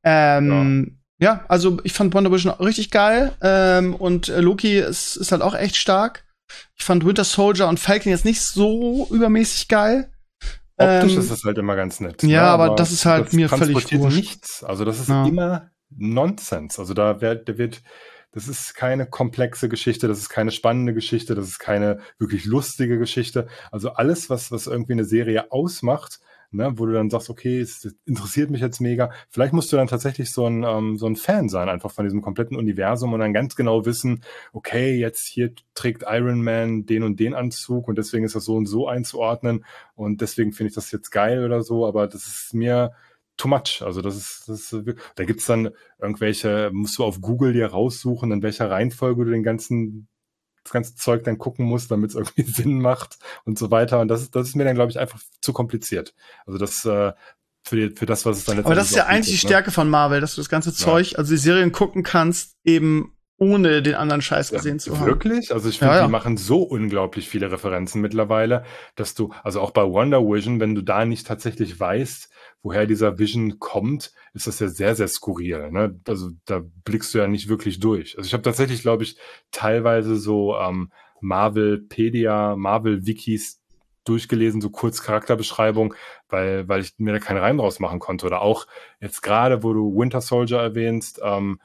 Ähm, ja. ja, also ich fand Wonder Vision auch richtig geil. Ähm, und äh, Loki ist, ist halt auch echt stark. Ich fand Winter Soldier und Falcon jetzt nicht so übermäßig geil. Optisch Ähm, ist das halt immer ganz nett. Ja, ne? aber das ist halt das mir völlig transportiert wurscht. nichts. Also das ist Ja. immer Nonsens. Also da wird, da wird, das ist keine komplexe Geschichte, das ist keine spannende Geschichte, das ist keine wirklich lustige Geschichte. Also alles, was, was irgendwie eine Serie ausmacht, ne, wo du dann sagst, okay, es interessiert mich jetzt mega. Vielleicht musst du dann tatsächlich so ein, ähm, so ein Fan sein, einfach von diesem kompletten Universum und dann ganz genau wissen, okay, jetzt hier trägt Iron Man den und den Anzug und deswegen ist das so und so einzuordnen und deswegen finde ich das jetzt geil oder so, aber das ist mir too much. Also das ist, das ist da gibt's dann irgendwelche, musst du auf Google dir raussuchen, in welcher Reihenfolge du den ganzen das ganze Zeug dann gucken muss, damit es irgendwie Sinn macht und so weiter. Und das ist, das ist mir dann, glaube ich, einfach zu kompliziert. Also das äh, für, die, für das, was es dann letztendlich Aber das ist ja auch eigentlich die bietet, Stärke von Marvel, dass du das ganze Zeug, also die Serien gucken kannst, eben ohne den anderen Scheiß Ja, gesehen zu haben. wirklich? Also ich finde, Ja, ja. die machen so unglaublich viele Referenzen mittlerweile, dass du, also auch bei Wonder Vision, wenn du da nicht tatsächlich weißt, woher dieser Vision kommt, ist das ja sehr, sehr skurril. Ne? Also da blickst du ja nicht wirklich durch. Also ich habe tatsächlich, glaube ich, teilweise so ähm, Marvelpedia, Marvel-Wikis durchgelesen, so kurz Charakterbeschreibung, weil, weil ich mir da keinen Reim draus machen konnte. Oder auch jetzt gerade, wo du Winter Soldier erwähnst, ähm,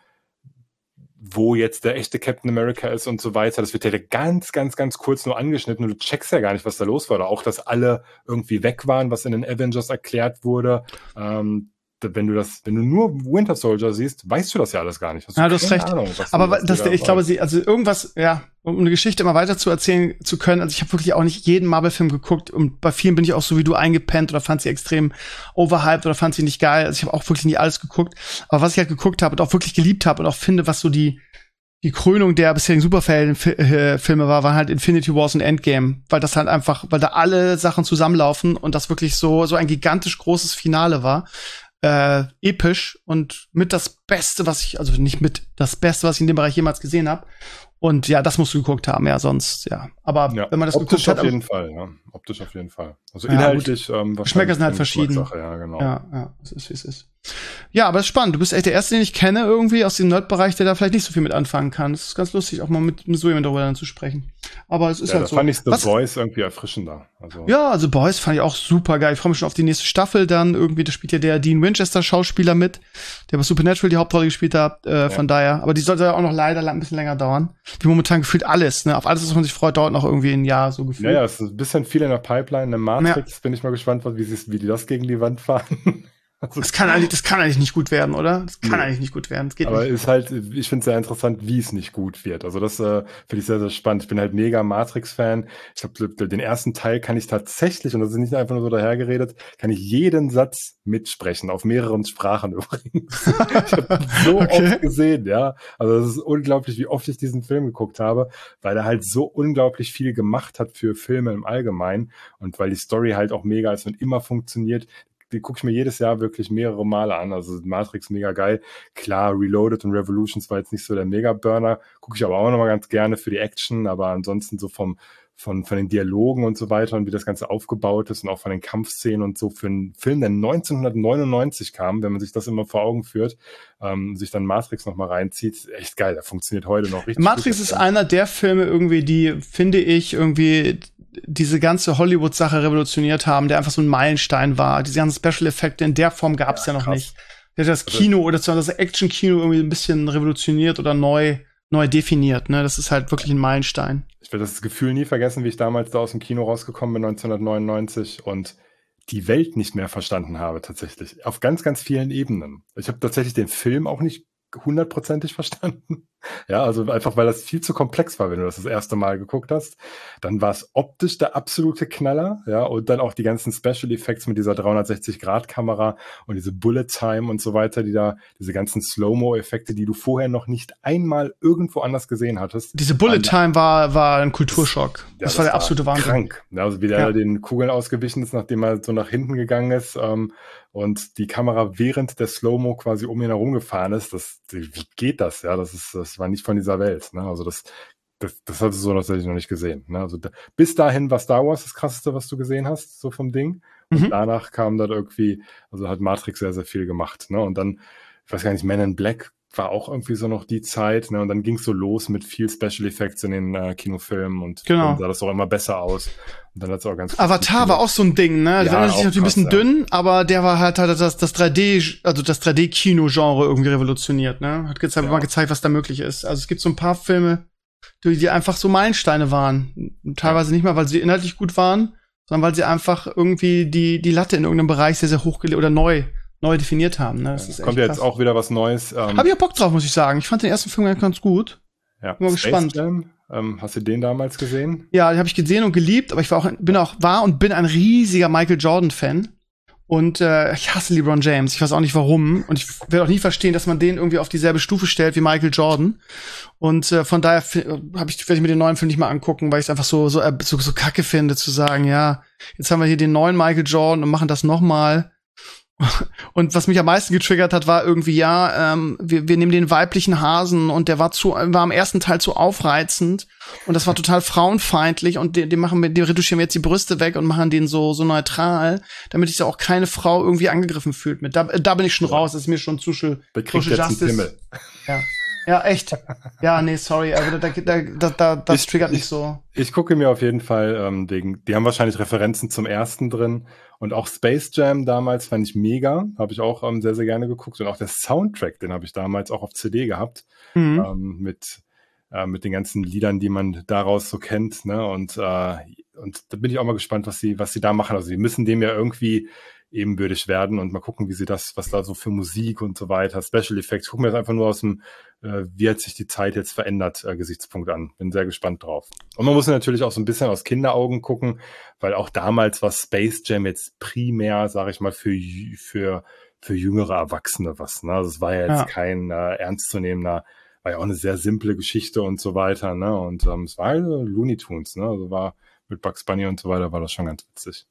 wo jetzt der echte Captain America ist und so weiter. Das wird ja ganz, ganz, ganz kurz nur angeschnitten und du checkst ja gar nicht, was da los war. Oder auch, dass alle irgendwie weg waren, was in den Avengers erklärt wurde. Ähm, wenn du das, wenn du nur Winter Soldier siehst, weißt du das ja alles gar nicht. Hast du ja, du hast recht. Ahnung, was aber du, was das, da ich glaube, sie, also irgendwas, ja, um eine Geschichte immer weiter zu erzählen zu können. Also ich habe wirklich auch nicht jeden Marvel-Film geguckt und bei vielen bin ich auch so wie du eingepennt oder fand sie extrem overhyped oder fand sie nicht geil. Also ich habe auch wirklich nicht alles geguckt. Aber was ich halt geguckt habe und auch wirklich geliebt habe und auch finde, was so die die Krönung der bisherigen Superhelden-Filme war, waren halt Infinity Wars und Endgame, weil das halt einfach, weil da alle Sachen zusammenlaufen und das wirklich so so ein gigantisch großes Finale war. Äh, episch und mit das Beste, was ich, also nicht mit das Beste, was ich in dem Bereich jemals gesehen habe. Und ja, das musst du geguckt haben, ja, sonst, ja. Aber ja, wenn man das optisch geguckt hat. Auf jeden Fall, ja. Optisch auf jeden Fall. Also ja, inhaltlich, ähm, Geschmäcker sind halt verschieden. Sache, ja, genau. Ja, ja, es ist, wie es ist. Ja, aber es ist spannend. Du bist echt der Erste, den ich kenne, irgendwie aus dem Nerd-Bereich, der da vielleicht nicht so viel mit anfangen kann. Es ist ganz lustig, auch mal mit, mit so jemandem darüber dann zu sprechen. Aber es ist ja, halt da so. fand ich The Was, Boys irgendwie erfrischender. Also. Ja, also Boys fand ich auch super geil. Ich freue mich schon auf die nächste Staffel dann. Irgendwie, da spielt ja der Dean Winchester-Schauspieler mit, der bei Supernatural die Hauptrolle gespielt hat. Äh, ja. Von daher. Aber die sollte ja auch noch leider ein bisschen länger dauern. Wie momentan gefühlt alles, ne? Auf alles, was man sich freut, dauert noch irgendwie ein Jahr so gefühlt. Ja, ja, es ist ein bisschen viel in der Pipeline. Eine Matrix, ja. Bin ich mal gespannt, wie, sie, wie die das gegen die Wand fahren. Also, das kann eigentlich, das kann eigentlich nicht gut werden, oder? Das kann nee. eigentlich nicht gut werden. Das geht aber nicht. ist halt, ich finde es sehr interessant, wie es nicht gut wird. Also das äh, finde ich sehr, sehr spannend. Ich bin halt mega Matrix-Fan. Ich glaube, den ersten Teil kann ich tatsächlich, und das ist nicht einfach nur so dahergeredet, kann ich jeden Satz mitsprechen, auf mehreren Sprachen übrigens. Ich habe so okay. oft gesehen, ja. Also das ist unglaublich, wie oft ich diesen Film geguckt habe, weil er halt so unglaublich viel gemacht hat für Filme im Allgemeinen und weil die Story halt auch mega ist und immer funktioniert. Die gucke ich mir jedes Jahr wirklich mehrere Male an. Also Matrix mega geil. Klar, Reloaded und Revolutions war jetzt nicht so der Mega-Burner. Gucke ich aber auch nochmal ganz gerne für die Action. Aber ansonsten so vom, von, von den Dialogen und so weiter und wie das Ganze aufgebaut ist und auch von den Kampfszenen und so für einen Film, der neunzehnhundertneunundneunzig kam, wenn man sich das immer vor Augen führt, ähm, sich dann Matrix nochmal reinzieht. Echt geil. Der funktioniert heute noch richtig. Matrix ist einer der Filme irgendwie, die, finde ich, irgendwie diese ganze Hollywood-Sache revolutioniert haben, der einfach so ein Meilenstein war. Diese ganzen Special-Effekte in der Form gab es ja, ja noch krass. nicht. Der hat das Kino oder das Action-Kino irgendwie ein bisschen revolutioniert oder neu, neu definiert. Ne? Das ist halt wirklich ein Meilenstein. Ich werde das Gefühl nie vergessen, wie ich damals da aus dem Kino rausgekommen bin, neunzehnhundertneunundneunzig, und die Welt nicht mehr verstanden habe tatsächlich. Auf ganz, ganz vielen Ebenen. Ich habe tatsächlich den Film auch nicht hundertprozentig verstanden. Ja, also einfach, weil das viel zu komplex war, wenn du das das erste Mal geguckt hast. Dann war es optisch der absolute Knaller, ja, und dann auch die ganzen Special Effects mit dieser dreihundertsechzig Grad Kamera und diese Bullet Time und so weiter, die da, diese ganzen Slow-Mo-Effekte, die du vorher noch nicht einmal irgendwo anders gesehen hattest. Diese Bullet Time war, war ein Kulturschock. Das, ja, das, das war der absolute Wahnsinn. Krank. Ja, also wie der ja. den Kugeln ausgewichen ist, nachdem er so nach hinten gegangen ist, ähm, und die Kamera während der Slow-Mo quasi um ihn herum gefahren ist, das, wie geht das? Ja, das ist, das war nicht von dieser Welt, ne? Also das, das, das hast du so tatsächlich noch nicht gesehen, ne? Also da, bis dahin war Star Wars das krasseste, was du gesehen hast, so vom Ding. Und mhm. danach kam dann irgendwie, also hat Matrix sehr, sehr viel gemacht, ne? Und dann, ich weiß gar nicht, Men in Black war auch irgendwie so noch die Zeit, ne? Und dann ging es so los mit viel Special Effects in den äh, Kinofilmen und genau. dann sah das auch immer besser aus. Und dann hat's auch ganz Avatar war auch so ein Ding, ne? Ja, der war natürlich krass, ein bisschen ja. dünn, aber der war halt, halt das, das drei D, also das drei D-Kino-Genre irgendwie revolutioniert, ne? Hat gezeigt, ja. mal gezeigt, was da möglich ist. Also es gibt so ein paar Filme, die, die einfach so Meilensteine waren. Teilweise ja. nicht mal, weil sie inhaltlich gut waren, sondern weil sie einfach irgendwie die, die Latte in irgendeinem Bereich sehr, sehr hoch gelegt oder neu neu definiert haben. Ne? Das ist Kommt ja jetzt auch wieder was Neues. Ähm, Hab ich auch Bock drauf, muss ich sagen. Ich fand den ersten Film ganz gut. Ja, bin mal gespannt. Jam, ähm, hast du den damals gesehen? Ja, den habe ich gesehen und geliebt, aber ich war auch, bin auch, war und bin ein riesiger Michael Jordan-Fan. Und äh, ich hasse LeBron James. Ich weiß auch nicht warum. Und ich werde auch nie verstehen, dass man den irgendwie auf dieselbe Stufe stellt wie Michael Jordan. Und äh, von daher habe ich, werde ich mir den neuen Film nicht mal angucken, weil ich es einfach so, so, so, so kacke finde, zu sagen, ja, jetzt haben wir hier den neuen Michael Jordan und machen das nochmal. Und was mich am meisten getriggert hat, war irgendwie, ja, ähm, wir, wir nehmen den weiblichen Hasen und der war zu, war am ersten Teil zu aufreizend und das war total frauenfeindlich und den, den machen wir, den retuschieren wir jetzt die Brüste weg und machen den so, so neutral, damit sich auch keine Frau irgendwie angegriffen fühlt mit. Da, da bin ich schon raus, das ist mir schon zu Social Justice. Ja. Ja, echt. Ja, nee, sorry, aber da, da, da, da, das ich, triggert mich so. Ich, ich gucke mir auf jeden Fall, ähm, den, die haben wahrscheinlich Referenzen zum ersten drin und auch Space Jam damals fand ich mega, habe ich auch ähm, sehr, sehr gerne geguckt und auch der Soundtrack, den habe ich damals auch auf C D gehabt, mhm. ähm, mit, äh, mit den ganzen Liedern, die man daraus so kennt, ne, und, äh, und da bin ich auch mal gespannt, was sie, was sie da machen, also sie müssen dem ja irgendwie ebenbürtig werden und mal gucken, wie sie das, was da so für Musik und so weiter, Special Effects, gucken wir jetzt einfach nur aus dem, äh, wie hat sich die Zeit jetzt verändert, äh, Gesichtspunkt an. Bin sehr gespannt drauf. Und man muss natürlich auch so ein bisschen aus Kinderaugen gucken, weil auch damals war Space Jam jetzt primär, sage ich mal, für, für, für jüngere Erwachsene was. Ne? Also es war ja jetzt ja. kein äh, ernstzunehmender, war ja auch eine sehr simple Geschichte und so weiter. Ne? Und ähm, es war halt Looney Tunes, ne? Also war mit Bugs Bunny und so weiter, war das schon ganz witzig.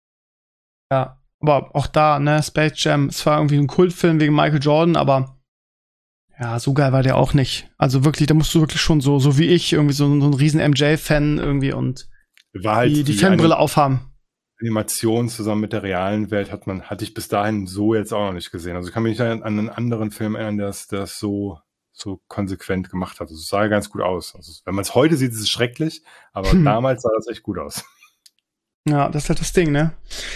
Ja. Aber auch da, ne, Space Jam, es war irgendwie ein Kultfilm wegen Michael Jordan, aber ja, so geil war der auch nicht. Also wirklich, da musst du wirklich schon so, so wie ich, irgendwie so, so ein riesen M J-Fan irgendwie und war halt die, die Fanbrille aufhaben. Animation zusammen mit der realen Welt hat man, hatte ich bis dahin so jetzt auch noch nicht gesehen. Also ich kann mich nicht an einen anderen Film erinnern, der das, der das so, so konsequent gemacht hat. Also es sah ganz gut aus. Also wenn man es heute sieht, ist es schrecklich, aber hm. damals sah das echt gut aus. Ja, das ist halt das Ding, ne?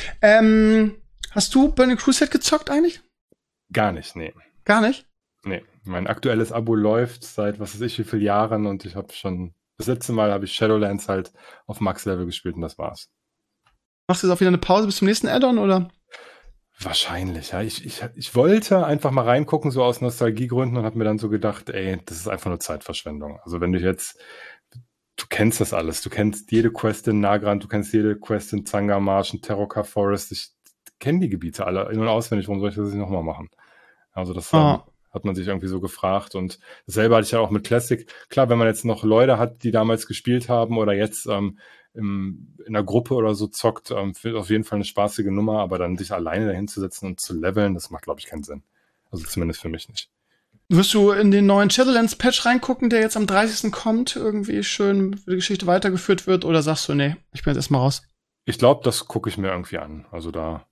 Ähm, hast du Burning Crusade gezockt eigentlich? Gar nicht, nee. Gar nicht? Nee. Mein aktuelles Abo läuft seit was weiß ich wie vielen Jahren und ich habe schon, das letzte Mal habe ich Shadowlands halt auf Max-Level gespielt und das war's. Machst du jetzt auch wieder eine Pause bis zum nächsten Add-on, oder? Wahrscheinlich, ja. Ich, ich, ich wollte einfach mal reingucken, so aus Nostalgiegründen und habe mir dann so gedacht, ey, das ist einfach nur Zeitverschwendung. Also wenn du jetzt Du kennst das alles. Du kennst jede Quest in Nagrand, du kennst jede Quest in Zangarmarsch, in Terrorca Forest. Ich kenne die Gebiete alle in- und auswendig. Warum soll ich das nicht nochmal machen? Also das Oh. ähm, hat man sich irgendwie so gefragt. Und dasselbe hatte ich ja auch mit Classic. Klar, wenn man jetzt noch Leute hat, die damals gespielt haben oder jetzt ähm, im, in einer Gruppe oder so zockt, ähm, wird auf jeden Fall eine spaßige Nummer. Aber dann sich alleine dahin zu setzen und zu leveln, das macht, glaube ich, keinen Sinn. Also zumindest für mich nicht. Wirst du in den neuen Shadowlands-Patch reingucken, der jetzt am dreißigsten kommt, irgendwie schön für die Geschichte weitergeführt wird, oder sagst du, nee, ich bin jetzt erstmal raus? Ich glaube, das gucke ich mir irgendwie an. Also da,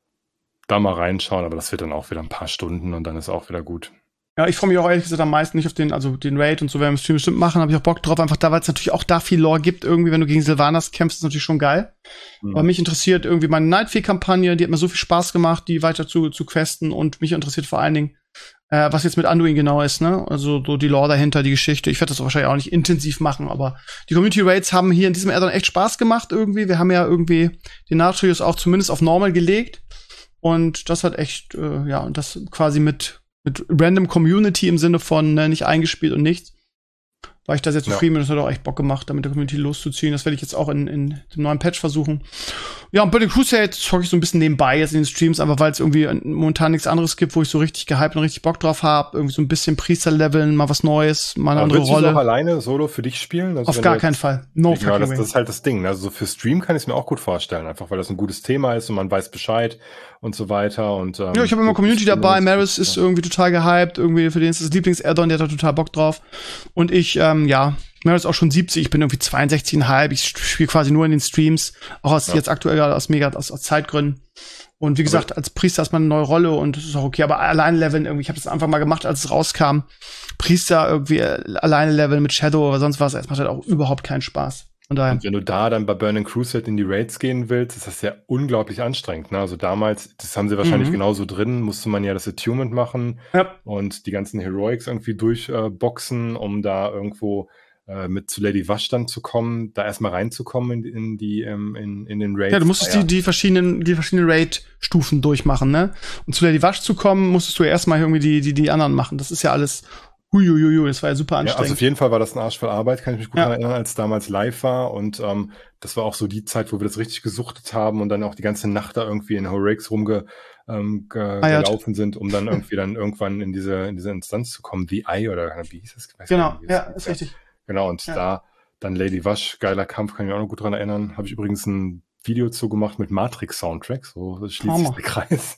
da mal reinschauen, aber das wird dann auch wieder ein paar Stunden und dann ist auch wieder gut. Ja, ich freue mich auch ehrlich gesagt am meisten nicht auf den, also den Raid und so, werden wir im Stream bestimmt machen, habe ich auch Bock drauf, einfach da, weil es natürlich auch da viel Lore gibt, irgendwie, wenn du gegen Sylvanas kämpfst, ist natürlich schon geil. Mhm. Aber mich interessiert irgendwie meine Nightfall-Kampagne, die hat mir so viel Spaß gemacht, die weiter zu, zu questen und mich interessiert vor allen Dingen, Äh, was jetzt mit Anduin genau ist, ne? Also so die Lore dahinter, die Geschichte. Ich werde das wahrscheinlich auch nicht intensiv machen, aber die Community Raids haben hier in diesem Addon echt Spaß gemacht irgendwie. Wir haben ja irgendwie den Natrius auch zumindest auf Normal gelegt und das hat echt, äh, ja, und das quasi mit mit Random Community im Sinne von ne, nicht eingespielt und nichts. War ich da sehr zufrieden, ja. Und das hat auch echt Bock gemacht, damit der Community loszuziehen. Das werde ich jetzt auch in, in dem neuen Patch versuchen. Ja, und Burning Crusade zocke ich so ein bisschen nebenbei jetzt in den Streams, einfach weil es irgendwie momentan nichts anderes gibt, wo ich so richtig gehypt und richtig Bock drauf habe. Irgendwie so ein bisschen Priester-Leveln, mal was Neues, mal eine Aber andere willst Rolle. Du auch alleine solo für dich spielen? Also Auf gar keinen Fall. No genau, das, das ist halt das Ding. Ne? Also für Stream kann ich es mir auch gut vorstellen, einfach weil das ein gutes Thema ist und man weiß Bescheid und so weiter. Und, ähm, ja, ich habe immer Community dabei. Maris ist irgendwie total gehypt. Irgendwie für den ist das Lieblings-Addon, der hat da total Bock drauf. Und ich, ähm, ja, Maris ist auch schon siebzig, ich bin irgendwie zweiundsechzig Komma fünf. Ich spiele quasi nur in den Streams, auch aus ja. jetzt aktuell gerade aus mega aus, aus Zeitgründen. Und wie gesagt, aber als Priester ist man eine neue Rolle und das ist auch okay. Aber alleine leveln irgendwie, ich habe das einfach mal gemacht, als es rauskam. Priester irgendwie alleine leveln mit Shadow oder sonst was, es macht halt auch überhaupt keinen Spaß. Und, daher. Und wenn du da dann bei Burning Crusade in die Raids gehen willst, ist das ja unglaublich anstrengend. Ne? Also damals, das haben sie wahrscheinlich mhm. genauso drin, musste man ja das Attunement machen ja. und die ganzen Heroics irgendwie durchboxen, äh, um da irgendwo äh, mit zu Lady Wash dann zu kommen, da erstmal reinzukommen in, in die ähm, in, in den Raids. Ja, du musstest ah, ja. die, die verschiedenen, die verschiedenen Raid-Stufen durchmachen, ne? Und zu Lady Wash zu kommen, musstest du erstmal irgendwie die, die, die anderen machen. Das ist ja alles huiuiui, das war ja super anstrengend. Ja, also auf jeden Fall war das ein Arsch voll Arbeit, kann ich mich gut ja. erinnern, als damals live war. Und ähm, das war auch so die Zeit, wo wir das richtig gesuchtet haben und dann auch die ganze Nacht da irgendwie in Heroics rumge ähm, ge ah, gelaufen sind, um dann irgendwie dann irgendwann in diese, in diese Instanz zu kommen, The Eye oder wie hieß das? Weiß genau, nicht, ja, ist richtig. Genau, und ja. da dann Lady Wash, geiler Kampf, kann ich mich auch noch gut dran erinnern. Habe ich übrigens ein Video zu gemacht mit Matrix-Soundtrack, so das schließt sich der Kreis.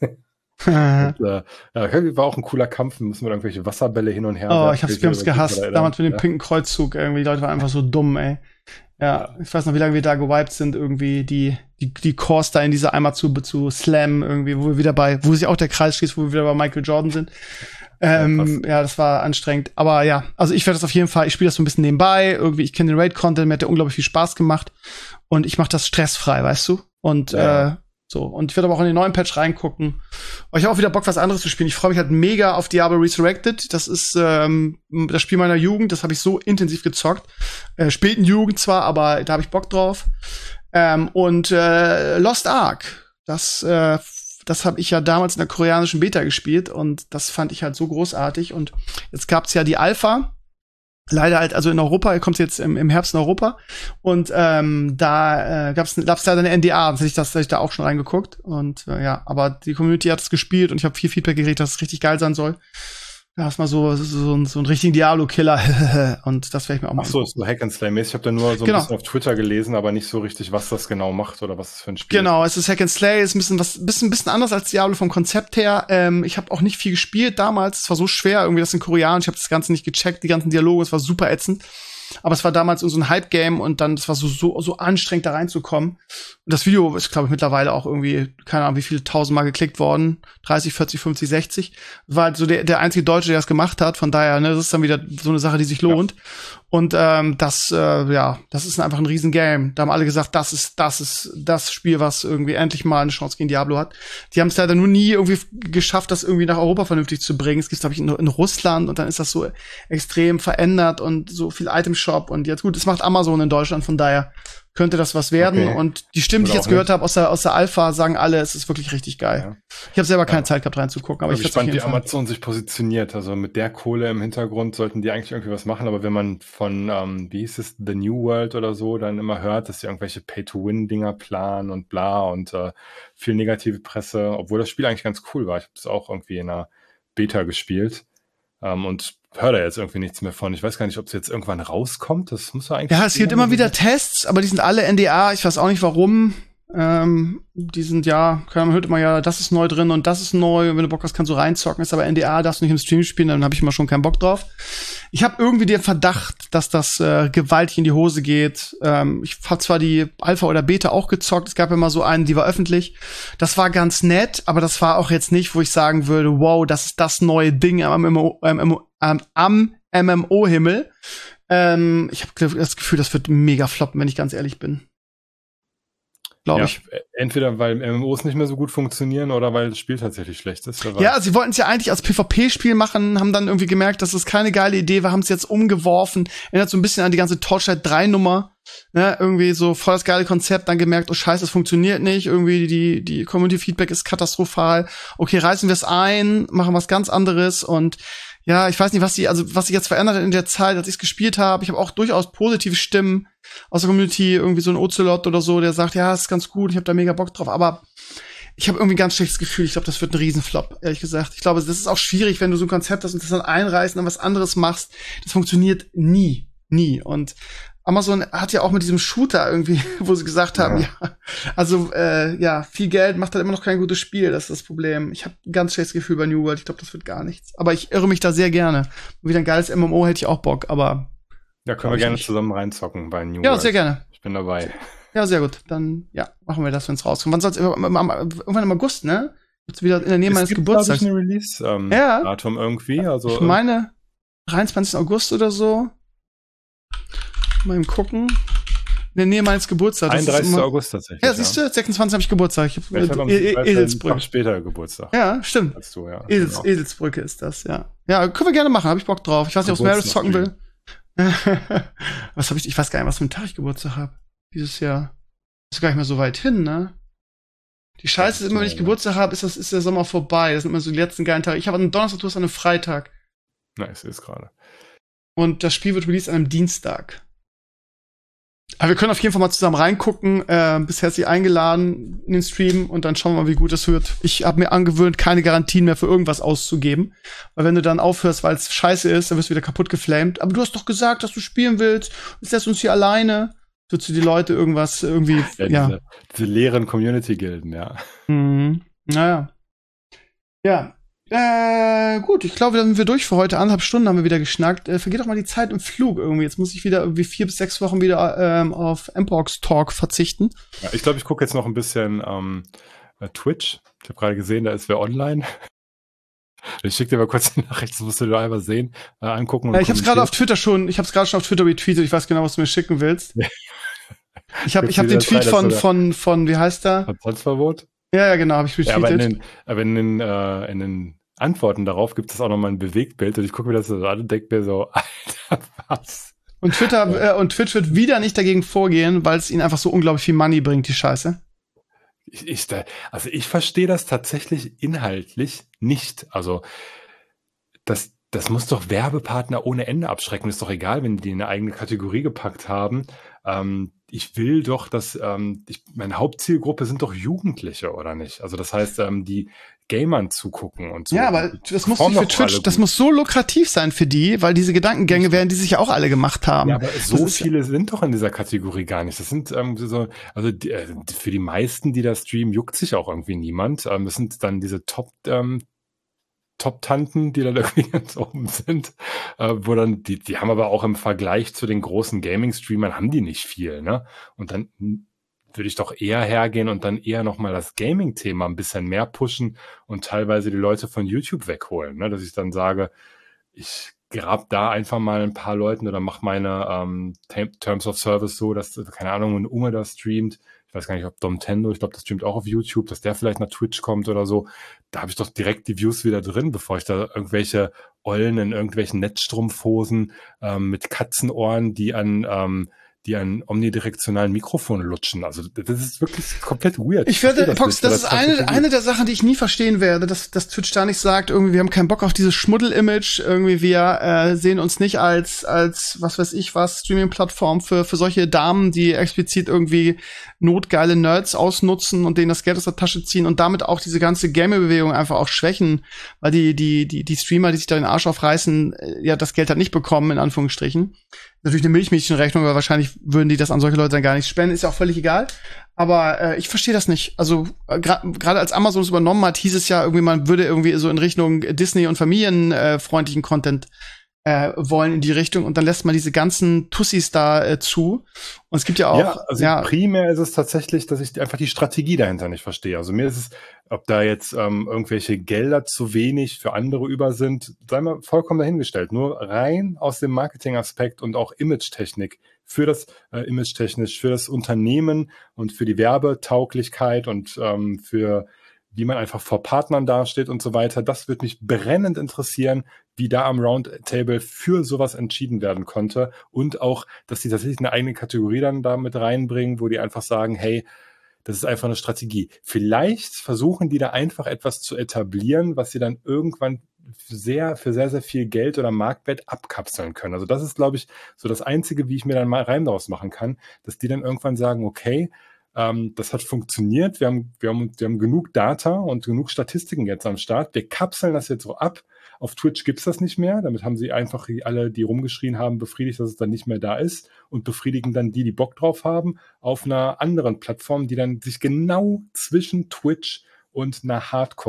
Und, äh, ja, war auch ein cooler Kampf, da mussten wir irgendwelche Wasserbälle hin und her. Oh, ich hab's, wir haben's gehasst, damals mit dem ja. pinken Kreuzzug irgendwie, die Leute waren einfach so dumm, ey. Ja, ja, ich weiß noch, wie lange wir da gewiped sind, irgendwie die, die, die Cores da in diese Eimer zu, zu slammen, irgendwie, wo wir wieder bei, wo sich auch der Kreis schließt, wo wir wieder bei Michael Jordan sind. Ähm, ja, ja, das war anstrengend. Aber ja, also ich werde das auf jeden Fall, ich spiele das so ein bisschen nebenbei, irgendwie, ich kenne den Raid-Content, mir hat der unglaublich viel Spaß gemacht und ich mache das stressfrei, weißt du? Und, ja. äh, so, und ich werde aber auch in den neuen Patch reingucken. Aber ich habe auch wieder Bock, was anderes zu spielen. Ich freue mich halt mega auf Diablo Resurrected. Das ist ähm, das Spiel meiner Jugend. Das habe ich so intensiv gezockt. Äh, späten Jugend zwar, aber da habe ich Bock drauf. Ähm, und äh, Lost Ark. Das äh, das habe ich ja damals in der koreanischen Beta gespielt und das fand ich halt so großartig. Und jetzt gab's ja die Alpha. Leider halt, also in Europa, kommt jetzt im, im Herbst in Europa. Und ähm, da äh, gab's, gab's leider eine N D A, das hätte ich, das hätte ich da auch schon reingeguckt. Und äh, ja, aber die Community hat es gespielt und ich habe viel Feedback gekriegt, dass es richtig geil sein soll. Da ist mal so, so, so, ein, so einen richtigen Diablo-Killer. Und das werde ich mir auch mal Ach so, ist so Hack and Slay-mäßig. Ich habe da nur so ein genau. bisschen auf Twitter gelesen, aber nicht so richtig, was das genau macht oder was es für ein Spiel genau, ist. es ist Hack and Slay, ist ein bisschen was, bisschen, bisschen anders als Diablo vom Konzept her. Ähm, ich habe auch nicht viel gespielt damals. Es war so schwer, irgendwie das in Koreanisch. Ich habe das Ganze nicht gecheckt, die ganzen Dialoge. Es war super ätzend. Aber es war damals so ein Hype-Game und dann, es war so, so, so anstrengend, da reinzukommen. Und das Video ist, glaube ich, mittlerweile auch irgendwie, keine Ahnung, wie viele tausendmal geklickt worden. dreißig, vierzig, fünfzig, sechzig. War halt so der, der einzige Deutsche, der das gemacht hat. Von daher, ne, das ist dann wieder so eine Sache, die sich lohnt. Ja. Und ähm, das, äh, ja, das ist einfach ein Riesengame. Da haben alle gesagt, das ist, das ist das Spiel, was irgendwie endlich mal eine Chance gegen Diablo hat. Die haben es leider nur nie irgendwie geschafft, das irgendwie nach Europa vernünftig zu bringen. Es gibt, glaube ich, in, in Russland und dann ist das so extrem verändert und so viel Itemshop. Und jetzt gut, es macht Amazon in Deutschland, von daher könnte das was werden. Okay. Und die Stimmen, die ich jetzt gehört habe aus der, aus der Alpha, sagen alle, es ist wirklich richtig geil. Ja. Ich habe selber keine ja. Zeit gehabt reinzugucken. Aber ich bin gespannt, wie Amazon sich positioniert. Also mit der Kohle im Hintergrund sollten die eigentlich irgendwie was machen. Aber wenn man von, ähm, wie hieß es, The New World oder so, dann immer hört, dass sie irgendwelche Pay-to-Win-Dinger planen und bla und äh, viel negative Presse, obwohl das Spiel eigentlich ganz cool war. Ich habe es auch irgendwie in einer Beta gespielt. Ähm, und höre da jetzt irgendwie nichts mehr von. Ich weiß gar nicht, ob es jetzt irgendwann rauskommt. Das muss ja eigentlich. Ja, es gibt immer wieder Tests, aber die sind alle N D A. Ich weiß auch nicht warum. Ähm, die sind ja, man hört immer ja, das ist neu drin und das ist neu. Und wenn du Bock hast, kannst du reinzocken. Ist aber N D A, darfst du nicht im Stream spielen, dann habe ich immer schon keinen Bock drauf. Ich habe irgendwie den Verdacht, dass das äh, gewaltig in die Hose geht. Ähm, ich habe zwar die Alpha oder Beta auch gezockt. Es gab immer so einen, die war öffentlich. Das war ganz nett, aber das war auch jetzt nicht, wo ich sagen würde, wow, das ist das neue Ding am M M O, ähm, am, am M M O-Himmel. Ähm, ich habe das Gefühl, das wird mega floppen, wenn ich ganz ehrlich bin. Glaube ja, ich. Entweder weil M M Os nicht mehr so gut funktionieren oder weil das Spiel tatsächlich schlecht ist. Ja, sie wollten es ja eigentlich als PvP-Spiel machen, haben dann irgendwie gemerkt, dass es keine geile Idee war, haben es jetzt umgeworfen. Erinnert so ein bisschen an die ganze Torchlight drei Nummer. Ne, irgendwie so voll das geile Konzept, dann gemerkt, oh scheiße, es funktioniert nicht. Irgendwie die, die Community-Feedback ist katastrophal. Okay, reißen wir es ein, machen was ganz anderes und ja, ich weiß nicht, was sie, also was sich jetzt verändert hat in der Zeit, als ich es gespielt habe. Ich habe auch durchaus positive Stimmen aus der Community, irgendwie so ein Ocelot oder so, der sagt, ja, ist ganz gut, ich habe da mega Bock drauf, aber ich habe irgendwie ein ganz schlechtes Gefühl. Ich glaube, das wird ein Riesenflop, ehrlich gesagt. Ich glaube, das ist auch schwierig, wenn du so ein Konzept hast und das dann einreißt und dann was anderes machst. Das funktioniert nie, nie. Und Amazon hat ja auch mit diesem Shooter irgendwie, wo sie gesagt haben, ja, ja also äh, ja, viel Geld macht halt immer noch kein gutes Spiel, das ist das Problem. Ich habe ein ganz schlechtes Gefühl bei New World, ich glaube, das wird gar nichts. Aber ich irre mich da sehr gerne. Wieder ein geiles M M O hätte ich auch Bock, aber ja, können wir gerne nicht. zusammen reinzocken bei New ja, World. Ja, sehr gerne. Ich bin dabei. Ja, sehr gut. Dann ja, machen wir das, wenn es rauskommt. Wann soll's irgendwann im August, ne? Jetzt wieder in der Nähe meines Geburtstags. Es gibt, glaube ich, ein Release-Datum ähm, ja. irgendwie. Also, ich meine, dreiundzwanzigsten August oder so. Mal eben gucken. In der Nähe meines Geburtstags. einunddreißigsten August tatsächlich. Ja, siehst du, sechsundzwanzigsten habe ich Geburtstag. Ich hab, ich äh, e Edelsbrücke. später Geburtstag. Ja, stimmt. Als du, ja. Edels, genau. Edelsbrücke ist das, ja. Ja, können wir gerne machen, habe ich Bock drauf. Ich weiß nicht, ob Maris zocken will. Was habe ich, ich weiß gar nicht, was für einen Tag ich Geburtstag habe. Dieses Jahr. Ist gar nicht mehr so weit hin, ne? Die Scheiße ist immer, wenn ich Geburtstag habe, ist, das, ist der Sommer vorbei. Das sind immer so die letzten geilen Tage. Ich habe einen Donnerstag, du hast einen Freitag. Nein, ich sehe es gerade. Und das Spiel wird released an einem Dienstag. Aber wir können auf jeden Fall mal zusammen reingucken. Äh, bis herzlich eingeladen in den Stream und dann schauen wir mal, wie gut es wird. Ich habe mir angewöhnt, keine Garantien mehr für irgendwas auszugeben. Weil wenn du dann aufhörst, weil es scheiße ist, dann wirst du wieder kaputt geflamed. Aber du hast doch gesagt, dass du spielen willst. Jetzt lässt uns hier alleine. Würdest du die Leute irgendwas irgendwie, ja. ja. Diese, diese leeren Community-Gilden, ja. Mhm. Naja. Ja. Äh, gut, ich glaube, dann sind wir durch für heute. Anderthalb Stunden haben wir wieder geschnackt. Äh, vergeht doch mal die Zeit im Flug irgendwie. Jetzt muss ich wieder irgendwie vier bis sechs Wochen wieder ähm, auf Mpox Talk verzichten. Ja, ich glaube, ich gucke jetzt noch ein bisschen ähm, Twitch. Ich habe gerade gesehen, da ist wer online. Ich schicke dir mal kurz eine Nachricht, das musst du dir einfach sehen, äh, angucken. Und ja, ich habe es gerade auf Twitter schon, ich habe es gerade schon auf Twitter retweetet. Ich weiß genau, was du mir schicken willst. ich habe ich hab den Tweet Zeit, von, von, von, wie heißt der? Tanzverbot? Ja, ja, genau, habe ich retweetet. Ja, aber in den, aber in den, äh, in den Antworten darauf gibt es auch nochmal ein Bewegtbild und ich gucke mir das so an und denke mir so, Alter, was? Und Twitter ja. äh, und Twitch wird wieder nicht dagegen vorgehen, weil es ihnen einfach so unglaublich viel Money bringt, die Scheiße. Ich, ich, da, also ich verstehe das tatsächlich inhaltlich nicht. Also das, das muss doch Werbepartner ohne Ende abschrecken. Ist doch egal, wenn die eine eigene Kategorie gepackt haben. Ähm, ich will doch, dass ähm, ich, meine Hauptzielgruppe sind doch Jugendliche, oder nicht? Also das heißt, ähm, die Gamern zugucken und so. Ja, aber Die das muss performen für doch Twitch, alle das gut. muss so lukrativ sein für die, weil diese Gedankengänge werden die sich ja auch alle gemacht haben. Ja, aber so Das ist- viele sind doch in dieser Kategorie gar nicht. Das sind ähm, so, also die, äh, für die meisten, die da streamen, juckt sich auch irgendwie niemand. Ähm, das sind dann diese Top, ähm, Top-Tanten, die dann irgendwie ganz oben sind, äh, wo dann, die, die haben aber auch im Vergleich zu den großen Gaming-Streamern, haben die nicht viel, ne? Und dann hm, würde ich doch eher hergehen und dann eher nochmal das Gaming-Thema ein bisschen mehr pushen und teilweise die Leute von YouTube wegholen, ne? Dass ich dann sage, ich grab da einfach mal ein paar Leuten oder mach meine ähm, Tem- Terms of Service so, dass, keine Ahnung, ein Unge da streamt. Ich weiß gar nicht, ob Domtendo, ich glaube, das streamt auch auf YouTube, dass der vielleicht nach Twitch kommt oder so. Da habe ich doch direkt die Views wieder drin, bevor ich da irgendwelche Ollen in irgendwelchen Netzstrumpfhosen ähm, mit Katzenohren, die an ähm, die an omnidirektionalen Mikrofon lutschen. Also das ist wirklich komplett weird. Ich verstehe werde, Pox, nicht, das weil ist total eine, gut. eine der Sachen, die ich nie verstehen werde, dass, dass Twitch da nicht sagt, irgendwie, wir haben keinen Bock auf dieses Schmuddel-Image, irgendwie, wir äh, sehen uns nicht als, als, was weiß ich was, Streaming-Plattform für, für solche Damen, die explizit irgendwie notgeile Nerds ausnutzen und denen das Geld aus der Tasche ziehen und damit auch diese ganze Gamer-Bewegung einfach auch schwächen, weil die, die, die, die Streamer, die sich da den Arsch aufreißen, äh, ja, das Geld halt nicht bekommen, in Anführungsstrichen. Natürlich eine Milchmädchenrechnung, weil wahrscheinlich würden die das an solche Leute dann gar nicht spenden, ist ja auch völlig egal. Aber äh, ich verstehe das nicht. Also äh, gerade gra- als Amazon es übernommen hat, hieß es ja irgendwie, man würde irgendwie so in Richtung Disney und familienfreundlichen Content äh, wollen in die Richtung und dann lässt man diese ganzen Tussis da äh, zu. Und es gibt ja auch, Ja, also ja, primär ist es tatsächlich, dass ich einfach die Strategie dahinter nicht verstehe. Also mir ist es, ob da jetzt ähm, irgendwelche Gelder zu wenig für andere über sind, sei mal vollkommen dahingestellt. Nur rein aus dem Marketingaspekt und auch Image-Technik für das äh, Image-technisch, für das Unternehmen und für die Werbetauglichkeit und ähm, für wie man einfach vor Partnern dasteht und so weiter. Das wird mich brennend interessieren, wie da am Roundtable für sowas entschieden werden konnte und auch, dass die tatsächlich eine eigene Kategorie dann da mit reinbringen, wo die einfach sagen, hey, das ist einfach eine Strategie. Vielleicht versuchen die da einfach etwas zu etablieren, was sie dann irgendwann sehr, für sehr, sehr viel Geld oder Marktwert abkapseln können. Also das ist, glaube ich, so das Einzige, wie ich mir dann mal Reim daraus machen kann, dass die dann irgendwann sagen, okay, ähm, das hat funktioniert, wir haben, wir, haben, wir haben genug Data und genug Statistiken jetzt am Start, wir kapseln das jetzt so ab. Auf Twitch gibt's das nicht mehr, damit haben sie einfach alle, die rumgeschrien haben, befriedigt, dass es dann nicht mehr da ist und befriedigen dann die, die Bock drauf haben, auf einer anderen Plattform, die dann sich genau zwischen Twitch und einer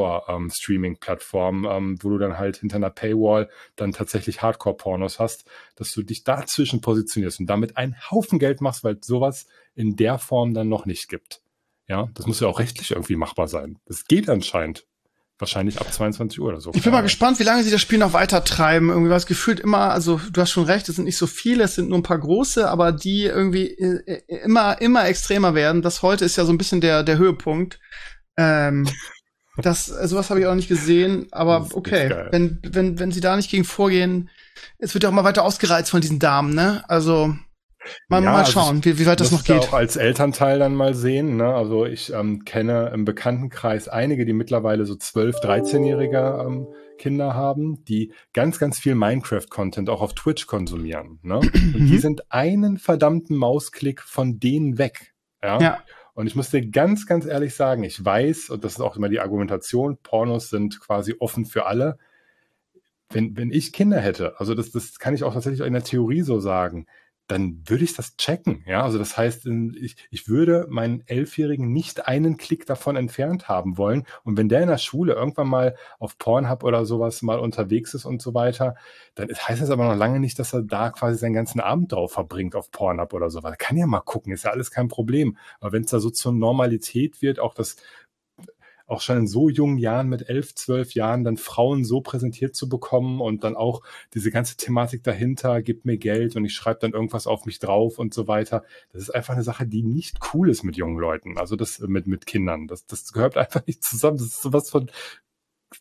Hardcore-Streaming-Plattform, ähm, ähm, wo du dann halt hinter einer Paywall dann tatsächlich Hardcore-Pornos hast, dass du dich dazwischen positionierst und damit einen Haufen Geld machst, weil sowas in der Form dann noch nicht gibt. Ja, das muss ja auch rechtlich irgendwie machbar sein. Das geht anscheinend. Wahrscheinlich ab zweiundzwanzig Uhr oder so. ich bin mal gespannt, wie lange sie das Spiel noch weiter treiben. Irgendwie war es gefühlt immer, also du hast schon recht, es sind nicht so viele, es sind nur ein paar große, aber die irgendwie äh, immer, immer extremer werden. Das heute ist ja so ein bisschen der, der Höhepunkt. Ähm, das, sowas habe ich auch nicht gesehen, aber Das ist okay, echt geil. wenn, wenn, wenn sie da nicht gegen vorgehen, es wird ja auch mal weiter ausgereizt von diesen Damen, ne? Also, mal, Ja, mal also schauen, wie, wie weit das noch muss da geht. auch als Elternteil dann mal sehen. Ne? Also ich ähm, kenne im Bekanntenkreis einige, die mittlerweile so zwölf-, dreizehnjährige ähm, Kinder haben, die ganz, ganz viel Minecraft-Content auch auf Twitch konsumieren. Ne? Und die Mhm. sind einen verdammten Mausklick von denen weg. Ja? Ja. Und ich muss dir ganz, ganz ehrlich sagen, ich weiß, und das ist auch immer die Argumentation, Pornos sind quasi offen für alle. Wenn, wenn ich Kinder hätte, also das, das kann ich auch tatsächlich in der Theorie so sagen, dann würde ich das checken. Ja, also das heißt, ich, ich würde meinen Elfjährigen nicht einen Klick davon entfernt haben wollen. Und wenn der in der Schule irgendwann mal auf Pornhub oder sowas mal unterwegs ist und so weiter, dann heißt das aber noch lange nicht, dass er da quasi seinen ganzen Abend drauf verbringt auf Pornhub oder sowas. Er kann ja mal gucken, ist ja alles kein Problem. Aber wenn es da so zur Normalität wird, auch das auch schon in so jungen Jahren mit elf, zwölf Jahren dann Frauen so präsentiert zu bekommen und dann auch diese ganze Thematik dahinter, gibt mir Geld und ich schreibe dann irgendwas auf mich drauf und so weiter. Das ist einfach eine Sache, die nicht cool ist mit jungen Leuten, also das mit, mit Kindern. Das, das gehört einfach nicht zusammen. Das ist sowas von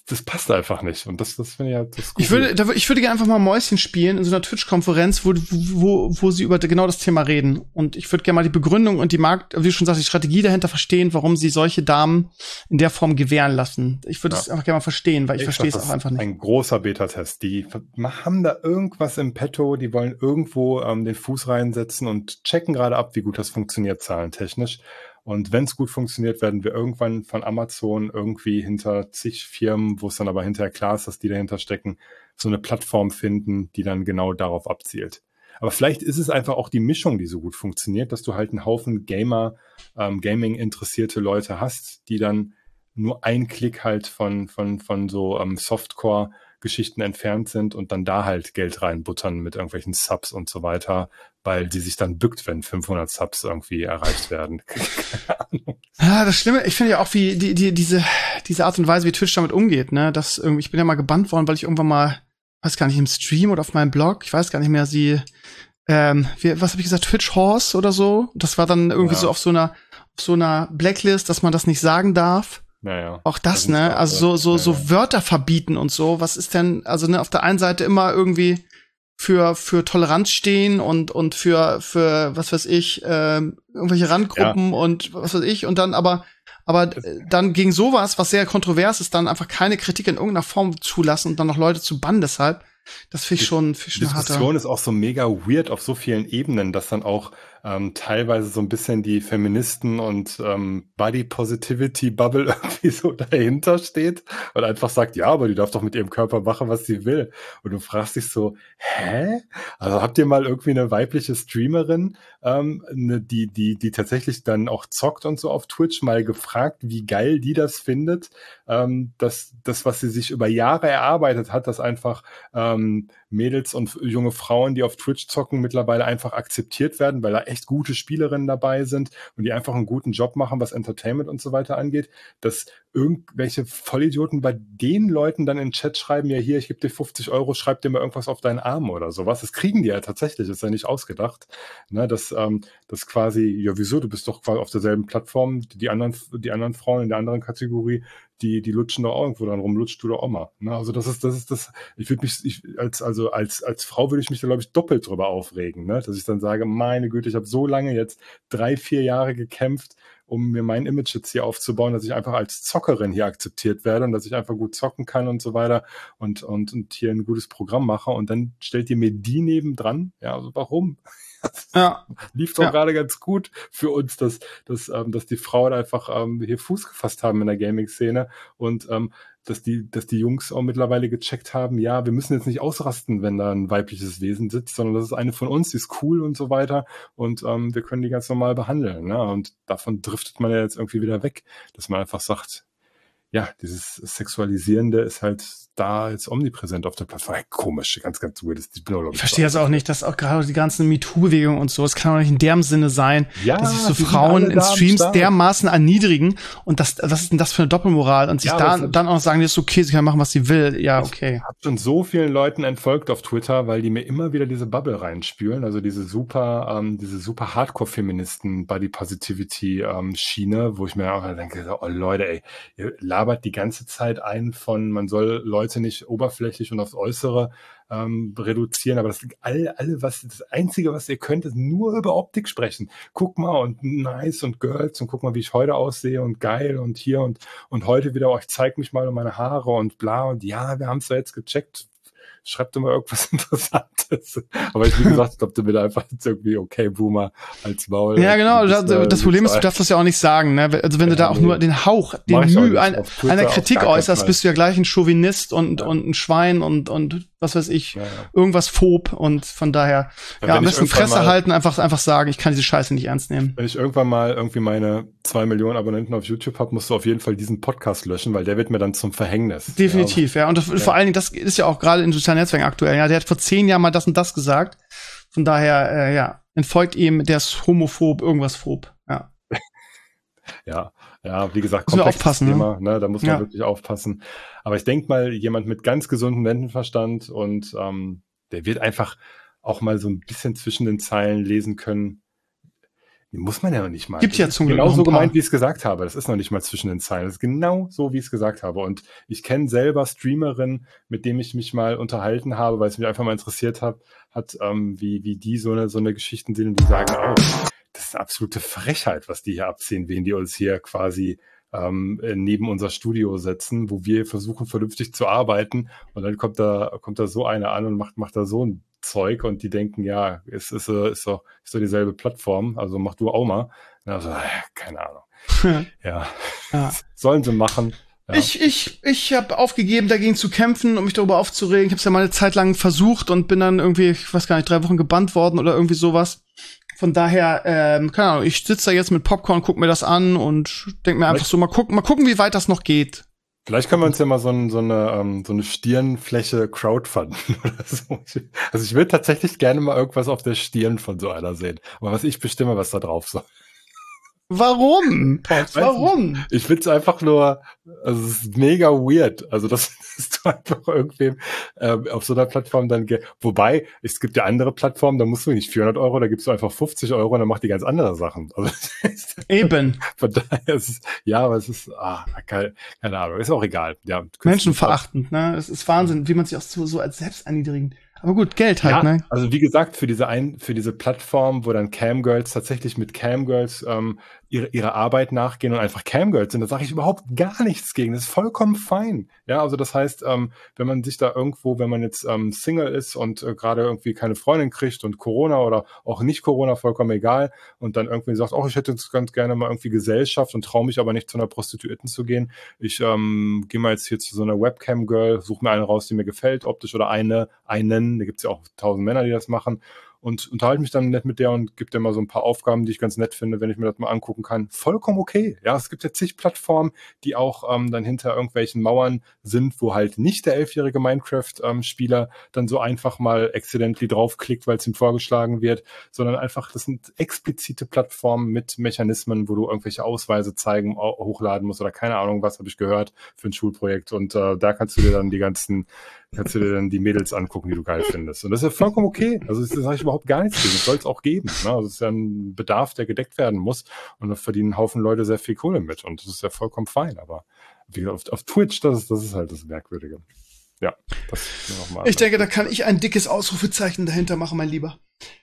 das passt einfach nicht. Und das, das finde ich halt das Ich würde, da, ich würde gerne einfach mal Mäuschen spielen in so einer Twitch-Konferenz, wo, wo, wo sie über genau das Thema reden. Und ich würde gerne mal die Begründung und die Markt, wie du schon sagst, die Strategie dahinter verstehen, warum sie solche Damen in der Form gewähren lassen. Ich würde es ja. einfach gerne mal verstehen, weil ich, ich verstehe es auch einfach nicht. Ein großer Beta-Test. Die haben da irgendwas im Petto, die wollen irgendwo ähm, den Fuß reinsetzen und checken gerade ab, wie gut das funktioniert, zahlentechnisch. Und wenn es gut funktioniert, werden wir irgendwann von Amazon irgendwie hinter zig Firmen, wo es dann aber hinterher klar ist, dass die dahinter stecken, so eine Plattform finden, die dann genau darauf abzielt. Aber vielleicht ist es einfach auch die Mischung, die so gut funktioniert, dass du halt einen Haufen Gamer, ähm, Gaming-interessierte Leute hast, die dann nur ein Klick halt von, von, von so ähm, Softcore Geschichten entfernt sind und dann da halt Geld reinbuttern mit irgendwelchen Subs und so weiter, weil die sich dann bückt, wenn fünfhundert Subs irgendwie erreicht werden. Keine Ahnung. Ja, das Schlimme, ich finde ja auch, wie die, die, diese, diese Art und Weise, wie Twitch damit umgeht, ne, dass irgendwie, ich bin ja mal gebannt worden, weil ich irgendwann mal, weiß gar nicht, im Stream oder auf meinem Blog, ich weiß gar nicht mehr, sie, ähm, wie, was habe ich gesagt, Twitch Horse oder so? Das war dann irgendwie ja. so auf so einer, auf so einer Blacklist, dass man das nicht sagen darf. Naja. Auch das, das ne? Also so, so, so ja. Wörter verbieten und so. Was ist denn, also ne, auf der einen Seite immer irgendwie für, für Toleranz stehen und, und für, für, was weiß ich, ähm, irgendwelche Randgruppen ja. und was weiß ich. Und dann aber, aber dann gegen sowas, was sehr kontrovers ist, dann einfach keine Kritik in irgendeiner Form zulassen und dann noch Leute zu bannen deshalb. Das finde ich schon, find ich schon Die Diskussion harter. Ist auch so mega weird auf so vielen Ebenen, dass dann auch ähm, teilweise so ein bisschen die Feministen und ähm, Body Positivity Bubble irgendwie so dahinter steht und einfach sagt, ja, aber die darf doch mit ihrem Körper machen, was sie will. Und du fragst dich so, hä? Also habt ihr mal irgendwie eine weibliche Streamerin, ähm, ne, die, die, die tatsächlich dann auch zockt und so auf Twitch, mal gefragt, wie geil die das findet, ähm, dass das, was sie sich über Jahre erarbeitet hat, dass einfach ähm, Mädels und junge Frauen, die auf Twitch zocken, mittlerweile einfach akzeptiert werden, weil da echt gute Spielerinnen dabei sind und die einfach einen guten Job machen, was Entertainment und so weiter angeht, dass irgendwelche Vollidioten bei den Leuten dann in den Chat schreiben, ja hier, ich gebe dir fünfzig Euro, schreib dir mal irgendwas auf deinen Arm oder sowas. Das kriegen die ja tatsächlich, ist ja nicht ausgedacht. Ne, dass ähm, das quasi, ja wieso, du bist doch quasi auf derselben Plattform, die anderen, die anderen Frauen in der anderen Kategorie, die, die lutschen doch auch irgendwo dann rum, lutscht du doch auch mal. Ne? Also das ist, das ist das, ich würde mich, ich, als, also als, als Frau würde ich mich da, glaube ich, doppelt drüber aufregen, ne? Dass ich dann sage, meine Güte, ich habe so lange jetzt drei, vier Jahre gekämpft, um mir mein Image jetzt hier aufzubauen, dass ich einfach als Zockerin hier akzeptiert werde und dass ich einfach gut zocken kann und so weiter und, und, und hier ein gutes Programm mache und dann stellt ihr mir die nebendran? Ja, also warum? Ja. Lief doch ja. gerade ganz gut für uns, dass, dass, ähm, dass die Frauen einfach ähm, hier Fuß gefasst haben in der Gaming-Szene und ähm, dass die, dass die Jungs auch mittlerweile gecheckt haben, ja, wir müssen jetzt nicht ausrasten, wenn da ein weibliches Wesen sitzt, sondern das ist eine von uns, die ist cool und so weiter und ähm, wir können die ganz normal behandeln. Ne? Und davon driftet man ja jetzt irgendwie wieder weg, dass man einfach sagt, ja, dieses Sexualisierende ist halt da jetzt omnipräsent auf der Plattform. Komisch, ganz, ganz weird. Ich, ich verstehe das auch nicht, dass auch gerade die ganzen MeToo-Bewegungen und so, das kann auch nicht in dem Sinne sein, ja, dass sich so Frauen in Streams dermaßen erniedrigen und das, was ist denn das für eine Doppelmoral und sich ja, da, dann auch sagen, das ist okay, sie kann machen, was sie will. Ja, okay. Ich habe schon so vielen Leuten entfolgt auf Twitter, weil die mir immer wieder diese Bubble reinspülen, also diese super, ähm, diese super Hardcore-Feministen Body Positivity ähm, Schiene, wo ich mir auch denke, oh Leute, ey, ihr labert die ganze Zeit ein von, man soll Leute nicht oberflächlich und aufs Äußere ähm, reduzieren, aber das alle, alle, was das Einzige, was ihr könnt, ist nur über Optik sprechen. Guck mal und nice und Girls und guck mal, wie ich heute aussehe und geil und hier und und heute wieder, oh, ich zeig mich mal um meine Haare und bla und ja, wir haben es ja jetzt gecheckt. Schreibt immer irgendwas Interessantes. Aber ich, wie gesagt, ich glaube, du bist einfach jetzt irgendwie okay, Boomer als Maul. Ja, genau. Das, äh, das Problem ist, du darfst das ja auch nicht sagen. Ne? Also wenn ja, du da auch nee. nur den Hauch, den Mühe ein, einer Kritik äußerst, bist du ja gleich ein Chauvinist und, ja. und ein Schwein und, und was weiß ich, ja, ja. irgendwas phob und von daher, ja, ja am besten Fresse mal, halten, einfach, einfach sagen, ich kann diese Scheiße nicht ernst nehmen. Wenn ich irgendwann mal irgendwie meine zwei Millionen Abonnenten auf YouTube habe, musst du auf jeden Fall diesen Podcast löschen, weil der wird mir dann zum Verhängnis. Definitiv, ja. ja. Und das, ja. vor allen Dingen, das ist ja auch gerade in sozialen Netzwerken aktuell, ja. Der hat vor zehn Jahren mal das und das gesagt. Von daher, äh, ja, entfolgt ihm, der ist homophob, irgendwas phob, ja. ja. Ja, wie gesagt, komplexes Thema, ne? Ne? Da muss man ja. wirklich aufpassen. Aber ich denke mal, jemand mit ganz gesundem Menschenverstand und ähm, der wird einfach auch mal so ein bisschen zwischen den Zeilen lesen können. Die muss man ja noch nicht mal. Gibt ja zum Glück genau noch so ein paar. gemeint, wie ich es gesagt habe. Das ist noch nicht mal zwischen den Zeilen. Das ist genau so, wie ich es gesagt habe. Und ich kenne selber Streamerinnen, mit denen ich mich mal unterhalten habe, weil es mich einfach mal interessiert hat, hat ähm, wie, wie die so eine, so eine Geschichten sind, und die sagen, oh, das ist eine absolute Frechheit, was die hier abziehen, wen die uns hier quasi ähm, neben unser Studio setzen, wo wir versuchen, vernünftig zu arbeiten. Und dann kommt da, kommt da so einer an und macht, macht da so ein Zeug und die denken, ja, es ist, ist, ist, doch, ist doch dieselbe Plattform, also mach du auch mal. Also, keine Ahnung. ja. ja. Sollen sie machen. Ja. Ich, ich, ich habe aufgegeben, dagegen zu kämpfen, um mich darüber aufzuregen. Ich habe es ja mal eine Zeit lang versucht und bin dann irgendwie, ich weiß gar nicht, drei Wochen gebannt worden oder irgendwie sowas. Von daher, ähm, keine Ahnung, ich sitze da jetzt mit Popcorn, guck mir das an und denk mir einfach so, mal gucken, mal gucken, wie weit das noch geht. Vielleicht können wir uns ja mal so, ein, so, eine, ähm, so eine Stirnfläche crowdfunden oder so. Also ich würde tatsächlich gerne mal irgendwas auf der Stirn von so einer sehen. Aber was ich bestimme, was da drauf soll. Warum? Pops, warum? Nicht. Ich find's einfach nur, also es ist mega weird. Also das ist einfach irgendwem äh, auf so einer Plattform dann, ge- wobei, es gibt ja andere Plattformen, da musst du nicht vierhundert Euro, da gibst du einfach fünfzig Euro und dann macht die ganz andere Sachen. Also, Eben. Von daher ist es, ja, aber es ist, ah, keine, keine Ahnung, ist auch egal. Ja, menschenverachtend, ne? Es ist Wahnsinn, wie man sich auch so, so als selbst erniedrigend. Aber gut, Geld halt, ja, ne? Also wie gesagt, für diese ein, für diese Plattform, wo dann Camgirls tatsächlich mit Camgirls ähm, ihre, ihre Arbeit nachgehen und einfach Camgirls sind, da sage ich überhaupt gar nichts gegen. Das ist vollkommen fein. Ja, also das heißt, ähm, wenn man sich da irgendwo, wenn man jetzt ähm, Single ist und äh, gerade irgendwie keine Freundin kriegt und Corona oder auch nicht Corona, vollkommen egal, und dann irgendwie sagt, oh, ich hätte jetzt ganz gerne mal irgendwie Gesellschaft und traue mich aber nicht zu einer Prostituierten zu gehen. Ich ähm, gehe mal jetzt hier zu so einer Webcam-Girl, suche mir eine raus, die mir gefällt, optisch oder eine, einen, da gibt's ja auch tausend Männer, die das machen, und unterhalte mich dann nett mit der und gebe dir mal so ein paar Aufgaben, die ich ganz nett finde, wenn ich mir das mal angucken kann. Vollkommen okay. Ja, es gibt ja zig Plattformen, die auch ähm, dann hinter irgendwelchen Mauern sind, wo halt nicht der elfjährige Minecraft-Spieler ähm, dann so einfach mal accidentally draufklickt, weil es ihm vorgeschlagen wird, sondern einfach, das sind explizite Plattformen mit Mechanismen, wo du irgendwelche Ausweise zeigen, hochladen musst oder keine Ahnung, was habe ich gehört für ein Schulprojekt, und äh, da kannst du dir dann die ganzen kannst du dir dann die Mädels angucken, die du geil findest. Und das ist ja vollkommen okay. Also das sage ich überhaupt gar nichts gegen. Das soll es auch geben. Ne? Also es ist ja ein Bedarf, der gedeckt werden muss. Und da verdienen ein Haufen Leute sehr viel Kohle mit. Und das ist ja vollkommen fein. Aber wie gesagt, auf, auf Twitch, das ist, das ist halt das Merkwürdige. Ja, das nochmal. Ich denke, da kann ich ein dickes Ausrufezeichen dahinter machen, mein Lieber.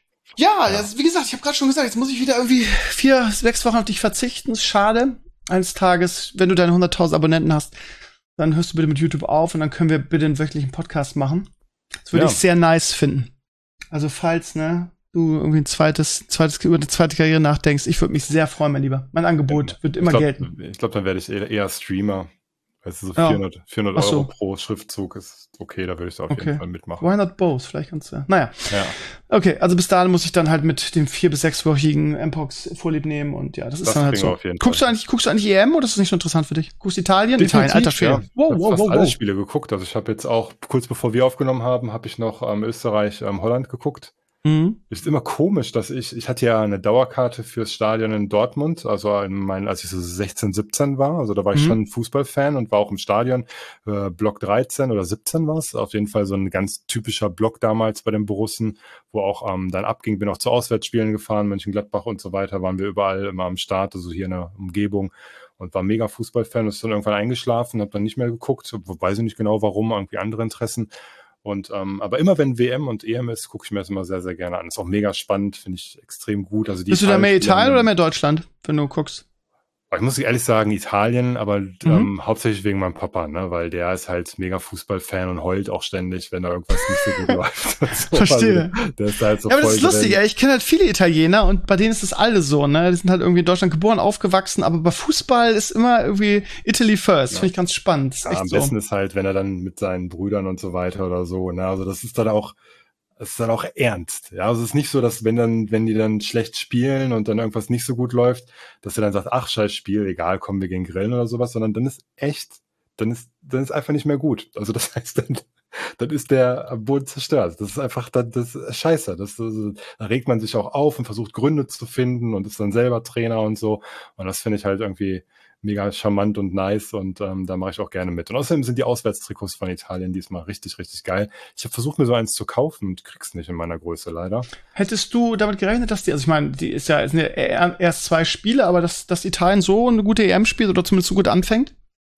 Ja, ja. Das, wie gesagt, ich habe gerade schon gesagt, jetzt muss ich wieder irgendwie vier, sechs Wochen auf dich verzichten. Ist schade. Eines Tages, wenn du deine hunderttausend Abonnenten hast, dann hörst du bitte mit YouTube auf und dann können wir bitte einen wöchentlichen Podcast machen. Das würde ja. ich sehr nice finden. Also falls, ne, du irgendwie ein zweites, zweites, über eine zweite Karriere nachdenkst, ich würde mich sehr freuen, mein Lieber. Mein Angebot ja. wird immer ich glaub, gelten. Ich glaube, dann werde ich eher, eher Streamer. Weißt du, so ja. vierhundert, vierhundert so. Euro pro Schriftzug ist okay, da würde ich da auf okay. jeden Fall mitmachen. Why not both? Vielleicht kannst du ja. Naja. Ja. Okay, also bis dahin muss ich dann halt mit dem vier- bis sechswöchigen Mpox Vorlieb nehmen und ja, das ist das dann halt so. Auf jeden guckst Fall. du eigentlich, guckst du eigentlich E M oder ist das nicht so interessant für dich? Guckst du Italien? Definitiv, Italien, alter Schwede. Ja. Wow, wow, wow, wow, alle wow. Spiele geguckt. Also ich habe jetzt auch, kurz bevor wir aufgenommen haben, habe ich noch ähm, Österreich, ähm, Holland geguckt. Mhm. Ist immer komisch, dass ich, ich hatte ja eine Dauerkarte fürs Stadion in Dortmund, also in meinen, als ich so sechzehn, siebzehn war, also da war ich Mhm. schon Fußballfan und war auch im Stadion, äh, Block dreizehn oder siebzehn war es, auf jeden Fall so ein ganz typischer Block damals bei den Borussen, wo auch ähm, dann abging, bin auch zu Auswärtsspielen gefahren, Mönchengladbach und so weiter, waren wir überall immer am Start, also hier in der Umgebung, und war mega Fußballfan, ist dann irgendwann eingeschlafen, habe dann nicht mehr geguckt, weiß ich nicht genau warum, irgendwie andere Interessen. Und ähm, aber immer wenn W M und E M ist, gucke ich mir das immer sehr, sehr gerne an. Ist auch mega spannend, finde ich extrem gut. Also die Bist du da mehr Italien- Italien oder mehr Deutschland, wenn du guckst? Ich muss ehrlich sagen, Italien, aber mhm. ähm, hauptsächlich wegen meinem Papa, ne, weil der ist halt mega Fußballfan und heult auch ständig, wenn da irgendwas nicht so gut läuft. Und so. Verstehe. Also, der ist halt so Ja, aber das voll ist lustig, drin. ey. Ich kenne halt viele Italiener und bei denen ist das alle so, ne? Die sind halt irgendwie in Deutschland geboren, aufgewachsen, aber bei Fußball ist immer irgendwie Italy first. Ja. Finde ich ganz spannend. Ist Ja, echt am so. besten ist halt, wenn er dann mit seinen Brüdern und so weiter oder so, ne, also das ist dann auch, das ist dann auch ernst. Ja, also es ist nicht so, dass wenn dann, wenn die dann schlecht spielen und dann irgendwas nicht so gut läuft, dass er dann sagt, ach, scheiß Spiel, egal, kommen wir gegen Grillen oder sowas, sondern dann ist echt, dann ist, dann ist einfach nicht mehr gut. Also das heißt, dann, dann ist der am Boden zerstört. Das ist einfach, das, das ist scheiße. Das, das, da regt man sich auch auf und versucht Gründe zu finden und ist dann selber Trainer und so. Und das finde ich halt irgendwie mega charmant und nice und ähm, da mache ich auch gerne mit. Und außerdem sind die Auswärtstrikots von Italien diesmal richtig, richtig geil. Ich habe versucht, mir so eins zu kaufen und krieg's nicht in meiner Größe leider. Hättest du damit gerechnet, dass die, also ich meine, die ist ja, sind ja erst zwei Spiele, aber dass, dass Italien so eine gute E M spielt oder zumindest so gut anfängt?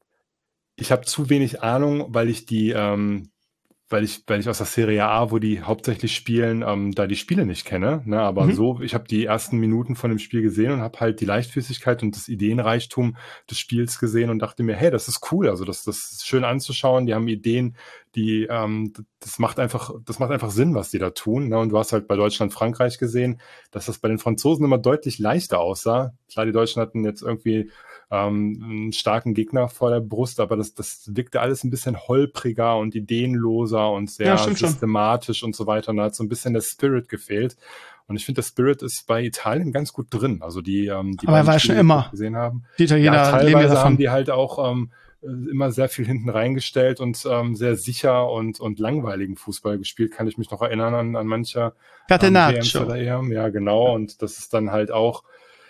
Ich habe zu wenig Ahnung, weil ich die ähm, weil ich, weil ich aus der Serie A, wo die hauptsächlich spielen, ähm, da die Spiele nicht kenne. Ne? Aber mhm. so, ich habe die ersten Minuten von dem Spiel gesehen und habe halt die Leichtfüßigkeit und das Ideenreichtum des Spiels gesehen und dachte mir, hey, das ist cool. Also das, das ist schön anzuschauen. Die haben Ideen, die, ähm, das macht einfach, das macht einfach Sinn, was die da tun. Ne? Und du hast halt bei Deutschland, Frankreich gesehen, dass das bei den Franzosen immer deutlich leichter aussah. Klar, die Deutschen hatten jetzt irgendwie einen starken Gegner vor der Brust, aber das, das wirkte alles ein bisschen holpriger und ideenloser und sehr ja, systematisch schon. Und so weiter. Und da hat so ein bisschen der Spirit gefehlt. Und ich finde, der Spirit ist bei Italien ganz gut drin. Also die, ähm, die aber er war schon immer gesehen haben. Die Italiener ja, teilweise haben die halt auch ähm, immer sehr viel hinten reingestellt und ähm, sehr sicher und und langweiligen Fußball gespielt. Kann ich mich noch erinnern an, an mancher Catenaccio. Ähm, E M. Ja, genau. Und das ist dann halt auch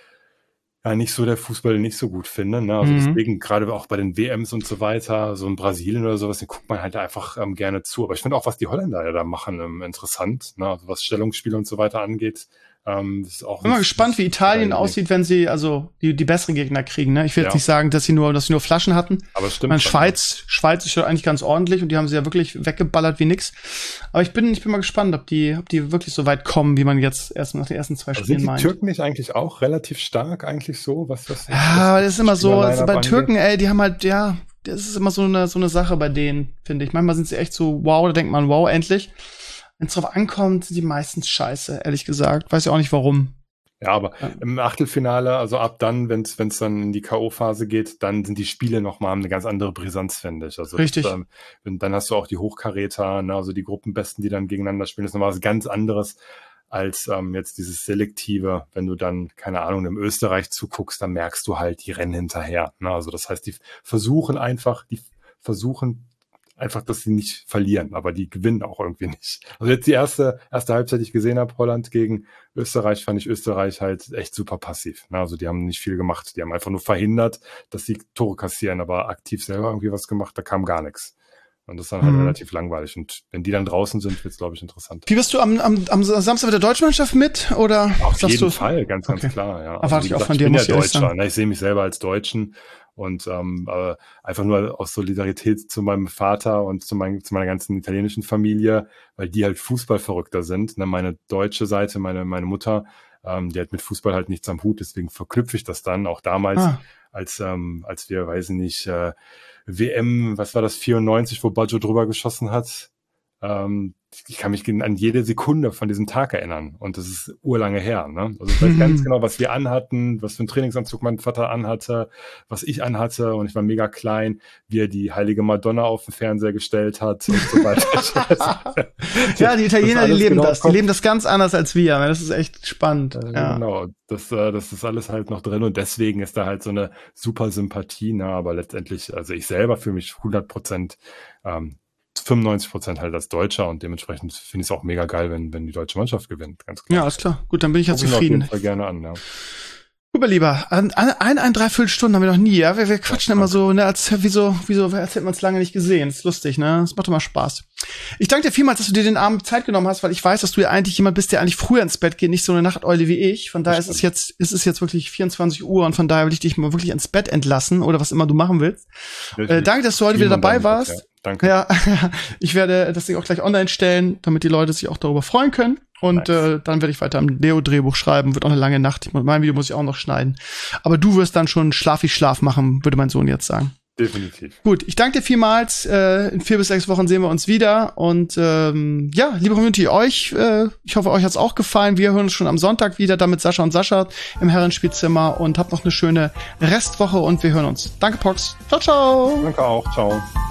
ja nicht so der Fußball, den ich so gut finde. Ne? Also mhm. deswegen gerade auch bei den W Ms und so weiter, so in Brasilien oder sowas, den guckt man halt einfach ähm, gerne zu. Aber ich finde auch, was die Holländer ja da machen, ähm, interessant. Ne? Also was Stellungsspiele und so weiter angeht. Ähm, ist auch ich bin mal gespannt, wie Italien aussieht, wenn sie also die die besseren Gegner kriegen. Ne? Ich will ja. jetzt nicht sagen, dass sie nur dass sie nur Flaschen hatten. Aber stimmt. Meine, Schweiz, ja. Schweiz ist ja eigentlich ganz ordentlich und die haben sie ja wirklich weggeballert wie nix. Aber ich bin ich bin mal gespannt, ob die ob die wirklich so weit kommen, wie man jetzt erst nach den ersten zwei also Spielen meint. Sind die Türken nicht eigentlich auch relativ stark eigentlich so? Was was? Ja, aber das ist immer so. Also bei Türken, ey, die haben halt ja, das ist immer so eine so eine Sache bei denen, finde ich. Manchmal sind sie echt so wow, da denkt man wow endlich. Wenn es drauf ankommt, sind die meistens scheiße, ehrlich gesagt. Weiß ja auch nicht warum. Ja, aber ja. im Achtelfinale, also ab dann, wenn es dann in die K O-Phase geht, dann sind die Spiele nochmal eine ganz andere Brisanz, finde ich. Also richtig. Das, ähm, dann hast du auch die Hochkaräter, ne, also die Gruppenbesten, die dann gegeneinander spielen. Das ist nochmal was ganz anderes als ähm, jetzt dieses Selektive. Wenn du dann, keine Ahnung, im Österreich zuguckst, dann merkst du halt, die rennen hinterher. Ne? Also das heißt, die versuchen einfach, die versuchen einfach, dass sie nicht verlieren, aber die gewinnen auch irgendwie nicht. Also jetzt die erste erste Halbzeit, die ich gesehen habe, Holland gegen Österreich, fand ich Österreich halt echt super passiv. Also die haben nicht viel gemacht, die haben einfach nur verhindert, dass sie Tore kassieren, aber aktiv selber irgendwie was gemacht, da kam gar nichts. Und das ist dann halt mhm. relativ langweilig. Und wenn die dann draußen sind, wird es, glaube ich, interessant. Wie bist du am, am, am Samstag mit der deutschen Mannschaft mit? Oder auf jeden du? Fall, ganz, ganz okay. klar. Ja. Erwarte also, ich auch gesagt, von dir, ich bin muss ja ich Deutscher. Ne? Ich sehe mich selber als Deutschen. Und ähm, äh, einfach nur aus Solidarität zu meinem Vater und zu, mein, zu meiner ganzen italienischen Familie, weil die halt Fußballverrückter sind. Ne? Meine deutsche Seite, meine meine Mutter, ähm, die hat mit Fußball halt nichts am Hut, deswegen verknüpfe ich das dann. Auch damals, ah. als ähm, als wir, weiß ich nicht, äh, W M, was war das, vierundneunzig, wo Baggio drüber geschossen hat. Ähm, ich kann mich an jede Sekunde von diesem Tag erinnern. Und das ist urlange her. Ne? Also ich weiß mhm. ganz genau, was wir anhatten, was für einen Trainingsanzug mein Vater anhatte, was ich anhatte. Und ich war mega klein, wie er die heilige Madonna auf den Fernseher gestellt hat und so weiter. Ja, die Italiener, die leben genau das. Die leben das ganz anders als wir. Das ist echt spannend. Also ja. Genau, das, das ist alles halt noch drin. Und deswegen ist da halt so eine super Sympathie. Ne? Aber letztendlich, also ich selber fühle mich hundert Prozent ähm, fünfundneunzig Prozent halt als Deutscher und dementsprechend finde ich es auch mega geil, wenn wenn die deutsche Mannschaft gewinnt, ganz klar. Ja, alles klar. Gut, dann bin ich ja zufrieden. Ich auf jeden Fall gerne an, ja. Gut, mein Lieber, ein, ein, ein Dreiviertelstunden haben wir noch nie, ja? Wir, wir quatschen ja, immer so, ne, als, wieso, wieso, als hätten wir uns lange nicht gesehen. Das ist lustig, ne? Das macht immer Spaß. Ich danke dir vielmals, dass du dir den Abend Zeit genommen hast, weil ich weiß, dass du ja eigentlich jemand bist, der eigentlich früher ins Bett geht, nicht so eine Nachteule wie ich. Von daher ist es jetzt, ist es jetzt wirklich vierundzwanzig Uhr und von daher will ich dich mal wirklich ins Bett entlassen oder was immer du machen willst. Äh, danke, dass du heute wieder dabei warst. Ja. Danke. Ja, ich werde das Ding auch gleich online stellen, damit die Leute sich auch darüber freuen können. Und nice. äh, dann werde ich weiter am Leo-Drehbuch schreiben. Wird auch eine lange Nacht. Mein Video muss ich auch noch schneiden. Aber du wirst dann schon Schlafi-Schlaf machen, würde mein Sohn jetzt sagen. Definitiv. Gut, ich danke dir vielmals. Äh, in vier bis sechs Wochen sehen wir uns wieder. Und ähm, ja, liebe Community, euch, äh, ich hoffe, euch hat's auch gefallen. Wir hören uns schon am Sonntag wieder, dann mit Sascha und Sascha im Herrenspielzimmer. Und habt noch eine schöne Restwoche und wir hören uns. Danke, Pox. Ciao, ciao. Danke auch. Ciao.